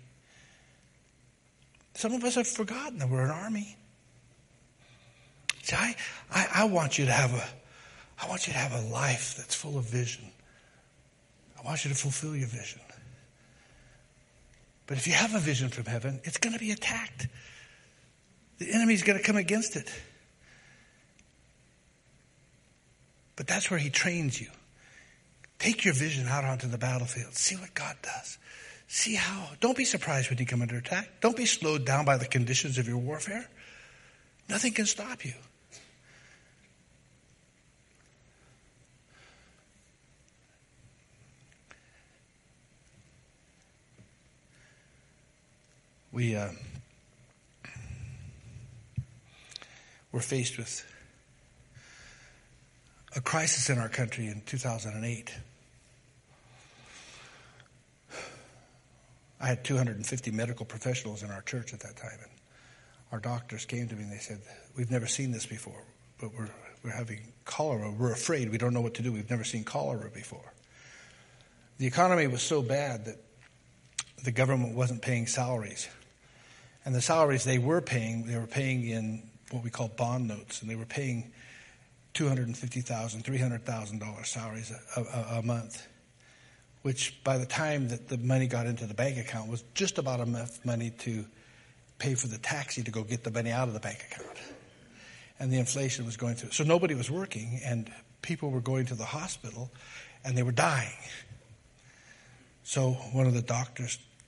Some of us have forgotten that we're an army. See, I want you to have a life that's full of vision. I want you to fulfill your vision. But if you have a vision from heaven, it's going to be attacked. The enemy's going to come against it. But that's where he trains you. Take your vision out onto the battlefield. See what God does. See how. Don't be surprised when you come under attack. Don't be slowed down by the conditions of your warfare. Nothing can stop you. We're faced with a crisis in our country in 2008. I had 250 medical professionals in our church at that time, and our doctors came to me and they said, we've never seen this before, but we're having cholera. We're afraid. We don't know what to do. We've never seen cholera before. The economy was so bad that the government wasn't paying salaries. And the salaries they were paying in what we call bond notes, and they were paying $250,000, $300,000 salaries a month, which by the time that the money got into the bank account was just about enough money to pay for the taxi to go get the money out of the bank account. And the inflation was going through. So nobody was working, and people were going to the hospital, and they were dying. So one of the doctors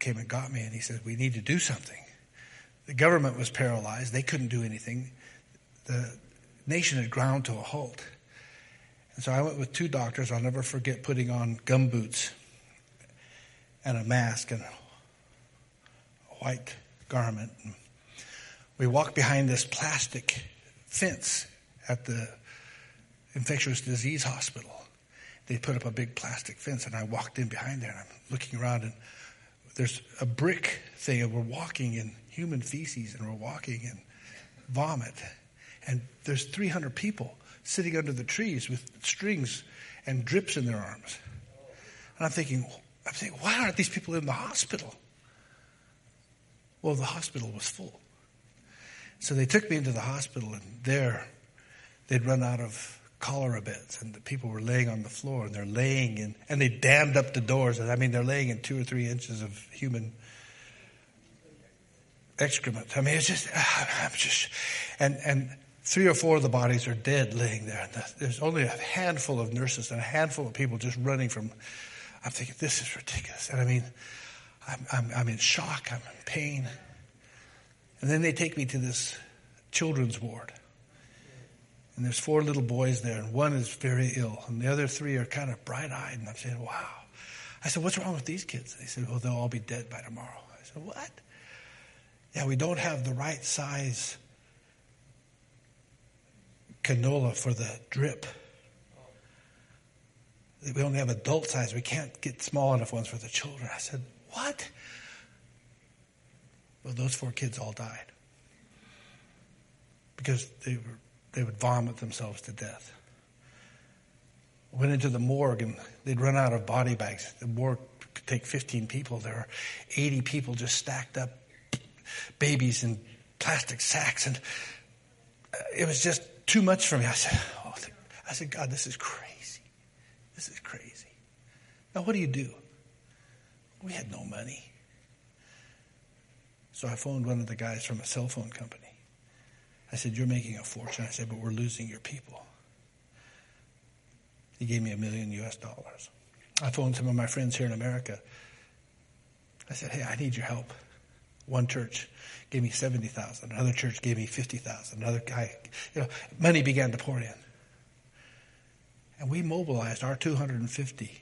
came and got me, and he said, we need to do something. The government was paralyzed. They couldn't do anything. The nation had ground to a halt. And so I went with 2 doctors. I'll never forget putting on gumboots and a mask and a white garment. And we walked behind this plastic fence at the infectious disease hospital. They put up a big plastic fence, and I walked in behind there, and I'm looking around, and there's a brick thing, and we're walking in human feces, and we're walking in vomit. And there's 300 people sitting under the trees with strings and drips in their arms. And I'm thinking, why aren't these people in the hospital? Well, the hospital was full. So they took me into the hospital, and there they'd run out of cholera beds, and the people were laying on the floor, and they're laying in, and they dammed up the doors. I mean, they're laying in 2 or 3 inches of human excrement. I mean, it's just, and 3 or 4 of the bodies are dead laying there. And there's only a handful of nurses and a handful of people just running from. I'm thinking, this is ridiculous. And I mean, I'm in shock. I'm in pain. And then they take me to this children's ward. And there's 4 little boys there, and one is very ill, and the other 3 are kind of bright-eyed. And I'm saying, wow. I said, what's wrong with these kids? They said, well, they'll all be dead by tomorrow. I said, what? Yeah, we don't have the right size canola for the drip. We only have adult size. We can't get small enough ones for the children. I said, what? Well, those 4 kids all died because they would vomit themselves to death. Went into the morgue, and they'd run out of body bags. The morgue could take 15 people. There were 80 people just stacked up, babies in plastic sacks, and it was just too much for me. I said, God, this is crazy. This is crazy. Now, what do you do? We had no money. So I phoned one of the guys from a cell phone company. I said, you're making a fortune. I said, but we're losing your people. He gave me $1 million. I phoned some of my friends here in America. I said, hey, I need your help. One church gave me $70,000. Another church gave me $50,000. Another guy, money began to pour in. And we mobilized our 250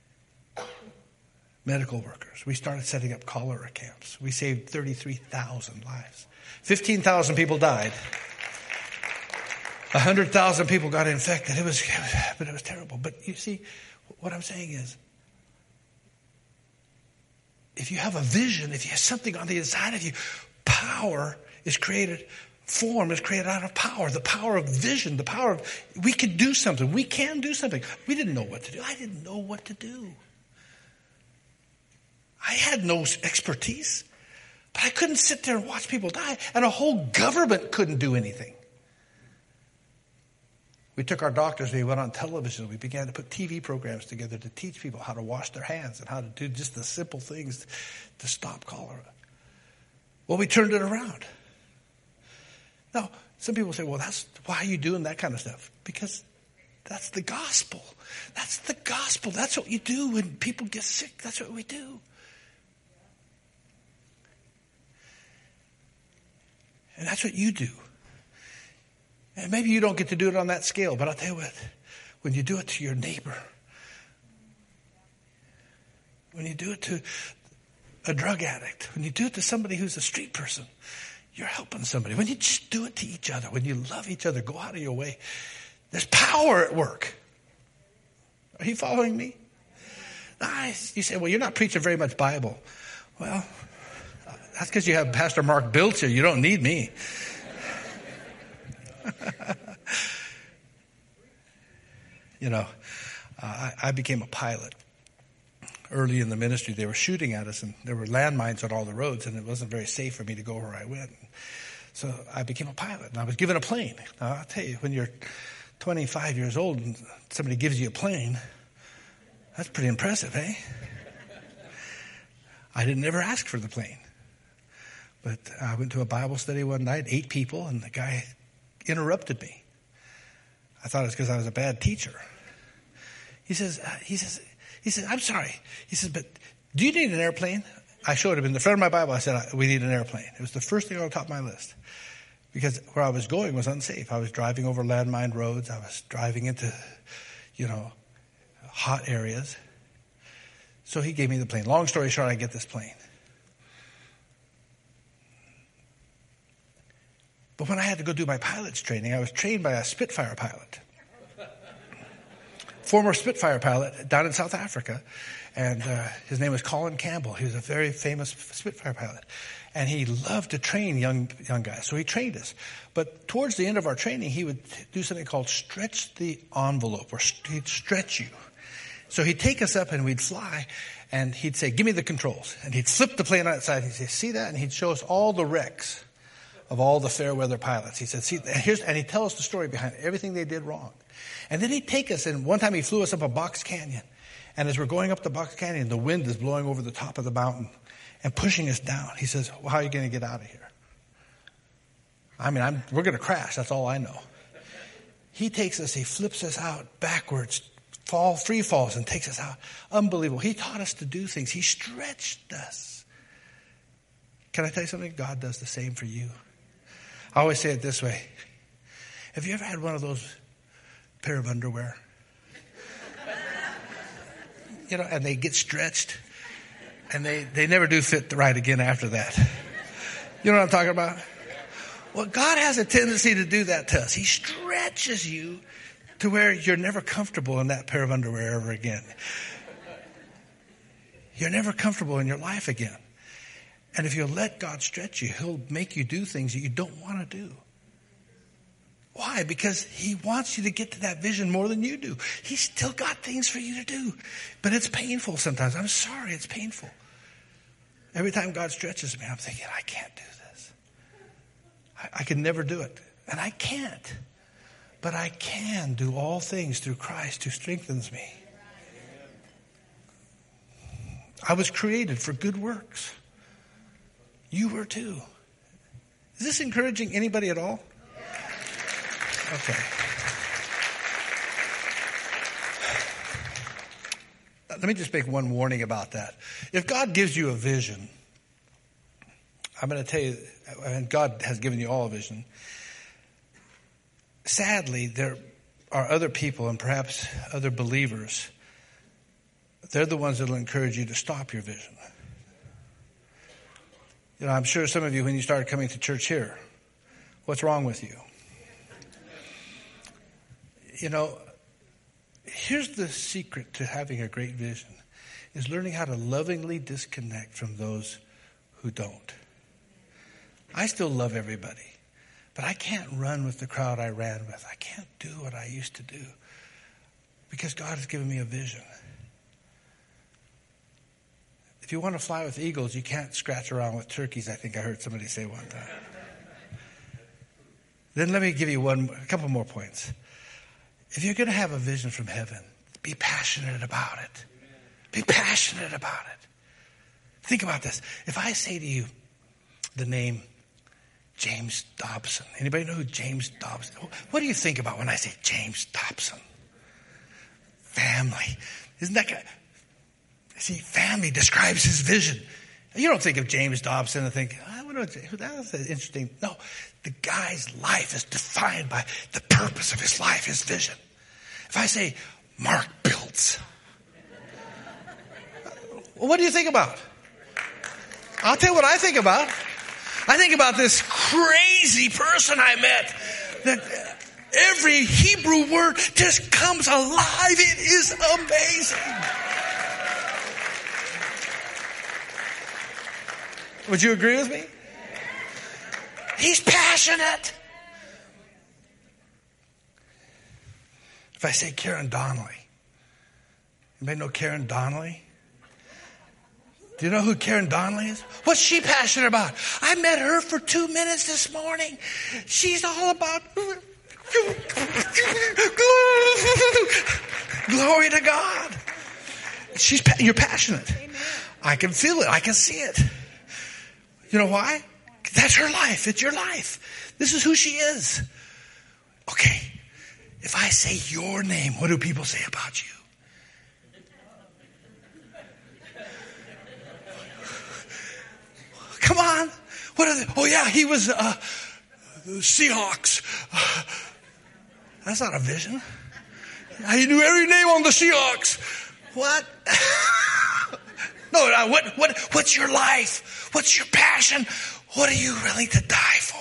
medical workers. We started setting up cholera camps. We saved 33,000 lives. 15,000 people died. 100,000 people got infected. It was terrible. But you see, what I'm saying is, if you have a vision, if you have something on the inside of you, power is created. Form is created out of power. The power of vision, the power of, we can do something. We can do something. We didn't know what to do. I didn't know what to do. I had no expertise. But I couldn't sit there and watch people die. And a whole government couldn't do anything. We took our doctors, we went on television, we began to put TV programs together to teach people how to wash their hands and how to do just the simple things to stop cholera. Well, we turned it around. Now, some people say, well, why are you doing that kind of stuff? Because that's the gospel. That's the gospel. That's what you do when people get sick. That's what we do. And that's what you do. And maybe you don't get to do it on that scale, but I'll tell you what, when you do it to your neighbor, when you do it to a drug addict, when you do it to somebody who's a street person, you're helping somebody. When you just do it to each other, when you love each other, go out of your way, there's power at work. Are you following me? Nice. You say, well, you're not preaching very much Bible. Well, that's because you have Pastor Mark Biltz here. You don't need me. I became a pilot. Early in the ministry, they were shooting at us, and there were landmines on all the roads, and it wasn't very safe for me to go where I went. So I became a pilot, and I was given a plane. Now, I'll tell you, when you're 25 years old and somebody gives you a plane, that's pretty impressive, eh? I didn't ever ask for the plane. But I went to a Bible study one night, 8 people, and the guy interrupted me. I thought it was because I was a bad teacher. He says, I'm sorry. He says, but do you need an airplane? I showed him in the front of my Bible, I said, we need an airplane. It was the first thing on the top of my list. Because where I was going was unsafe. I was driving over landmine roads. I was driving into, hot areas. So he gave me the plane. Long story short, I get this plane. But when I had to go do my pilot's training, I was trained by a Spitfire pilot. Former Spitfire pilot down in South Africa. And his name was Colin Campbell. He was a very famous Spitfire pilot. And he loved to train young guys. So he trained us. But towards the end of our training, he would do something called stretch the envelope, or he'd stretch you. So he'd take us up and we'd fly, and he'd say, give me the controls. And he'd flip the plane outside, and he'd say, see that? And he'd show us all the wrecks of all the fair weather pilots. He said, see, and he'd tell us the story behind everything they did wrong. And then he'd take us, and one time he flew us up a box canyon. And as we're going up the box canyon, the wind is blowing over the top of the mountain and pushing us down. He says, well, how are you going to get out of here? I mean, we're going to crash. That's all I know. He takes us, he flips us out backwards, free falls, and takes us out. Unbelievable. He taught us to do things. He stretched us. Can I tell you something? God does the same for you. I always say it this way. Have you ever had one of those pair of underwear? And they get stretched, and they never do fit right again after that. You know what I'm talking about? Well, God has a tendency to do that to us. He stretches you to where you're never comfortable in that pair of underwear ever again. You're never comfortable in your life again. And if you'll let God stretch you, He'll make you do things that you don't want to do. Why? Because He wants you to get to that vision more than you do. He's still got things for you to do. But it's painful sometimes. I'm sorry, it's painful. Every time God stretches me, I'm thinking, I can't do this. I can never do it. And I can't. But I can do all things through Christ who strengthens me. I was created for good works. You were too. Is this encouraging anybody at all? Okay. Let me just make one warning about that. If God gives you a vision, I'm going to tell you, and God has given you all a vision. Sadly, there are other people and perhaps other believers. They're the ones that will encourage you to stop your vision. I'm sure some of you, when you started coming to church here, what's wrong with you? Here's the secret to having a great vision, is learning how to lovingly disconnect from those who don't. I still love everybody, but I can't run with the crowd I ran with. I can't do what I used to do because God has given me a vision. If you want to fly with eagles, you can't scratch around with turkeys, I think I heard somebody say one time. Then let me give you a couple more points. If you're going to have a vision from heaven, be passionate about it. Be passionate about it. Think about this. If I say to you the name James Dobson, anybody know who James Dobson is? What do you think about when I say James Dobson? Family. Isn't that good? See, family describes his vision. You don't think of James Dobson and think, that's interesting. No, the guy's life is defined by the purpose of his life, his vision. If I say Mark Biltz, well, what do you think about? I'll tell you what I think about. I think about this crazy person I met that every Hebrew word just comes alive. It is amazing. Would you agree with me? He's passionate. If I say Karen Donnelly, anybody know Karen Donnelly? Do you know who Karen Donnelly is? What's she passionate about? I met her for 2 minutes this morning. She's all about glory to God. You're passionate. I can feel it. I can see it. You know why? That's her life. It's your life. This is who she is. Okay. If I say your name, what do people say about you? What are they? Oh yeah, he was Seahawks. That's not a vision. He knew every name on the Seahawks. What? No, what's your life? What's your passion? What are you willing to die for?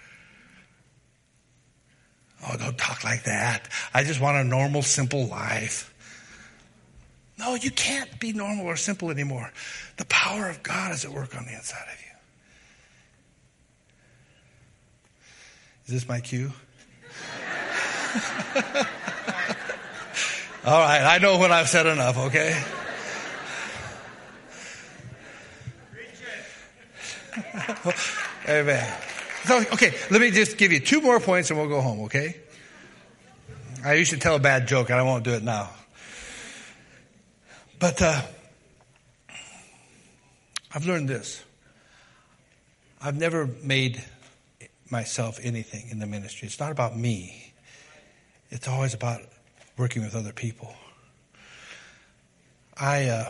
Oh, don't talk like that. I just want a normal, simple life. No, you can't be normal or simple anymore. The power of God is at work on the inside of you. Is this my cue? All right, I know when I've said enough, okay? Amen. So, okay, let me just give you 2 more points and we'll go home, okay? I used to tell a bad joke and I won't do it now. But I've learned this. I've never made myself anything in the ministry. It's not about me. It's always about working with other people. I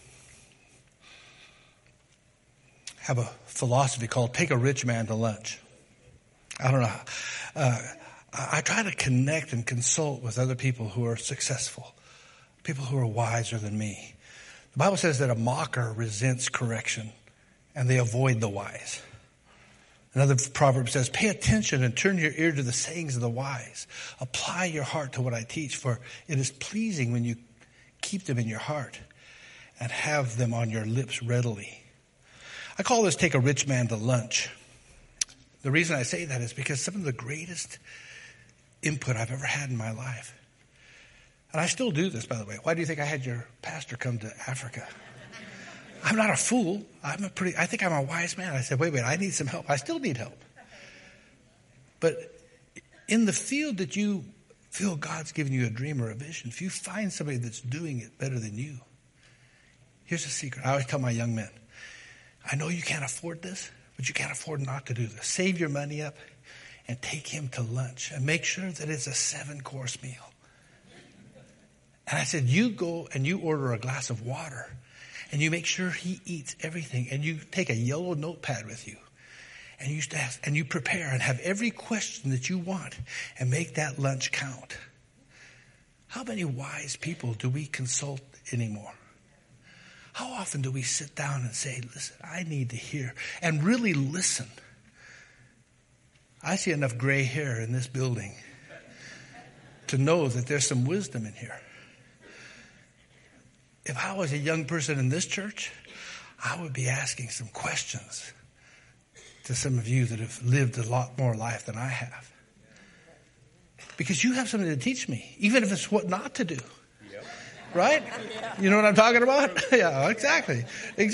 have a philosophy called take a rich man to lunch. I don't know. I try to connect and consult with other people who are successful, people who are wiser than me. The Bible says that a mocker resents correction and they avoid the wise. Another proverb says, pay attention and turn your ear to the sayings of the wise. Apply your heart to what I teach, for it is pleasing when you keep them in your heart and have them on your lips readily. I call this take a rich man to lunch. The reason I say that is because some of the greatest input I've ever had in my life, and I still do this, by the way. Why do you think I had your pastor come to Africa? I'm not a fool. I think I'm a wise man. I said, wait, I need some help. I still need help. But in the field that you feel God's given you a dream or a vision, if you find somebody that's doing it better than you, here's a secret. I always tell my young men, I know you can't afford this, but you can't afford not to do this. Save your money up and take him to lunch and make sure that it's a 7-course meal. And I said, you go and you order a glass of water and you make sure he eats everything, and you take a yellow notepad with you and you ask, and you prepare and have every question that you want and make that lunch count. How many wise people do we consult anymore? How often do we sit down and say, listen, I need to hear, and really listen? I see enough gray hair in this building to know that there's some wisdom in here. If I was a young person in this church, I would be asking some questions to some of you that have lived a lot more life than I have. Because you have something to teach me, even if it's what not to do. Right? You know what I'm talking about? Yeah, exactly.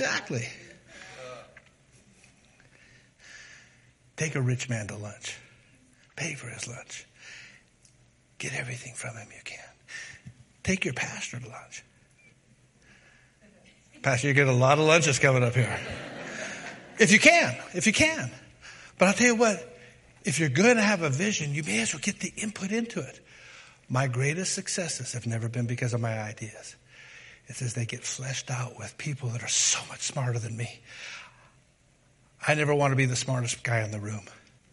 Take a rich man to lunch. Pay for his lunch. Get everything from him you can. Take your pastor to lunch. Pastor, you get a lot of lunches coming up here. If you can. But I'll tell you what, if you're going to have a vision, you may as well get the input into it. My greatest successes have never been because of my ideas. It's as they get fleshed out with people that are so much smarter than me. I never want to be the smartest guy in the room.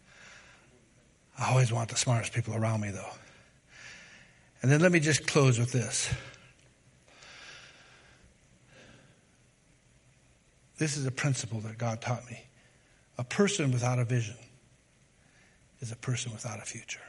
I always want the smartest people around me, though. And then let me just close with this. This is a principle that God taught me. A person without a vision is a person without a future.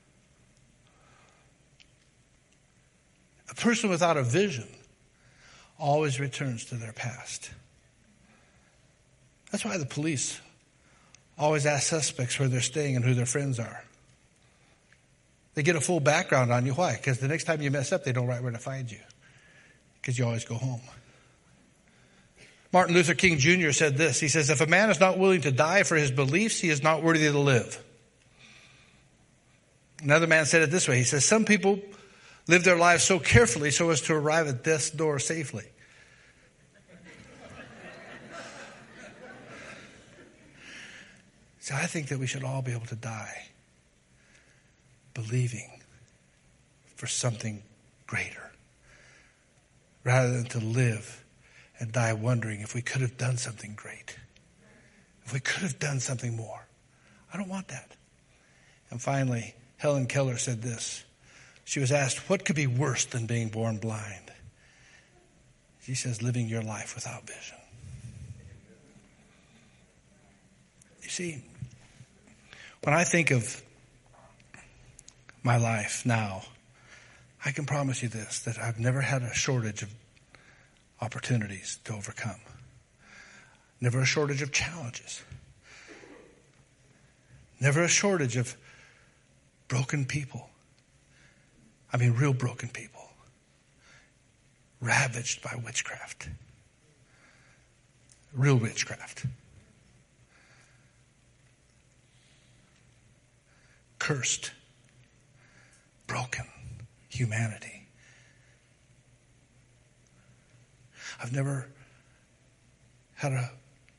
A person without a vision always returns to their past. That's why the police always ask suspects where they're staying and who their friends are. They get a full background on you. Why? Because the next time you mess up, they don't know right where to find you. Because you always go home. Martin Luther King Jr. said this. He says, if a man is not willing to die for his beliefs, he is not worthy to live. Another man said it this way. He says, some people live their lives so carefully so as to arrive at death's door safely. So I think that we should all be able to die believing for something greater rather than to live and die wondering if we could have done something great. If we could have done something more. I don't want that. And finally, Helen Keller said this. She was asked, what could be worse than being born blind? She says, living your life without vision. You see, when I think of my life now, I can promise you this, that I've never had a shortage of opportunities to overcome. Never a shortage of challenges. Never a shortage of broken people. I mean, real broken people. Ravaged by witchcraft. Real witchcraft. Cursed. Broken humanity. I've never had a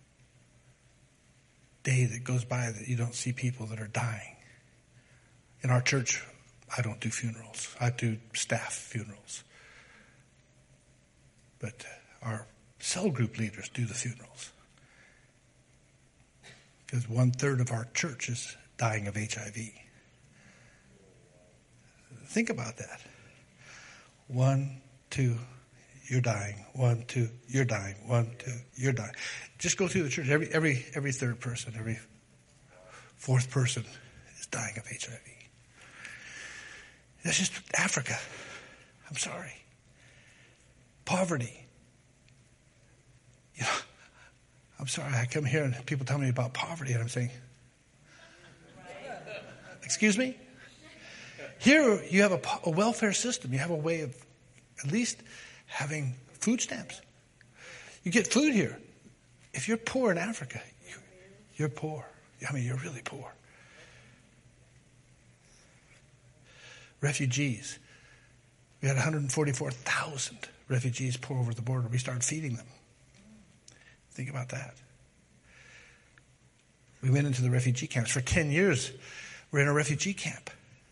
day that goes by that you don't see people that are dying. In our church, I don't do funerals. I do staff funerals. But our cell group leaders do the funerals. Because 1/3 of our church is dying of HIV. Think about that. 1, 2, you're dying. 1, 2, you're dying. 1, 2, you're dying. Just go through the church. Every third person, every fourth person is dying of HIV. That's just Africa. I'm sorry. Poverty. You know, I'm sorry. I come here and people tell me about poverty, and I'm saying, excuse me? Here you have a welfare system. You have a way of at least having food stamps. You get food here. If you're poor in Africa, you're poor. I mean, you're really poor. Refugees. We had 144,000 refugees pour over the border. We started feeding them. Think about that. We went into the refugee camps. For 10 years, we're in a refugee camp.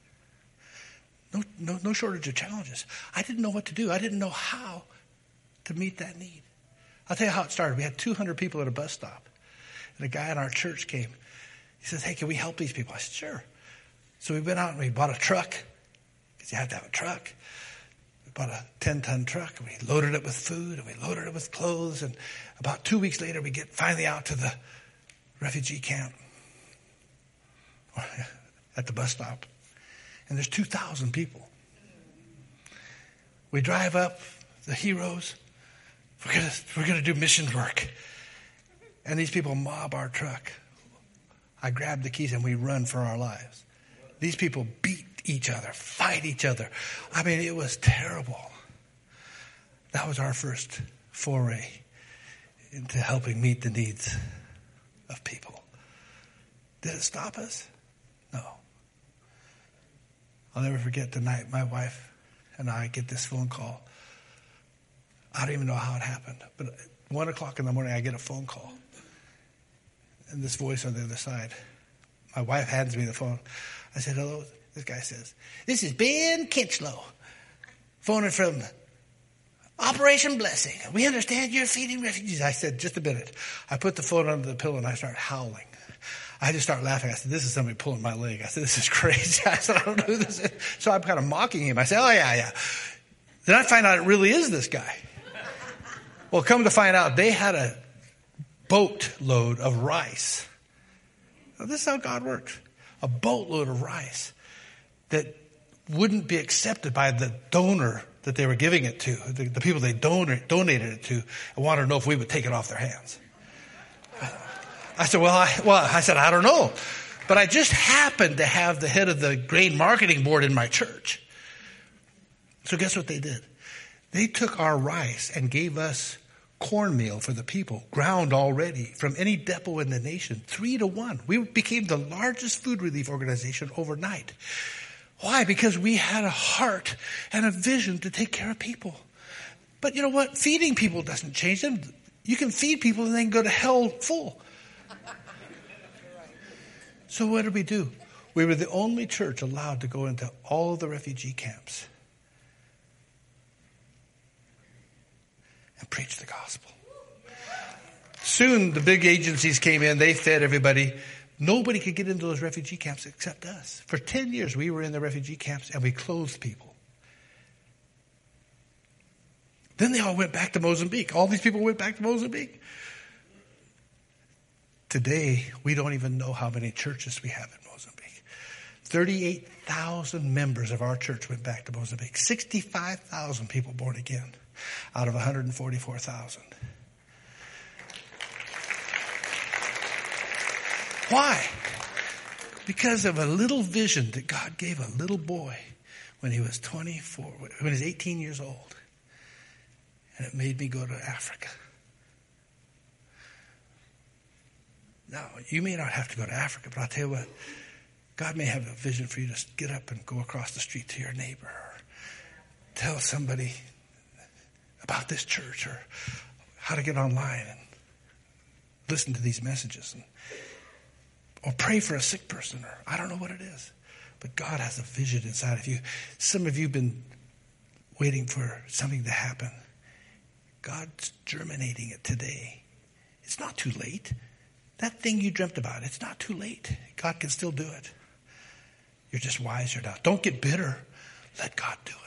No shortage of challenges. I didn't know what to do. I didn't know how to meet that need. I'll tell you how it started. We had 200 people at a bus stop. And a guy in our church came. He says, hey, can we help these people? I said, sure. So we went out and we bought a truck, because you have to have a truck. We bought a 10-ton truck, and we loaded it with food, and we loaded it with clothes. And about 2 weeks later, we get finally out to the refugee camp at the bus stop. And there's 2,000 people. We drive up, the heroes. We're gonna do mission work. And these people mob our truck. I grab the keys and we run for our lives. These people beat each other, fight each other. I mean, it was terrible. That was our first foray into helping meet the needs of people. Did it stop us? No. I'll never forget the night my wife and I get this phone call. I don't even know how it happened, but at 1 o'clock in the morning, I get a phone call. And this voice on the other side. My wife hands me the phone. I said, hello. This guy says, this is Ben Kinchlow, phoning from Operation Blessing. We understand you're feeding refugees. I said, just a minute. I put the phone under the pillow and I start howling. I just start laughing. I said, this is somebody pulling my leg. I said, this is crazy. I said, I don't know who this is. So I'm kind of mocking him. I said, oh, yeah. Then I find out it really is this guy. Well, come to find out, they had a boatload of rice. Now, this is how God works. A boatload of rice that wouldn't be accepted by the donor that they were giving it to, the people they donated it to, and wanted to know if we would take it off their hands. I said, I don't know. But I just happened to have the head of the grain marketing board in my church. So guess what they did? They took our rice and gave us cornmeal for the people, ground already from any depot in the nation, 3-1. We became the largest food relief organization overnight. Why? Because we had a heart and a vision to take care of people. But you know what? Feeding people doesn't change them. You can feed people and they can go to hell full. So what did we do? We were the only church allowed to go into all of the refugee camps and preach the gospel. Soon the big agencies came in. They fed everybody. Nobody could get into those refugee camps except us. For 10 years, we were in the refugee camps and we clothed people. Then they all went back to Mozambique. All these people went back to Mozambique. Today, we don't even know how many churches we have in Mozambique. 38,000 members of our church went back to Mozambique. 65,000 people born again out of 144,000. Why? Because of a little vision that God gave a little boy when he was 18 years old. And it made me go to Africa. Now, you may not have to go to Africa, but I'll tell you what, God may have a vision for you to get up and go across the street to your neighbor, or tell somebody about this church, or how to get online and listen to these messages, or pray for a sick person, or I don't know what it is. But God has a vision inside of you. Some of you have been waiting for something to happen. God's germinating it today. It's not too late. That thing you dreamt about, it's not too late. God can still do it. You're just wiser now. Don't get bitter. Let God do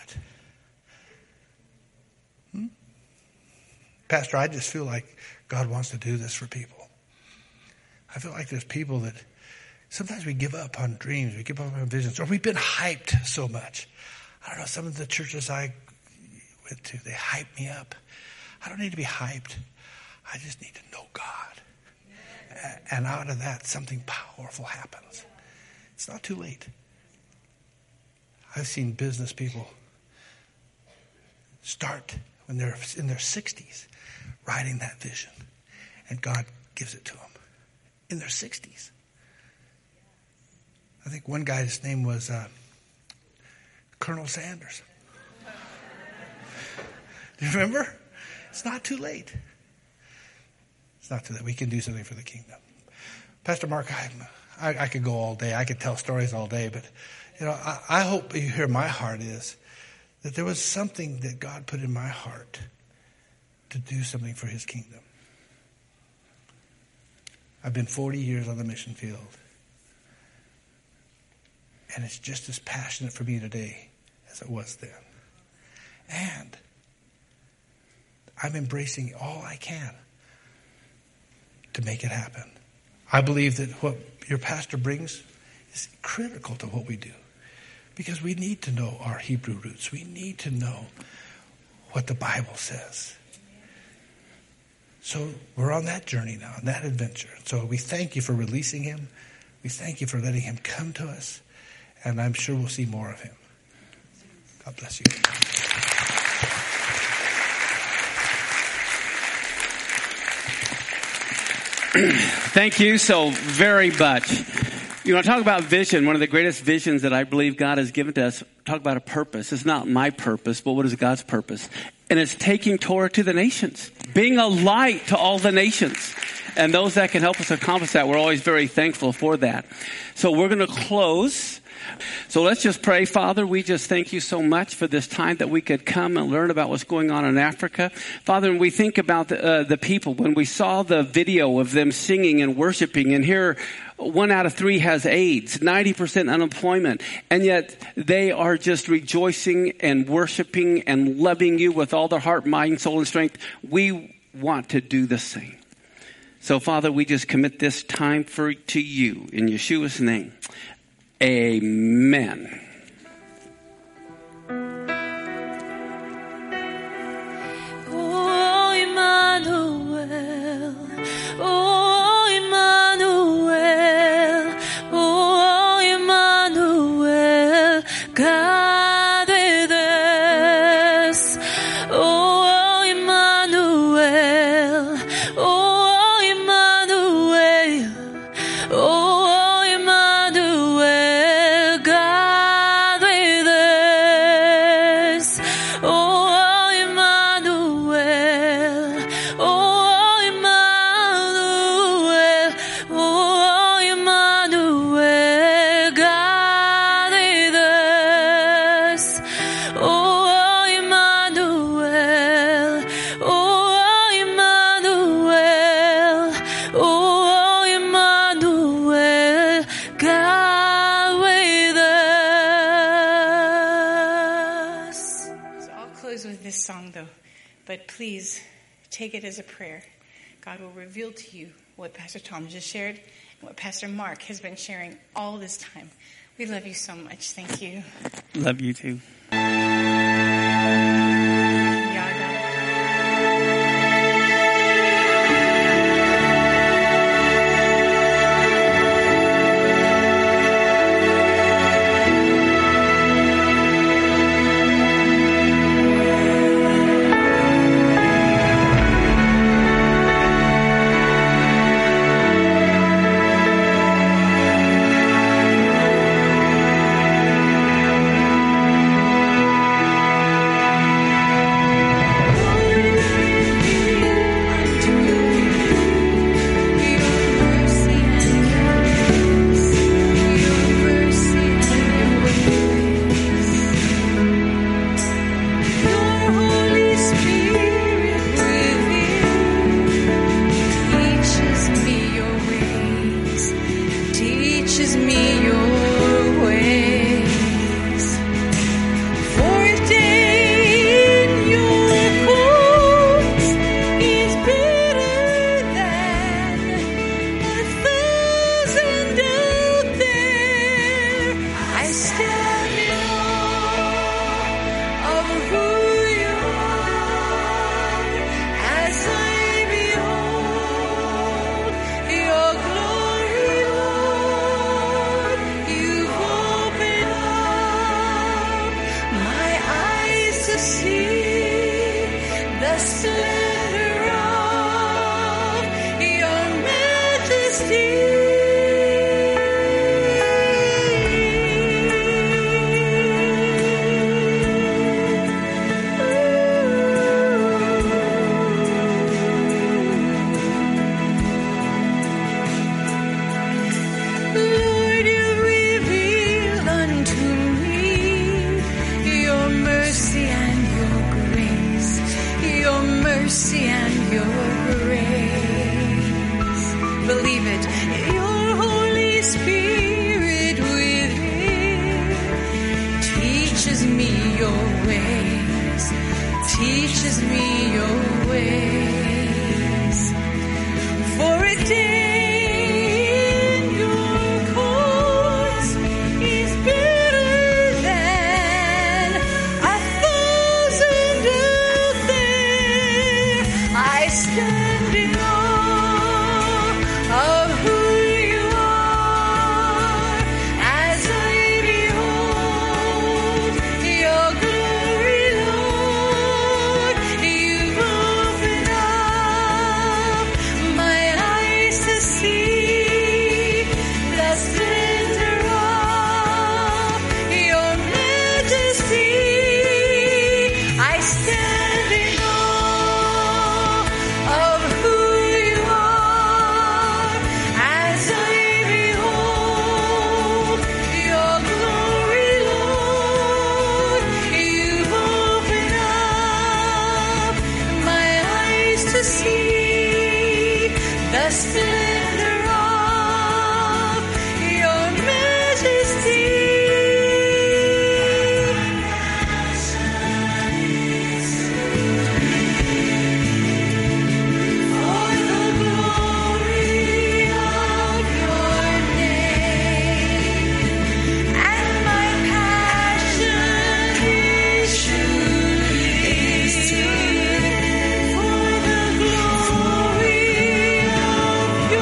it. Pastor, I just feel like God wants to do this for people. I feel like there's people that sometimes we give up on dreams, we give up on visions, or we've been hyped so much. I don't know, some of the churches I went to, they hyped me up. I don't need to be hyped. I just need to know God. And out of that, something powerful happens. It's not too late. I've seen business people start when they're in their 60s, writing that vision. And God gives it to them in their 60s. I think one guy's name was Colonel Sanders. Do you remember? It's not too late. It's not too late. We can do something for the kingdom. Pastor Mark, I could go all day. I could tell stories all day. But, I hope you hear my heart is that there was something that God put in my heart to do something for his kingdom. I've been 40 years on the mission field. And it's just as passionate for me today as it was then. And I'm embracing all I can to make it happen. I believe that what your pastor brings is critical to what we do. Because we need to know our Hebrew roots. We need to know what the Bible says. So we're on that journey now, on that adventure. So we thank you for releasing him. We thank you for letting him come to us. And I'm sure we'll see more of him. God bless you. Thank you so very much. Talk about vision. One of the greatest visions that I believe God has given to us, talk about a purpose. It's not my purpose, but what is God's purpose? And it's taking Torah to the nations, being a light to all the nations. And those that can help us accomplish that, we're always very thankful for that. So we're going to close. So let's just pray. Father, we just thank you so much for this time that we could come and learn about what's going on in Africa. Father, when we think about the people, when we saw the video of them singing and worshiping, and here 1 out of 3 has AIDS, 90% unemployment, and yet they are just rejoicing and worshiping and loving you with all their heart, mind, soul, and strength. We want to do the same. So, Father, we just commit this time to you in Yeshua's name. Amen. Oh, Emmanuel. Oh, Emmanuel. Oh, Emmanuel. God with us. Oh, Emmanuel. Oh, Emmanuel. Oh, Emmanuel. God close with this song, though, but please take it as a prayer. God will reveal to you what Pastor Tom just shared and what Pastor Mark has been sharing all this time. We love you so much. Thank you. Love you too. Your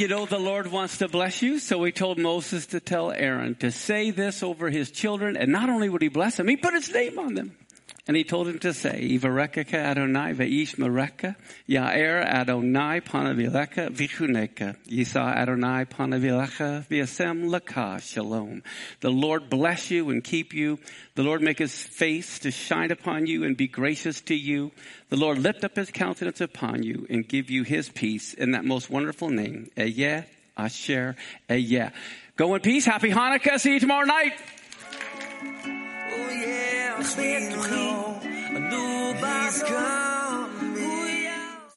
you know the Lord wants to bless you, so he told Moses to tell Aaron to say this over his children, and not only would he bless them, he put his name on them. And he told him to say, Yivarekeka Adonai ve'ish mereka, Ya'er Adonai panavilecha v'chuneka, Yisa Adonai panavilecha v'yasem laka shalom. The Lord bless you and keep you. The Lord make his face to shine upon you and be gracious to you. The Lord lift up his countenance upon you and give you his peace in that most wonderful name. Eyeh, Asher, Eyeh. Go in peace. Happy Hanukkah. See you tomorrow night. Oh yeah, we know a new He's come.